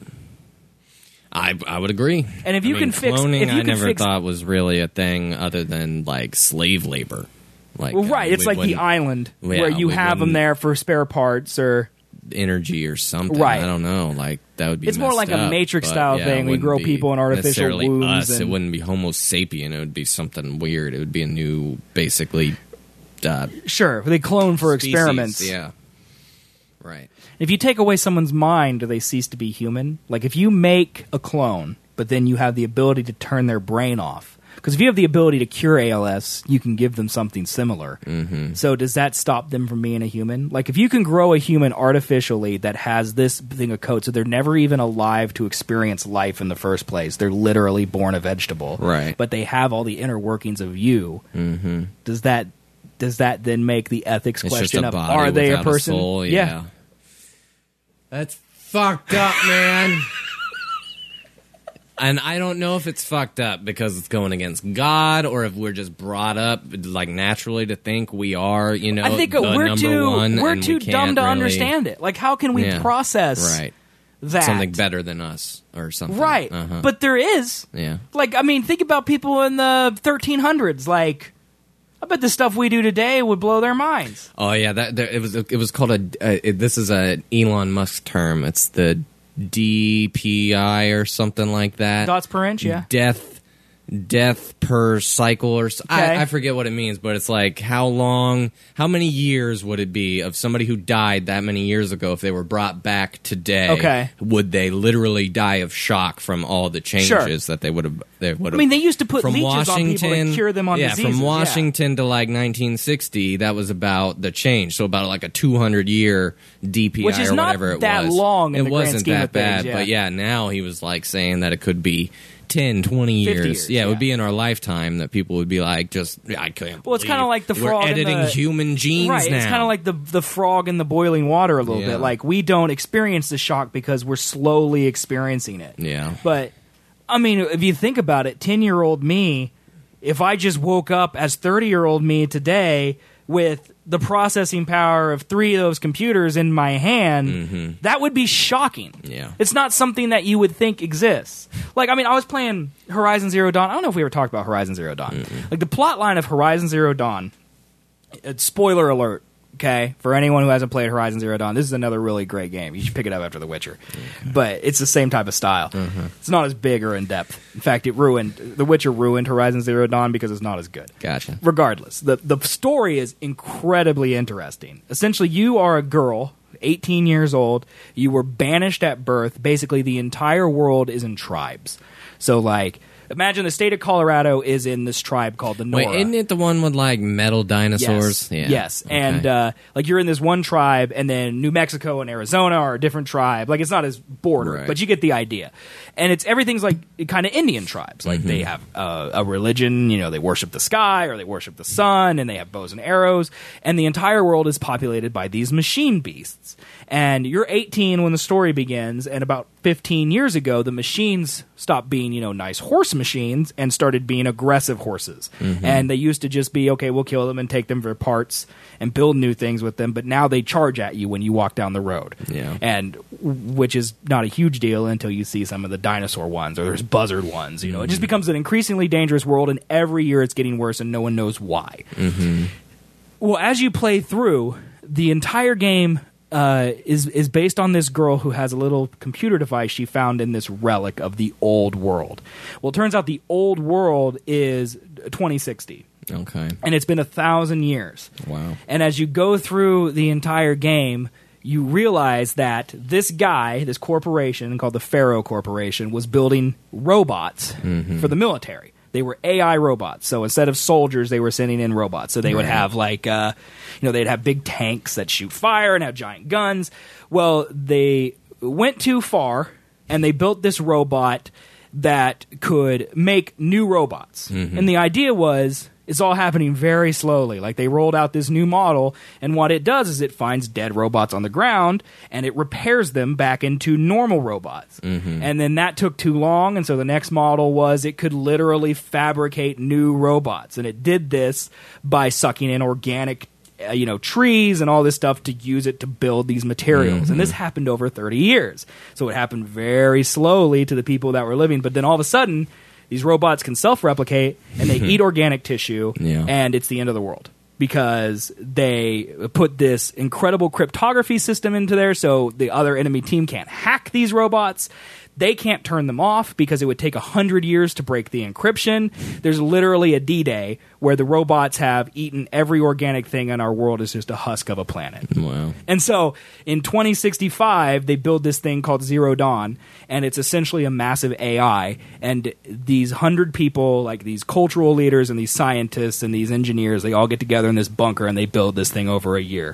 I I would agree. And if I you mean, can fix- cloning, if you I can never fix- thought was really a thing other than like slave labor. Like, Well, uh, right. It's we like the wouldn't- island Yeah, where you we have them wouldn't- there for spare parts or. energy or something. Right. I don't know. Like that would be. It's more messed like a up, Matrix but, style yeah, thing. it We wouldn't grow be people in artificial necessarily wombs us. and- It wouldn't be Homo sapien. It would be something weird. It would be a new, basically. Uh, Sure, they clone for species. experiments. Yeah. Right. If you take away someone's mind, do they cease to be human? Like if you make a clone, but then you have the ability to turn their brain off. Because if you have the ability to cure A L S, you can give them something similar. Mm-hmm. So does that stop them from being a human? Like if you can grow a human artificially that has this thing of code, so they're never even alive to experience life in the first place. They're literally born a vegetable. Right. But they have all the inner workings of you. Mm-hmm. Does that does that then make the ethics It's question just a of body are they a without person? soul, yeah. That's fucked up, man. And I don't know if it's fucked up because it's going against God, or if we're just brought up like naturally to think we are, you know, I think the we're number too one, we're and too we dumb can't to really- understand it. Like, how can we Yeah. process right that something better than us or something? Right, Uh-huh. but there is. yeah, Like, I mean, think about people in the thirteen hundreds. Like, I bet the stuff we do today would blow their minds. oh yeah, that there, it was it was called a. Uh, it, this is a Elon Musk term. It's the D P I or something like that. Dots per inch, yeah. Death. Death per cycle, or s Okay. I, I forget what it means, but it's like how long, how many years would it be of somebody who died that many years ago if they were brought back today? Okay. Would they literally die of shock from all the changes Sure. that they would have? They would I mean, they used to put from leeches on people to Washington, cure them on yeah, diseases. from yeah. Washington to like nineteen sixty, that was about the change. So about like a two hundred year D P I Which is or not whatever it that was. long in it the grand wasn't scheme that of things, bad, yeah. but yeah, now he was like saying that it could be ten, twenty years. fifty years, yeah, it yeah. would be in our lifetime that people would be like, just, I can't Well, it's believe kinda like the we're frog in editing the- human genes Right, now. it's kind of like the the frog in the boiling water a little Yeah. bit. Like, we don't experience the shock because we're slowly experiencing it. Yeah. But, I mean, if you think about it, ten-year-old me, if I just woke up as thirty-year-old me today with the processing power of three of those computers in my hand, that would be shocking. Mm-hmm. Yeah. It's not something that you would think exists. Like, I mean, I was playing Horizon Zero Dawn. I don't know if we ever talked about Horizon Zero Dawn. Mm-hmm. Like, the plot line of Horizon Zero Dawn, uh, spoiler alert, okay, for anyone who hasn't played Horizon Zero Dawn, this is another really great game. You should pick it up after The Witcher. But it's the same type of style. Mm-hmm. It's not as big or in depth. In fact, it ruined The Witcher ruined Horizon Zero Dawn because it's not as good. Gotcha. Regardless, the the story is incredibly interesting. Essentially, you are a girl, eighteen years old. You were banished at birth. Basically, the entire world is in tribes. So, like, imagine the state of Colorado is in this tribe called the Nora. Wait, isn't it the one with like metal dinosaurs? Yes. Yeah. Yes. Okay. And uh, like you're in this one tribe, and then New Mexico and Arizona are a different tribe. Like it's not as bordered, Right. but you get the idea. And it's everything's like kind of Indian tribes. Like they have uh, a religion. You know, they worship the sky or they worship the sun, and they have bows and arrows. And the entire world is populated by these machine beasts. And you're eighteen when the story begins, and about fifteen years ago, the machines stopped being, you know, nice horse machines and started being aggressive horses. And they used to just be, okay, we'll kill them and take them for parts and build new things with them, but now they charge at you when you walk down the road. Yeah. And which is not a huge deal until you see some of the dinosaur ones or there's buzzard ones, you know. It just becomes an increasingly dangerous world, and every year it's getting worse and no one knows why. Well, as you play through, the entire game uh, is is based on this girl who has a little computer device she found in this relic of the old world. Well, it turns out the old world is twenty sixty. Okay. And it's been a thousand years. Wow. And as you go through the entire game, you realize that this guy, this corporation called the Pharaoh Corporation, was building robots for the military. They were A I robots. So instead of soldiers, they were sending in robots. So they would Right. have like, uh, you know, they'd have big tanks that shoot fire and have giant guns. Well, they went too far and they built this robot that could make new robots. And the idea was, it's all happening very slowly. Like they rolled out this new model, and what it does is it finds dead robots on the ground and it repairs them back into normal robots. And then that took too long, and so the next model was it could literally fabricate new robots. And it did this by sucking in organic uh, you know, trees and all this stuff to use it to build these materials. And this happened over thirty years. So it happened very slowly to the people that were living, but then all of a sudden these robots can self-replicate, and they eat organic tissue, Yeah. and it's the end of the world. because they put this incredible cryptography system into there so the other enemy team can't hack these robots. They can't turn them off because it would take one hundred years to break the encryption. There's literally a D-Day where the robots have eaten every organic thing in our world is just a husk of a planet. Wow. And so in twenty sixty-five, they build this thing called Zero Dawn, and it's essentially a massive A I. And these hundred people, like these cultural leaders and these scientists and these engineers, they all get together in this bunker and they build this thing over a year.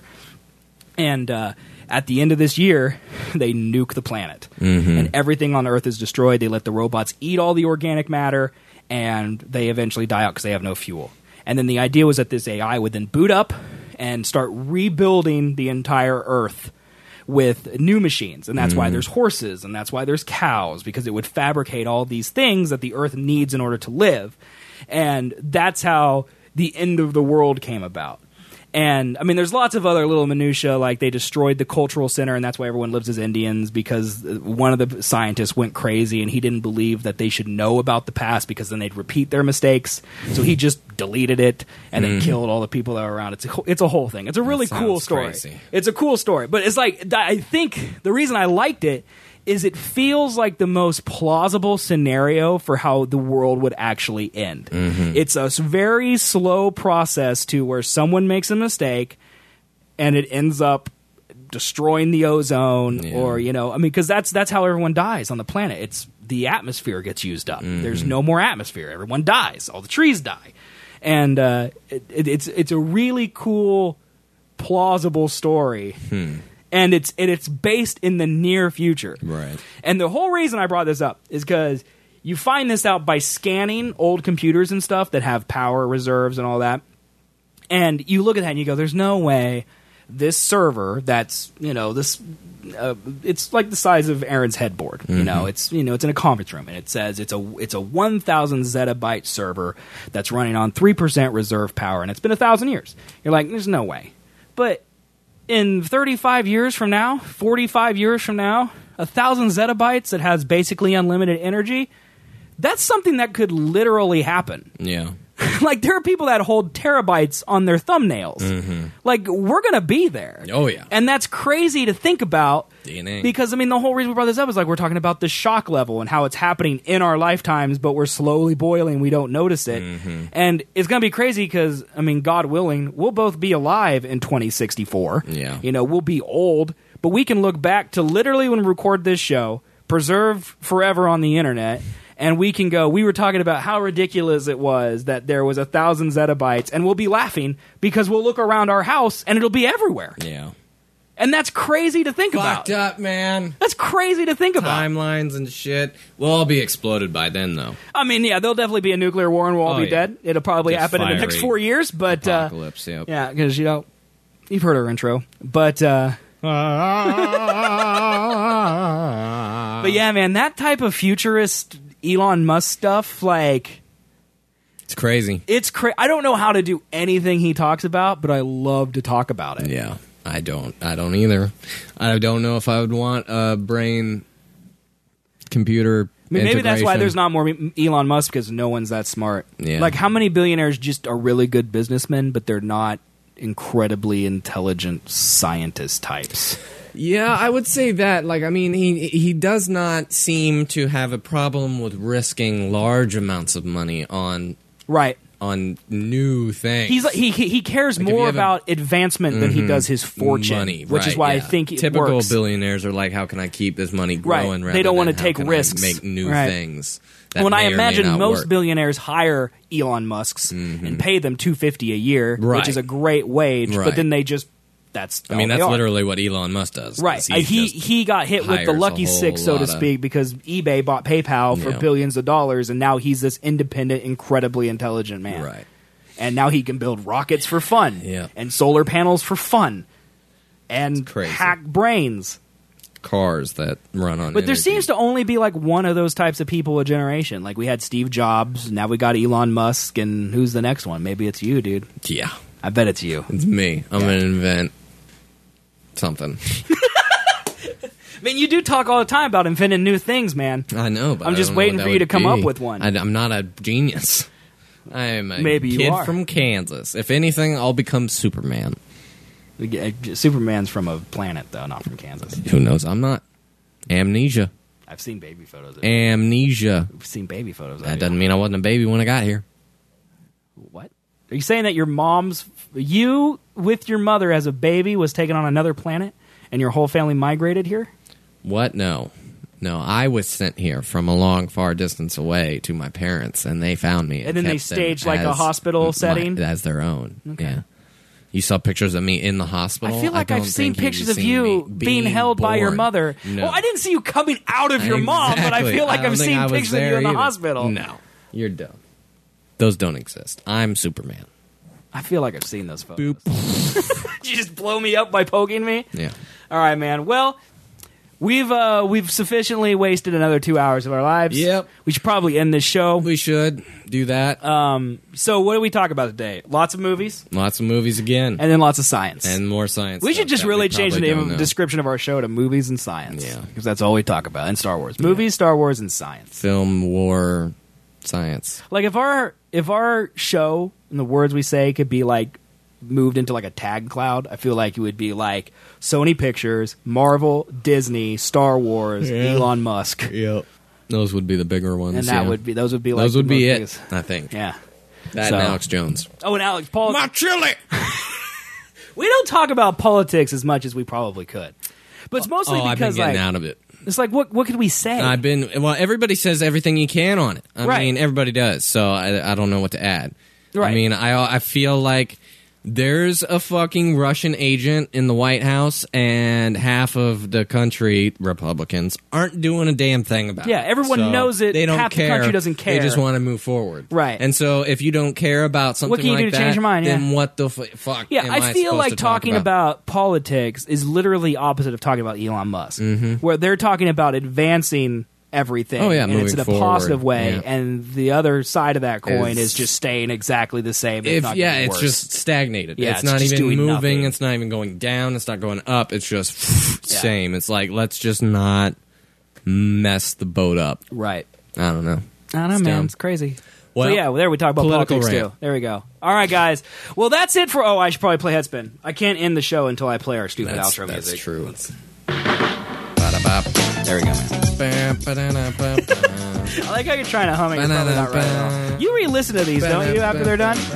And uh, at the end of this year, they nuke the planet. Mm-hmm. And everything on Earth is destroyed. They let the robots eat all the organic matter, and they eventually die out because they have no fuel. And then the idea was that this A I would then boot up and start rebuilding the entire Earth with new machines. And that's mm. why there's horses, and that's why there's cows, because it would fabricate all these things that the Earth needs in order to live. And that's how the end of the world came about. And, I mean, there's lots of other little minutiae, like they destroyed the cultural center, and that's why everyone lives as Indians, because one of the scientists went crazy, and he didn't believe that they should know about the past, because then they'd repeat their mistakes. So he just deleted it, and then mm. killed all the people that were around. It's a, it's a whole thing. It's a really cool story. Crazy. It's a cool story. But it's like, I think the reason I liked it is it feels like the most plausible scenario for how the world would actually end. Mm-hmm. It's a very slow process to where someone makes a mistake and it ends up destroying the ozone, yeah. or, you know, I mean, because that's that's how everyone dies on the planet. It's the atmosphere gets used up. Mm-hmm. There's no more atmosphere. Everyone dies. All the trees die. And uh, it, it, it's it's a really cool, plausible story. Hmm. And it's and it's based in the near future. Right. And the whole reason I brought this up is because you find this out by scanning old computers and stuff that have power reserves and all that. And you look at that and you go, there's no way this server that's, you know, this uh, it's like the size of Aaron's headboard. Mm-hmm. You know, it's you know, it's in a conference room, and it says it's a it's a one thousand zettabyte server that's running on three percent reserve power, and it's been a thousand years. You're like, there's no way. But in thirty-five years from now, forty-five years from now, a thousand zettabytes that has basically unlimited energy, that's something that could literally happen. Yeah. Like, there are people that hold terabytes on their thumbnails. Mm-hmm. Like, we're going to be there. Oh, yeah. And that's crazy to think about. D N A. Because, I mean, the whole reason we brought this up is, like, we're talking about the shock level and how it's happening in our lifetimes, but we're slowly boiling. We don't notice it. Mm-hmm. And it's going to be crazy because, I mean, God willing, we'll both be alive in twenty sixty-four. Yeah. You know, we'll be old, but we can look back to literally when we record this show, preserved forever on the internet, and we can go, we were talking about how ridiculous it was that there was a thousand zettabytes, and we'll be laughing because we'll look around our house and it'll be everywhere. Yeah. And that's crazy to think Fucked about. up, man. That's crazy to think about. Timelines and shit. We'll all be exploded by then, though. I mean, yeah, there'll definitely be a nuclear war and we'll all Oh, be yeah. dead. It'll probably Just happen in the next fiery four years, but... Uh, Apocalypse, yep. yeah, because, you know, you've heard our intro. But, uh... but yeah, man, that type of futurist Elon Musk stuff, like... It's crazy. It's cra- I don't know how to do anything he talks about, but I love to talk about it. Yeah, I don't. I don't either. I don't know if I would want a brain computer. I mean, maybe that's why integration. there's not more Elon Musk, because no one's that smart. Yeah. Like, how many billionaires just are really good businessmen, but they're not incredibly intelligent scientist types? Yeah, I would say that. Like, I mean, he he does not seem to have a problem with risking large amounts of money on Right. on new things. He's like, he he he cares Like, if you more have a- about advancement than he Mhm. does his fortune, money, which right, is why I yeah. think it typical works. billionaires are like, how can I keep this money Right. growing? They rather don't wanna than how take can I risks. make new Right. things. That When I may or may imagine not most work. billionaires hire Elon Musks and pay them two fifty a year, Right. which is a great wage, Right. but then they just that's I mean, all they that's are. literally what Elon Musk does. Right. is Uh, He just he got hit with the hires a lucky whole six, so to lot of- speak, because eBay bought PayPal for Yeah. billions of dollars, and now he's this independent, incredibly intelligent man. Right. And now he can build rockets for fun, Yeah. and solar panels for fun, and crazy. hack brains. Cars that run on. But there energy. seems to only be like one of those types of people a generation. Like, we had Steve Jobs, now we got Elon Musk, and who's the next one? Maybe it's you, dude. Yeah, I bet it's you. it's me. I'm gonna invent something. I mean, you do talk all the time about inventing new things, man. I know, but I'm I just don't know waiting what for that you to would come be. up with one. I, I'm not a genius. I am a Maybe you kid are. from Kansas. If anything, I'll become Superman. Superman's from a planet, though, not from Kansas. Who knows? I'm not. Amnesia. I've seen baby photos of you. Amnesia. I've seen baby photos of That you. doesn't mean I wasn't a baby when I got here. What? Are you saying that your mom's... You, with your mother as a baby, was taken on another planet, and your whole family migrated here? What? No. No, I was sent here from a long, far distance away to my parents, and they found me. And then they kept them staged like a as hospital my- setting? as their own. Okay. Yeah. You saw pictures of me in the hospital? I feel like don't I've seen think you've pictures of seen you me being held by your born. mother. No. Well, I didn't see you coming out of your mom, but I Exactly. feel like don't I've think seen I was pictures of you there in the either. hospital. No. You're dumb. Those don't exist. I'm Superman. I feel like I've seen those photos. Boop. Did you just blow me up by poking me? Yeah. All right, man. Well, we've uh, we've sufficiently wasted another two hours of our lives. Yep. We should probably end this show. We should do that. Um. So, what do we talk about today? Lots of movies, Lots of movies again. and then lots of science. And more science. we stuff should just that really we change the probably name don't of know. description of our show to movies and science. Yeah. Because that's all we talk about. And Star Wars. Movies, Star Wars, and science. Film, war, science. Like if our if our show and the words we say could be like moved into like a tag cloud, I feel like it would be like Sony Pictures, Marvel, Disney, Star Wars, Yeah. Elon Musk, Yep. Those would be the bigger ones. and that yeah. would be those would be like Those would the be most it, biggest- I think. Yeah. That So- and Alex Jones. Oh, and Alex Paul. My chili! We don't talk about politics as much as we probably could, but it's mostly Oh, I've been because getting like out of it. it's like what what could we say? I've been well. Everybody says everything you can on it. I Right. mean, everybody does. So I, I don't know what to add. Right. I mean, I I feel like there's a fucking Russian agent in the White House, and half of the country, Republicans, aren't doing a damn thing about Yeah, it. everyone So knows it. They don't Half the care. country doesn't care. They just want to move forward. Right. And so, if you don't care about something What can you like do to that, change your mind? then Yeah. what the f- fuck? Yeah, am I I feel supposed like to talk talking about? politics is literally opposite of talking about Elon Musk, Mm-hmm. where they're talking about advancing everything. Oh, yeah, and it's moving in a forward. positive way, Yeah. and the other side of that coin Is- is just staying exactly the same. If, If not yeah, getting it's worse. just stagnated. Yeah, it's, it's not just even doing moving. nothing. It's not even going down. It's not going up. It's just Yeah. same. It's like let's just not mess the boat up. right. I don't know. I don't know, It's man. dumb. It's crazy. Well, so yeah, well, there we talk about political politics rant. too. There we go. All right, guys. Well, that's it for. Oh, I should probably play Headspin. I can't end the show until I play our stupid That's, outro that's music. true. Ba-da-bop. There we go, man. Ba- ba-da-da-ba-ba. I like how you're trying to hum it. You're probably not right at all. You re-listen to these, don't you? After they're done.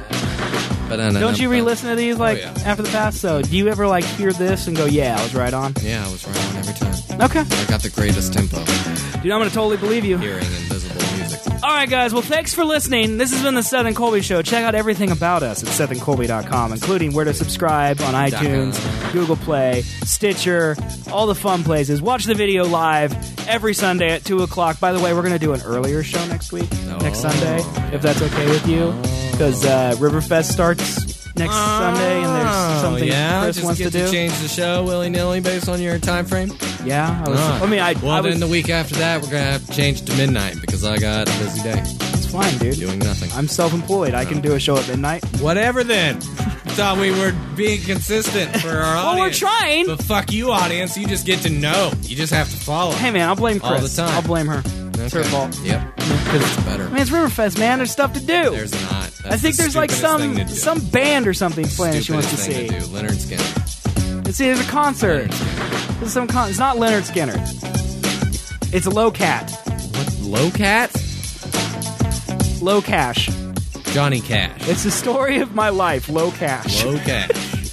Don't you re-listen to these like Oh, yeah. after the past? So, do you ever like hear this and go, "Yeah, I was right on"? Yeah, I was right on every time. Okay, I got the greatest tempo. dude, I'm gonna totally believe you. Hearing invisible music. All right, guys. Well, thanks for listening. This has been the Seth and Colby Show. Check out everything about us at seth and colby dot com, including where to subscribe on iTunes, Google Play, Stitcher, all the fun places. Watch the video live every Sunday at two o'clock. By the way, we're going to do an earlier show next week, next Oh. Sunday, if that's okay with you, because uh, Riverfest starts next Sunday, and there's something Oh, yeah? Chris Just wants get to do. change the show willy nilly based on your time frame. Yeah, I was. Ah. I mean, I, well, I was. then the week after that, we're gonna have to change to midnight because I got a busy day It's fine, dude. doing nothing. I'm self-employed. I can do a show at midnight. Whatever then. Thought we were being consistent for our Well, audience. we're trying. But fuck you, audience. You just get to know. You just have to follow. Hey, man, I'll blame All Chris. the time. I'll blame her. It's her Okay. fault. Yep. Because It's better. I mean, it's Riverfest, man. There's stuff to do. There's not. That's I think the there's like stupidest thing some to do. some band or something playing that she wants to Stupidest see. thing to do. Leonard Skinner. And see, there's a concert. Leonard Skinner. There's some con- it's not Leonard Skinner. It's a low cat, What? Low Cat? low cash. Johnny Cash. It's the story of my life, low cash. Low Cash.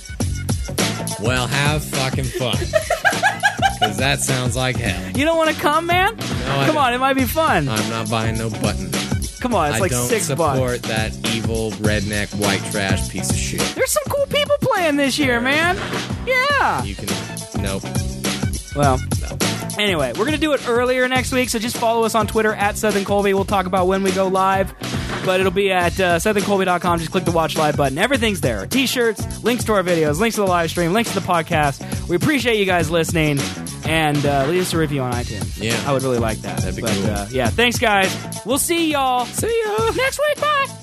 Well, have fucking fun. Because that sounds like hell. You don't want to come, man? I come don't. on, it might be fun. I'm not buying no button. Come on, it's I like don't six support bucks. that evil redneck white trash piece of shit. There's some cool people playing this year, man. Yeah. You can. Nope. Well, No. anyway, we're going to do it earlier next week, so just follow us on Twitter at Seth and Colby. We'll talk about when we go live, but it'll be at uh, seth and colby dot com. Just click the watch live button. Everything's there. T-shirts, links to our videos, links to the live stream, links to the podcast. We appreciate you guys listening, and uh, leave us a review on iTunes. Yeah. I would really like that. That'd be but, cool. Uh, yeah, thanks, guys. We'll see y'all. See ya. Next week. Bye.